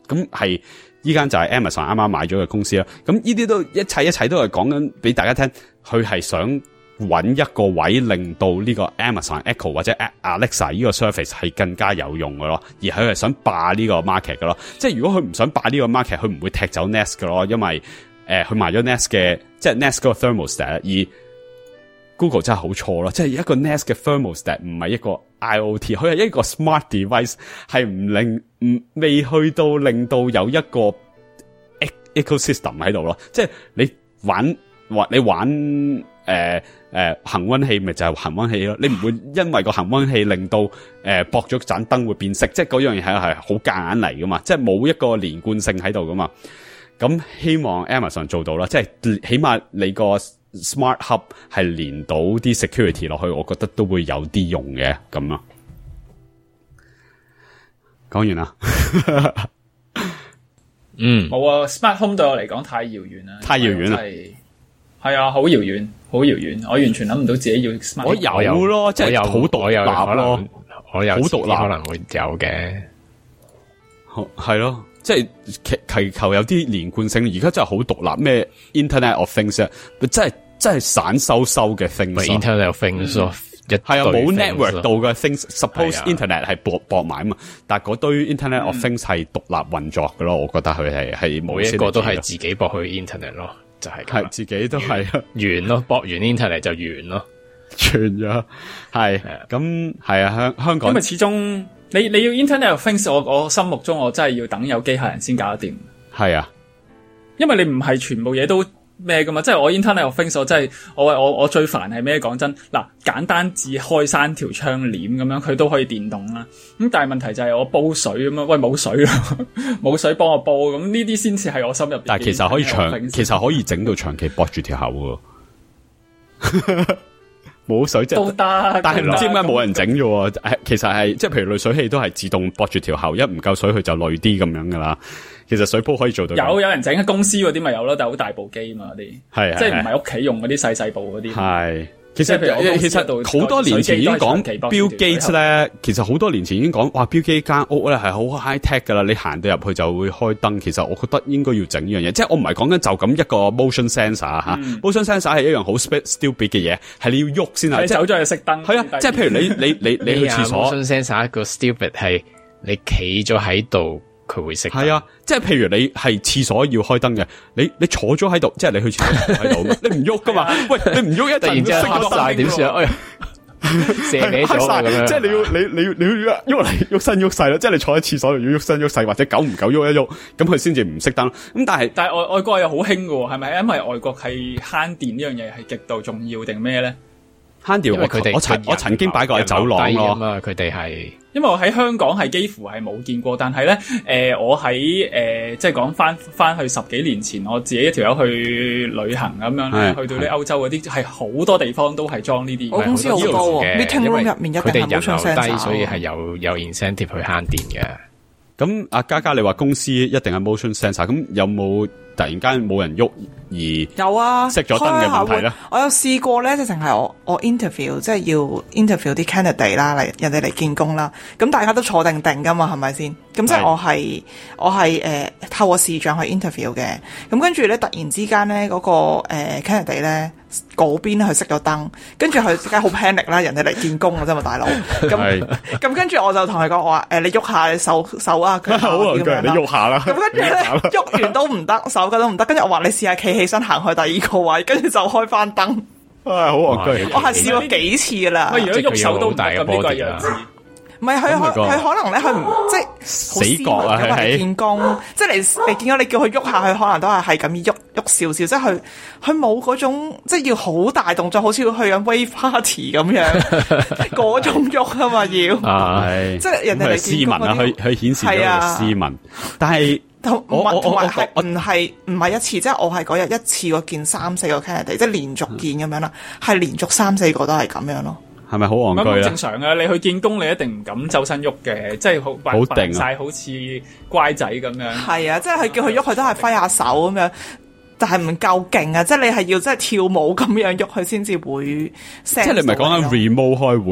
咁係依間就係 Amazon 啱啱買咗嘅公司啦。咁呢啲都一切一切都係講緊俾大家聽，佢係想揾一個位令到呢個 Amazon Echo 或者 Alexa 呢個 service 係更加有用嘅咯，而佢係想霸呢個 market 嘅咯。即係如果佢唔想霸呢個 market，佢唔會踢走 Nest 嘅咯，因為誒佢賣咗 Nest 嘅，即係 Nest 嗰個 thermostat，而 Google 真係好錯咯，即係一個 Nest 嘅 thermostat 唔係一個 I O T， 佢係一個 smart device， 係唔令唔未去到令到有一個 ecosystem 喺度咯。即係你玩或你玩誒誒恆溫器，咪就係恆溫器咯。你唔會因為個恆溫器令到誒駁咗盞燈會變色，即係嗰樣嘢係係好夾硬嚟噶嘛，即係冇一個連貫性喺度噶嘛。咁希望 Amazon 做到啦，即係起碼你個 Smart Hub 係連到啲 security 落去，我覺得都會有啲用嘅咁咯。講完啦。
嗯，冇啊 ，Smart Home 對我嚟講太遙遠啦，
太遙遠啦，
係啊，好遙遠，好遙遠，我完全諗唔到自己要 Smart Home。
我有咯，即係好獨立咯，
我有
好獨立
可能會有嘅，
係咯。即係祈祈求有啲連貫性，而家真係好獨立。咩 Internet of Things 啊，真係真係散收收嘅 things。Internet
of Things 咯，係
啊，冇 network 度嘅 things。Suppose Internet 係駁駁埋啊嘛，但係嗰堆 Internet of Things 係獨立運作嘅咯。我覺得佢係係
每一個都係自己駁去 Internet 咯，就係
係自己都係
完咯，駁完 Internet 就完咯，
完咗係咁係啊香香港，
因為始終。你你要 Internet of Things， 我我心目中我真係要等有機械人先搞得掂。
係啊，
因為你唔係全部嘢都咩噶嘛，即係我 Internet of Things， 我真係我我我最煩係咩？講真，嗱，簡單至開閂條窗簾咁樣，佢都可以電動啦。咁但係問題就係我煲水咁樣，喂冇水咯，冇水幫我煲，咁呢啲先至係我心入邊。
但係其實可以長，其實可以整到長期駁住條口喎。冇水即係
都得，
但係唔知點解冇人整啫？誒，其實係即係，譬如濾水器都係自動駁住條喉，一唔夠水佢就濾啲咁樣噶啦。其實水煲可以做到。
有有人整喺公司嗰啲咪有咯，但係好大部機嘛嗰啲，係即係唔係屋企用嗰啲細細部嗰啲。係。其實其實好多年前已經講 Bill Gates 咧，其實好多年前已經講，哇 Bill Gates 間屋咧係好 high tech 噶啦，你行到入去就會開燈。其實我覺得應該要整呢樣嘢，即係我唔係講緊就咁一個 motion sensor 吓、嗯、，motion sensor 係一樣好 stupid 嘅嘢，係你要喐先係。你走咗去熄燈，係啊，即係譬如你你你你去廁所
motion sensor 一個 stupid 係你企咗喺度。佢會熄
係啊，即係譬如你係廁所要開燈嘅，你你坐咗喺度，即係你去廁所喺度，你唔喐噶嘛？喂，你唔喐一陣，熄咗晒點算啊？哎呀，射歪咗咁樣，即係你要你你你要喐嚟喐身喐勢咯，即係你坐喺廁所度要喐身喐勢，或者久唔久喐一喐，咁佢先至唔熄燈。咁但係但係外外國又好興噶，係咪？因為外國係慳電呢樣嘢係極度重要定咩咧？慳電我佢哋我曾我曾經擺過喺走廊咯，
佢哋係。因
為我喺香港係幾乎係冇見過，但係咧，誒、呃，我喺誒、呃，即係講翻翻去十幾年前，我自己一條友去旅行咁樣，去到啲歐洲嗰啲，係好多地方都係裝呢啲。我公司好多嘅，meeting room 入面一定係冇上聲，
佢哋人流低，所以係有有 incentive 去慳電嘅。
咁阿嘉嘉，你話公司一定係 motion sensor， 咁有冇突然間冇人喐而
有啊
熄咗燈嘅問題咧？
我有試過咧，就淨係我我 interview 即係要 interview 啲 candidate 啦，嚟人哋嚟見工啦。咁大家都坐定定噶嘛，係咪先？咁即係我係我係誒、呃、透過視像去 interview 嘅。咁跟住咧，突然之間咧嗰個誒、呃、candidate 咧嗰邊咧佢熄咗燈，跟住佢梗係好 panic 啦，人哋嚟見工啊啫嘛，大佬。咁咁跟住我就同佢講我話誒，你喐下你手手啊，佢
好啊，你喐下啦。咁跟住咧
喐完都唔得，手腳都唔得。跟住我話你試下企起身行去第二個位，跟住就開翻燈。
唉，好戇居。
我係試過幾次噶啦。
喂，如果喐手都唔得咁呢個樣子。
唔係佢佢可能咧，佢唔即係
死角啊！佢係
見工，即係你你見到你叫佢喐下，佢可能都係係咁喐喐少少，即係佢佢冇嗰種即係要好大動作，好似要去緊 wave party 咁樣嗰種喐啊嘛要。係即係人哋嚟
斯文啊，佢佢顯示咗斯文，但係
同埋同埋係唔係唔係一次，即係我係嗰日一次過見三四個 candidate，即係連續見咁樣啦，係連續三四個都係咁樣咯。
係咪好戇居咧？
正常啊！你去見工，你一定唔敢周身喐嘅，即係好好定晒，好似乖仔咁樣。係
啊，即係佢叫佢喐，佢都係揮下手咁樣，但係唔夠勁啊！即係你係要即係跳舞咁樣喐，佢先至會。
即係你唔係講緊 remote 開會啊？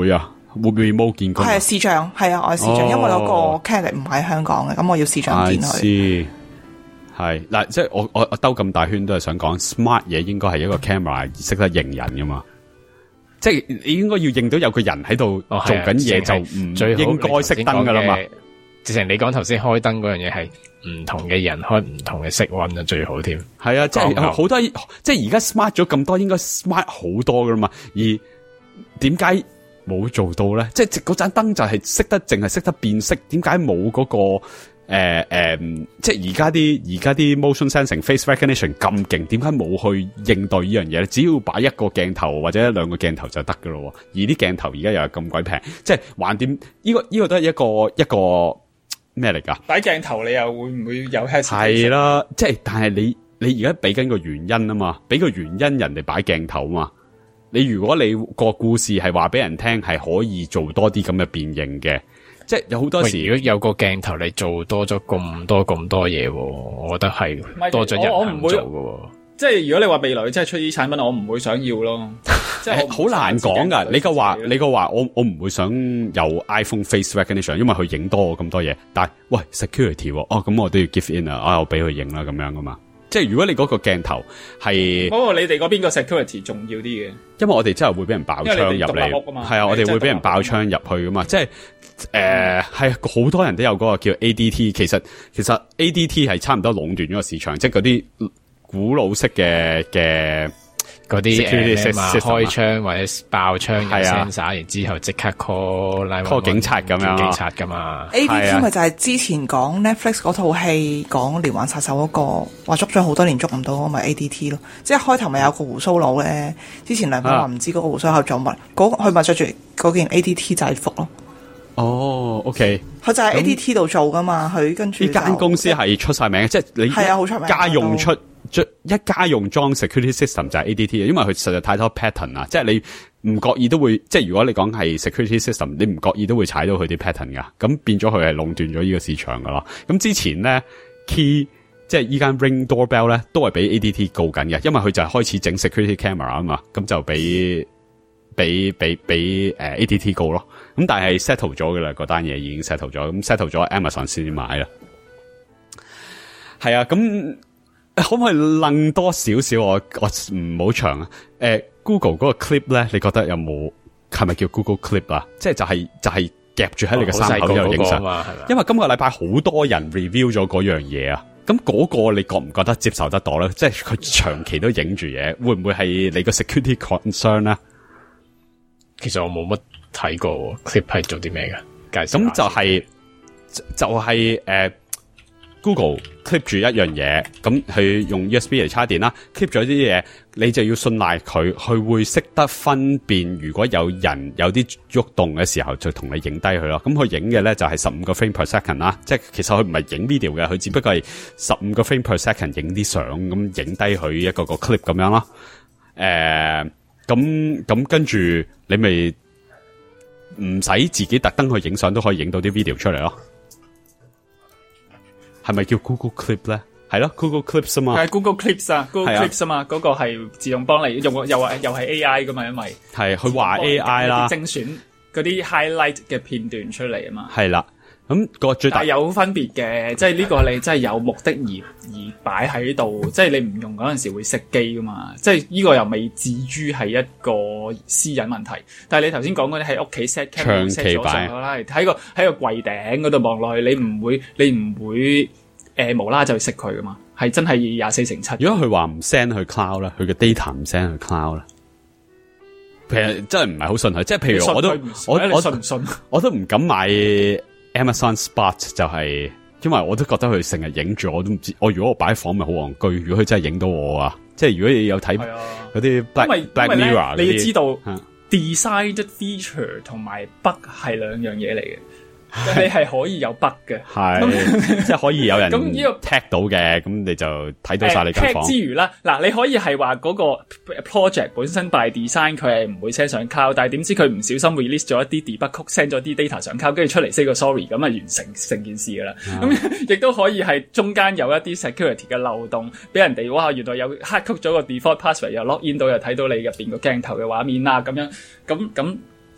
會唔會冇見過？
係視像，係啊，我係視像，哦、因為有個 candidate 唔喺香港嘅，咁我要視像見佢。
係嗱，即係我我我兜咁大圈都係想講 smart 嘢應該係一個 camera 識得認人噶嘛，即係你應該要認到有個人喺度做緊嘢，就唔應該熄燈噶啦嘛。
直情你講頭先開燈嗰樣嘢係唔同嘅人開唔同嘅色溫就最好添。
係啊，即係好多即係而家 smart 咗咁多，應該 smart 好多噶啦嘛。而點解冇做到咧？即係嗰盞燈就係識得淨係識得變色，點解冇嗰個？誒、呃、誒、呃，即係而家啲而家啲 motion sensing face recognition 咁勁，點解冇去應對呢樣嘢咧？只要擺一個鏡頭或者兩個鏡頭就得噶咯。而啲鏡頭而家又係咁鬼平，即係橫掂呢個呢、這個都係一個一個咩嚟噶？
擺鏡頭你又會唔會有 hesitation？
係啦，即係但係你你而家俾緊個原因啊嘛，俾個原因人哋擺鏡頭啊嘛。你如果你個故事係話俾人聽係可以做多啲咁嘅變形嘅。即係有好多時，
如果有個鏡頭你做多咗咁多咁多嘢，我覺得係多咗人肯做嘅。
即係如果你話未來真係出啲產品，我唔會想要咯。即係
好難講噶。你個話，你個話，我我唔會想有 iPhone Face Recognition，因為佢影多咁多嘢。但係喂 security，哦咁我都要 give in 啊，啊我俾佢影啦咁樣噶嘛。即係如果你嗰個鏡頭係，
不過你哋嗰邊個 security 重要啲嘅，
因為我哋真係會俾人爆槍入嚟，係啊，我哋會俾人爆槍入去噶嘛。即係誒係好多人都有嗰個叫 A D T， 其實其實 A D T 係差唔多壟斷咗個市場，即係嗰啲古老式嘅嘅。
嗰啲誒開槍或者爆槍嘅 sensor，然之後即刻 call
call 警察咁樣，
警察噶嘛。
A D T 咪就係之前講 Netflix 嗰套戲講連環殺手嗰、那個，話捉咗好多年捉唔到，咪 A D T 咯。即係開頭咪有個胡鬚佬咧，之前梁粉話唔知嗰個胡鬚佬做乜，嗰佢咪着住嗰件 A D T 制服咯。
哦 ，OK，
佢就係 A D T 度做噶嘛，佢跟住呢
間公司係出晒名，即係你係啊，好出名，家用出。一家用裝 security system 就係 A D T 嘅，因為佢實在太多 pattern 啦，即係你唔覺意都會，即係如果你講係 security system，你唔覺意都會踩到佢啲 pattern 噶，咁變咗佢係壟斷咗呢個市場噶咯。咁之前咧 Key 即係依間 Ring Doorbell 咧，都係俾 A D T 告緊嘅，因為佢就係開始整 security camera 啊嘛，咁就俾俾俾俾誒 A D T 告咯。咁但係 settle 咗噶啦，嗰單嘢已經 settle 咗，咁 settle 咗 Amazon 先買啦。係啊，咁。可唔可以楞多少少？我我唔好長啊。誒、呃、，Google 嗰個 clip 咧，你覺得有冇係咪叫 Google Clip 啊？即係就係、是、就係、是、夾住喺你嘅衫口度影相。因為今個禮拜好多人 review 咗嗰樣嘢啊。咁嗰個你覺唔覺得接受得到咧？即係佢長期都影住嘢，會唔會係你個 security concern 咧？
其實我冇乜睇過 clip 係做啲咩嘅。咁
就係、是、就係、是、誒。呃Google clip 住一樣嘢，咁佢用 U S B 嚟插電啦 ，clip 咗啲嘢，你就要信賴佢，佢會識得分辨，如果有人有啲喐動嘅時候，就同你影低佢咯。咁佢影嘅咧就係十五個 frame per second 啦，即係其實佢唔係影 video 嘅，佢只不過係十五個 frame per second 影啲相，咁影低佢一個個 clip 咁樣咯。誒、呃，咁咁跟住你咪唔使自己特登去影相，都可以影到啲 video 出嚟咯。係咪叫 Google Clip 咧？係咯 ，Google Clips 啊嘛。
係 Google Clips 啊 ，Google Clips 啊嘛，嗰、那個係自動幫你用，又話又係 A I 噶嘛，因為
係佢話 A I 啦，
精選嗰啲 highlight 嘅片段出嚟啊嘛。
係啦，咁、那個最大
但係有分別嘅，即係呢個你真係有目的而而擺喺度，即係你唔用嗰陣時會熄機噶嘛。即係呢個又未至於係一個私隱問題。但係你頭先講嗰啲喺屋企 set cam
長期擺
啦，喺個喺個櫃頂嗰度望落去，你唔會你唔會誒、呃、無啦啦就熄佢噶嘛。係真係廿四乘七。
如果佢話唔 send 去 cloud 咧，佢嘅 data 唔 send 去 cloud 咧，其實真係唔係好信佢。即係譬如我都我我信唔信？我都唔敢買 Amazon Spot， 就係因為我都覺得佢成日影住，我都唔知。我如果我擺喺房咪好戇居。如果佢真係影到我啊，即係如果你有睇嗰啲 Black Black Mirror，
你要知道 design feature 同埋 bug 係兩樣嘢嚟嘅。你係可以有 bug 嘅，
係即係可以有人咁呢個 tag 到嘅，咁你就睇到晒你間房。
tag 之餘啦，嗱，你可以係話嗰個 project 本身 by design 佢係唔會 send 上 cloud，但係點知佢唔小心 release 咗一啲 debug code，send 咗啲 data 上 cloud，跟住出嚟 say 個 sorry， 咁啊完成成件事噶啦。咁亦都可以係中間有一啲 security 嘅漏洞，俾人哋哇原來有 hack 咗個 default password，又 log in 到又睇到你入邊個鏡頭嘅畫面啦，咁樣咁咁。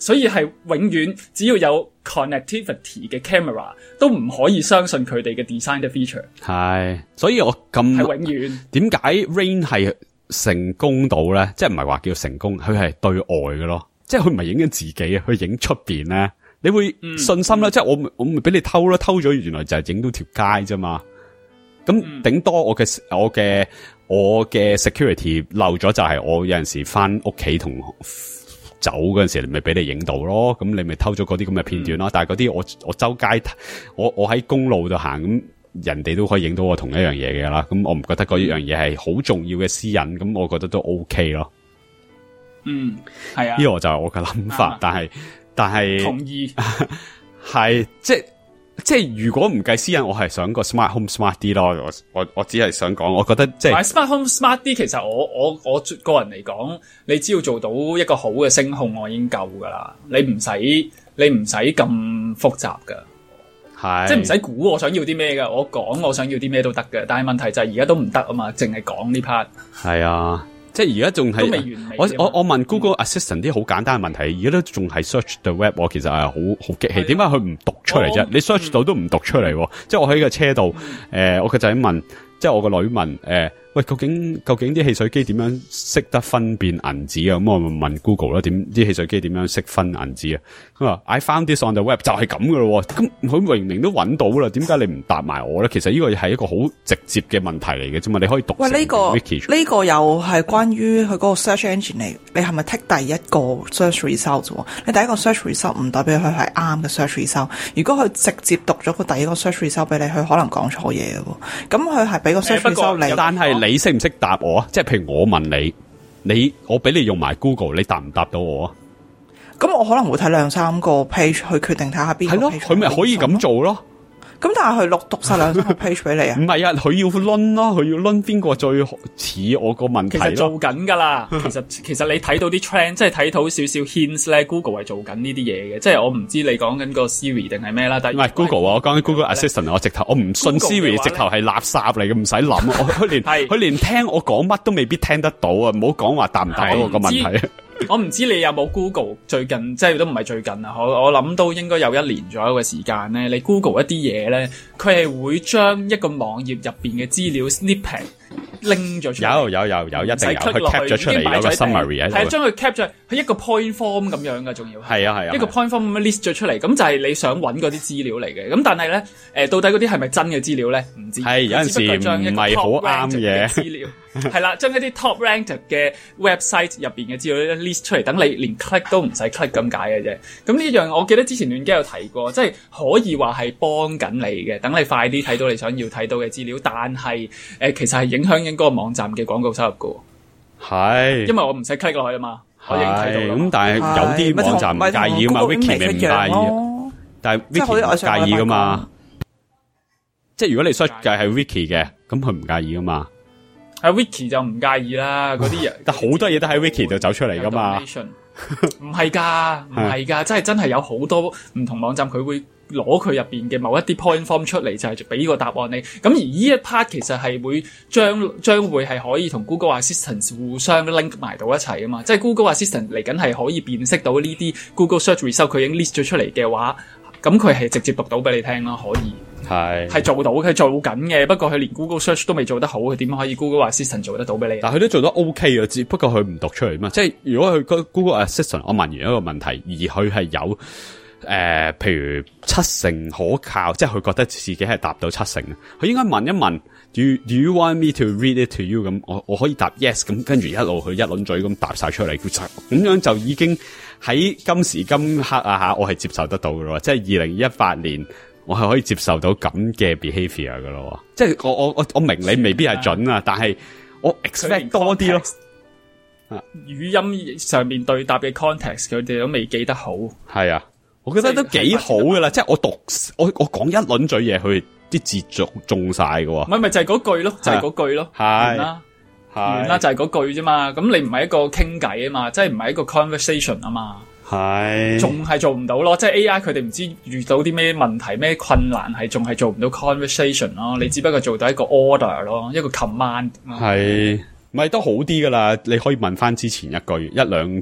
所以係永遠只要有 connectivity 嘅 camera 都唔可以相信佢哋嘅 design 嘅 feature。
係，所以我咁
係永遠
點解 Rain 係成功到咧？即係唔係話叫成功，佢係對外嘅咯，即係佢唔係影緊自己啊，佢影出邊咧，你會信心啦。嗯、即係我我咪俾你偷啦，偷咗原來就係影到條街啫嘛。咁頂多我嘅我嘅我嘅 security 漏咗，就係我有陣時翻屋企同走嗰陣時，咪俾你影到咯。咁你咪偷咗嗰啲咁嘅片段咯。嗯、但係嗰啲我我周街我我喺公路度行，咁人哋都可以影到我同一樣嘢嘅啦。咁我唔覺得嗰樣嘢係好重要嘅私隱，咁我覺得都 OK 咯。
嗯，係啊，
呢個就係我嘅諗法。啊、但係但係
同意
係即係。即係如果唔計私隱，我係想個 smart home smart 啲咯。我我我只係想講，我覺得即係
smart home smart 啲。其實我我我個人嚟講，你只要做到一個好嘅聲控，我已經夠噶啦。你唔使你唔使咁複雜噶，係即係唔使估我想要啲咩噶。我講我想要啲咩都得嘅。但係問題就係而家都唔得啊嘛，淨係講呢 part。係
啊。即係而家仲係，我我我問 Google Assistant 啲好簡單嘅問題，而家都仲係 search the web，我其實係好好激氣。點解佢唔讀出嚟啫？你 search 到都唔讀出嚟，嗯、即係我喺個車度，誒、呃，我個仔問，即係我個女問，誒、呃，喂，究竟究竟啲汽水機點樣識得分辨銀紙啊？咁我咪問 Google 啦，點啲汽水機點樣識分銀紙啊？佢話 I found this on the web 就係咁噶咯，咁佢明明都揾到啦，點解你唔答埋我咧？其實呢個係一個好直接嘅問題嚟嘅啫嘛，你可以讀。喂，呢、這個
呢個又係關於佢嗰個 search engine 嚟，你係咪 take 第一個 search result？ 你第一個 search result 唔代表佢係啱嘅 search result。如果佢直接讀咗個第一個 search result 俾你，佢可能講錯嘢嘅。咁佢係俾個 search result 你，
但係你識唔識答我啊？即係譬如我問你，你我俾你用埋 Google， 你答唔答到我啊？
咁我可能會睇兩三個 page 去決定睇下邊個 page。係咯，
佢咪可以咁做咯。
咁但係佢錄讀晒兩三個 page 俾你啊？
唔係啊，佢要輪咯，佢要輪邊個最似我個問題咯。
其實做緊噶啦，其實其實你睇到啲 trend， 即係睇到少少 hints 咧 ，Google 係做緊呢啲嘢嘅。即係我唔知你講緊個 Siri 定係咩啦。但係唔係 Google
啊，我講緊 Google Assistant，我直頭我唔信 Siri， 直頭係垃圾嚟嘅，唔使諗。佢連佢連聽我講乜都未必聽得到啊！唔好講話答唔答到我個問題。
我唔知你有冇 Google 最近，即係都唔係最近啊！我我諗都應該有一年左右嘅時間咧。你 Google 一啲嘢咧，佢係會將一個網頁入邊嘅資料 snippet 拎咗出嚟。有有有有，一定有。佢 cap 咗出嚟有個 summary 喺度。係將佢 cap 咗，係一個 point form 咁樣噶，仲要係啊係啊，一個 point form 咁樣 list 咗出嚟。咁就係你想揾嗰啲資料嚟嘅。咁但係咧，誒到底嗰啲係咪真嘅資料咧？唔知。係有陣時唔係好啱嘅資料。係啦，將一啲 top ranked 嘅 website 入邊嘅資料 list 出嚟，等你連 click 都唔使 click 咁解嘅啫。咁呢樣我記得之前亂機有提過，即係可以話係幫緊你嘅，等你快啲睇到你想要睇到嘅資料。但係誒、呃，其實係影響緊嗰個網站嘅廣告收入嘅。係，因為我唔使 click 落去啊嘛，我已經睇到啦。咁但係有啲網站唔介意啊嘛 ，Wiki 咪唔介意，但係 Wiki 唔介意噶嘛。即係如果你 search 嘅係 Wiki 嘅，咁佢唔介意噶嘛。喺 Wiki 就唔介意啦，嗰啲人，但好多嘢都喺 Wiki 度走出嚟噶嘛。唔係噶，唔係噶，真係真係有好多唔同網站佢會攞佢入邊嘅某一啲 point form 出嚟，就係俾個答案你。咁而呢一 part 其實係會將將會係可以同 Google Assistant 互相 link 埋到一齊啊嘛。即係 Google Assistant 嚟緊係可以辨識到呢啲 Google Search Result 佢已經 list 咗出嚟嘅話，咁佢係直接讀到俾你聽咯，可以。係係做到，佢做緊嘅。不過佢連 Google Search 都未做得好，佢點可以 Google Assistant 做得到俾你？但係佢都做得 OK 啊，只不過佢唔讀出嚟嘛。即係如果佢 Google Assistant，我問完一個問題，而佢係有誒、呃，譬如七成可靠，即係佢覺得自己係答到七成，佢應該問一問 Do you, do you want me to read it to you？ 咁我我可以答 yes， 咁跟住一路去一輪嘴咁答晒出嚟，咁樣就已經喺今時今刻啊吓，我係接受得到噶咯。即係二零一八年。我係可以接受到咁嘅 behavior 噶咯，即係我我我我明你未必係準啊，但係我 expect 多啲咯。語音上面對答嘅 context 佢哋都未記得好。係啊，我覺得都幾好噶啦，即係我讀我我講一輪嘴嘢，佢啲字中中晒噶。唔係咪就係嗰句咯，就係嗰句咯。係啦，完啦就係嗰句啫嘛。咁你唔係一個傾偈啊嘛，即係唔係一個 conversation 啊嘛。係，仲係做唔到咯，即係 A I 佢哋唔知遇到啲咩問題咩困難，係仲係做唔到 conversation 咯，你只不過做到一個 order 咯，一個 command。係，咪都好啲噶啦，你可以問翻之前一句一兩句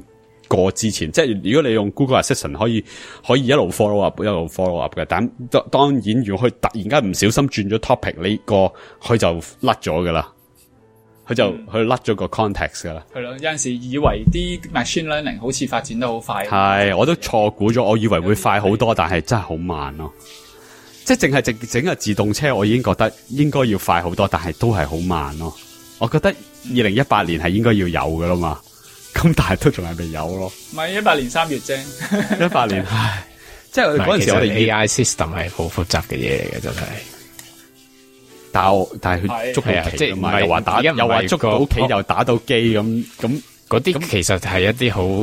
過之前，即係如果你用 Google Assistant 可以可以一路 follow up 一路 follow up 嘅，但當然如果佢突然間唔小心轉咗 topic， 你個佢就甩咗噶啦。佢就佢甩咗個 context 噶啦，
係咯，有陣時以為啲 machine learning 好似發展得好快，
係我都錯估咗，我以為會快好多，但係真係好慢咯。即係淨係整整個自動車，我已經覺得應該要快好多，但係都係好慢咯。我覺得二零一八年係應該要有噶啦嘛，咁但係都仲係未有咯。
唔係一八年三月啫，
一八年，唉，即係嗰陣時我哋
A I system 係好複雜嘅嘢嚟嘅，真係。
但係但係佢捉到棋啊嘛，又話打又話捉到棋又打到機咁咁
嗰啲，其實係一啲好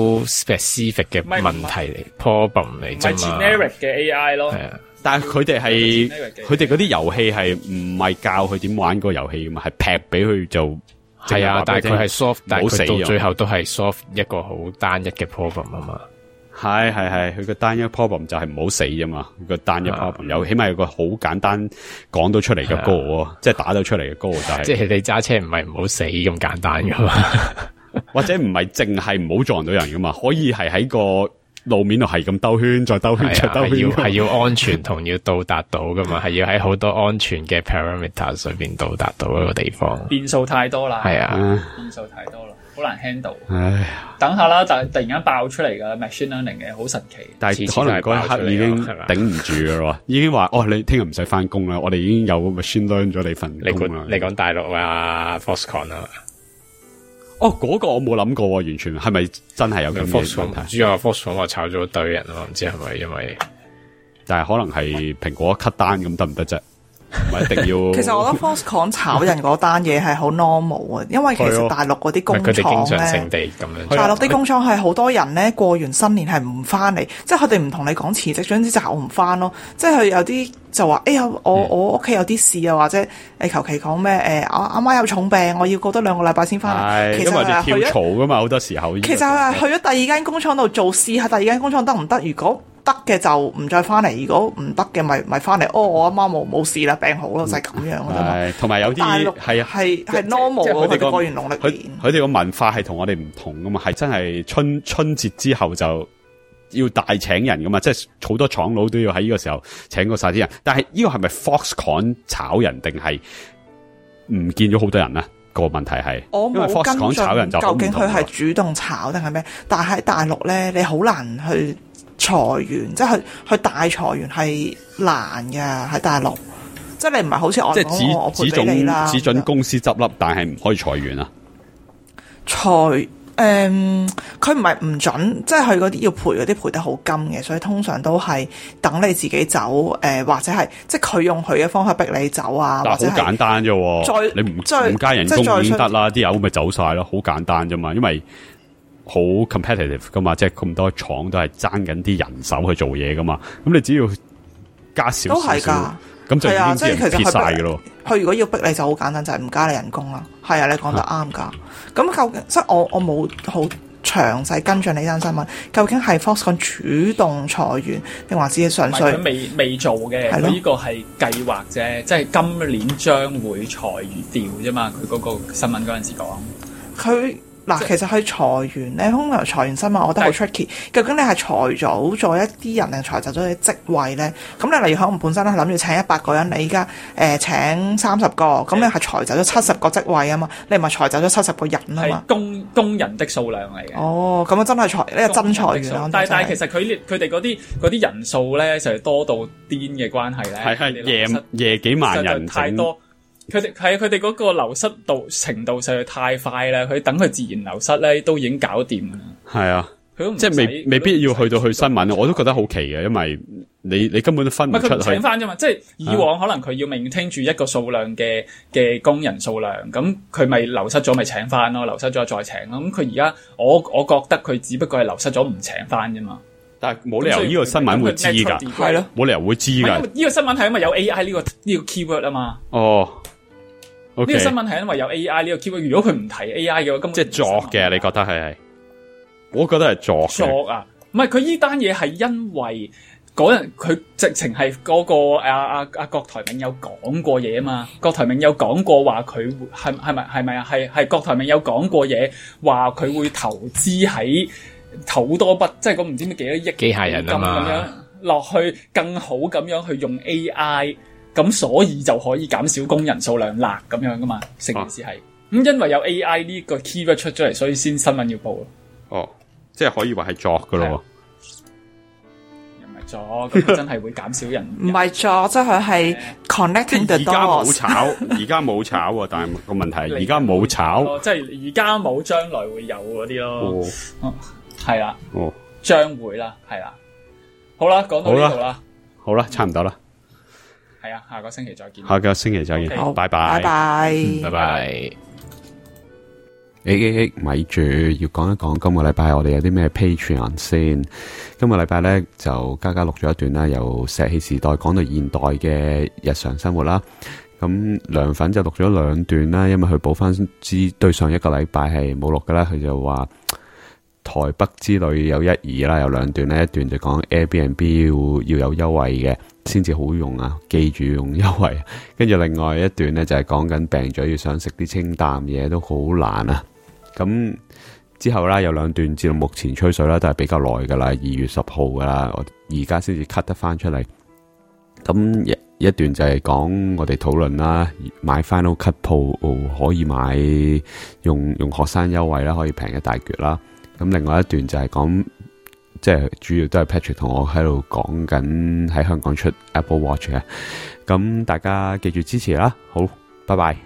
specific 嘅問題嚟 ，problem 嚟啫嘛。
係 generic 嘅 A I 咯，
係啊。
但係佢哋係佢哋嗰啲遊戲係唔係教佢點玩個遊戲噶嘛？係劈俾佢做
係啊，但係佢係 solve， 但係佢到最後都係 solve 一個好單一嘅 problem 啊嘛。
係係係，佢個單一 problem 就係唔好死啫嘛。個單一 problem 有起碼有個好簡單講到出嚟嘅 goal，即係打到出嚟嘅 goal 就係。
即係你揸車唔係唔好死咁簡單噶嘛，
或者唔係淨係唔好撞到人噶嘛，可以係喺個路面度係咁兜圈再兜圈再兜圈，
係要安全同要到達到噶嘛，係要喺好多安全嘅 parameters 上邊到達到嗰個地方。
變數太多啦，
係啊，
變數太多啦。好難 handle，
唉，
等下啦，但突然間爆出嚟嘅 machine learning 嘅好神奇，
但係可能嗰一刻已經頂唔住噶咯，已經話哦，你聽日唔使翻工啦，我哋已經有 machine learn 咗你份工啦。
你講大陸啊 Foxconn 啊？
哦，嗰、嗰個我冇諗過，完全係咪真係有咁嘅問題？
唔知啊 Foxconn 話炒咗一堆人啊，唔知係咪因為，
但係可能係蘋果 cut 單咁得唔得啫？唔係一定要。
其實我覺得 Foxconn 炒人嗰單嘢係好 normal 啊，因為其實大陸嗰啲工廠咧，
佢哋經常性地咁樣。
大陸啲工廠係好多人咧過完新年係唔翻嚟，即係佢哋唔同你講辭職，總之就係我唔翻咯。即係佢有啲就話，哎呀，我、嗯、我屋企有啲事啊，或者誒求其講咩誒，我阿媽有重病，我要過多兩個禮拜先翻嚟。其實係跳槽噶嘛，好多時候。其實係去咗第二間工廠度做試下，第二間工廠得唔得？如果得嘅就唔再翻嚟，如果唔得嘅咪咪翻嚟。哦，我阿媽冇冇事啦，病好咯，就係、是、咁樣噶嘛。同埋有啲係啊，係係 normal 咯。佢哋過完農曆年，佢哋個文化係同我哋唔同噶嘛，係真係春春節之後就要大請人噶嘛，即係好多廠佬都要喺呢個時候請過晒啲人。但係呢個係咪 Foxconn 炒人定係唔見咗好多人啊？個問題係，我冇跟進炒人就究竟佢係主動炒定係咩？但係喺大陸咧，你好難去裁員，即係去去大裁員係難嘅喺大陸，即係你唔係好似我講我賠俾你啦，只准公司執笠，但係唔可以裁員啊。裁誒，佢唔係唔准，即係佢嗰啲要賠嗰啲賠得好金嘅，所以通常都係等你自己走，誒、呃、或者係即係佢用佢嘅方法逼你走啊。但係好簡單啫，再你唔唔加人工已經得啦，啲友咪走晒咯，好簡單啫嘛，因為好 competitive 噶嘛，即係咁多廠都係爭緊啲人手去做嘢噶嘛，咁你只要加少少少，咁就已經啲人撇晒噶咯。佢如果要逼你就好簡單，就係、是、唔加你人工啦。係啊，你講得啱噶。咁、啊、究竟即係我我冇好詳細跟進呢單新聞，究竟係 Foxconn 主動裁員定還是純粹？佢未未做嘅，佢呢個係計劃啫，即係今年將會裁掉啫嘛。佢嗰個新聞嗰陣時講佢。嗱，其實去裁員咧，通常裁員新聞，我覺得好 tricky。究竟你係裁走咗一啲人，定裁走咗啲職位咧？咁你例如可能本身咧諗住請一百個人，你依家誒請三十個，咁你係裁走咗七十個職位啊嘛？你唔係裁走咗七十個人啊嘛？係工工人的數量嚟嘅。哦，咁啊真係裁呢個真裁員。但係但係其實佢佢哋嗰啲嗰啲人數咧，就係多到癲嘅關係咧。係係夜夜幾萬人太多。佢哋係佢哋嗰個流失度程度實在太快啦，佢等佢自然流失咧都已經搞掂啦。係啊，佢都唔即係未未必要去到去新聞，我都覺得好奇嘅，因為你你根本都分唔出去。唔係佢請翻啫嘛，即係以往可能佢要maintain住一個數量嘅嘅工人數量，咁佢咪流失咗咪請翻咯，流失咗再請咯。咁佢而家我我覺得佢只不過係流失咗唔請翻啫嘛。但係冇理由呢個新聞會知㗎，係咯，冇理由會知㗎。呢個新聞係因為有 A I 呢個呢個 keyword 啊嘛。哦。呢、okay. 個新聞係因為有 A I 呢個 keyword， 如果佢唔提 A I 嘅話，根本即係作嘅。你覺得係係？我覺得係作嘅。作啊！唔係佢呢單嘢係因為嗰人佢直情係嗰個阿阿阿郭台銘有講過嘢啊嘛。郭台銘有講過話佢係係咪係咪啊？係係郭台銘有講過嘢話佢會投資喺
好多筆，即係嗰唔知咩幾多億
機械人啊嘛
咁樣落去，更好咁樣去用 A I， 咁所以就可以減少工人數量啦，咁樣噶嘛，成件事係。咁、啊、因為有 A I 呢個 keyword 出咗嚟，所以先新聞要報咯。
哦，即係可以話係作噶咯。
咗咁真係會減少人，
唔係咗，即係佢係 connecting the dots。
而家冇炒，而家冇炒啊！但係個問題，而家冇炒，
即係而家冇，將來會有嗰啲咯。哦，係啦，
哦，
將會啦，係啦。好啦，講到呢度啦，
好啦，差唔多啦。
係啊，下個星期再見。
下個星期再見，
okay.
好，拜拜，
拜拜，
嗯、拜拜。
誒誒誒，咪住，要講一講今個禮拜我哋有啲咩 Patreon 先。今個禮拜咧就嘉嘉錄咗一段啦，由石器時代講到現代嘅日常生活啦。咁涼粉就錄咗兩段啦，因為佢補翻之對上一個禮拜係冇錄噶啦，佢就話台北之旅有一二啦，有兩段咧，一段就講 Airbnb 要要有優惠嘅先至好用啊，記住用優惠。跟住另外一段咧就係講緊病咗要想食啲清淡嘢都好難啊。咁之後啦，有兩段至到目前吹水啦，都係比較耐噶啦，二月十號噶啦，我而家先至 cut 得翻出嚟。咁一一段就係講我哋討論啦，買 Final Cut Pro可以買用用學生優惠啦，可以平一大橛啦。咁另外一段就係講，即係主要都係 Patrick 同我喺度講緊喺香港出 Apple Watch 嘅。咁大家記住支持啦，好，拜拜。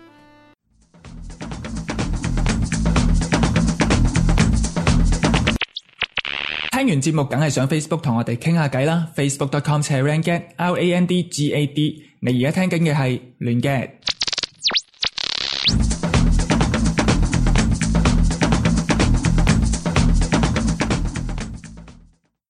聽完節目梗係上 Facebook 同我哋傾下偈啦 ，facebook dot com slash rangad L A N D G A D。你而家聽緊嘅係亂嘅。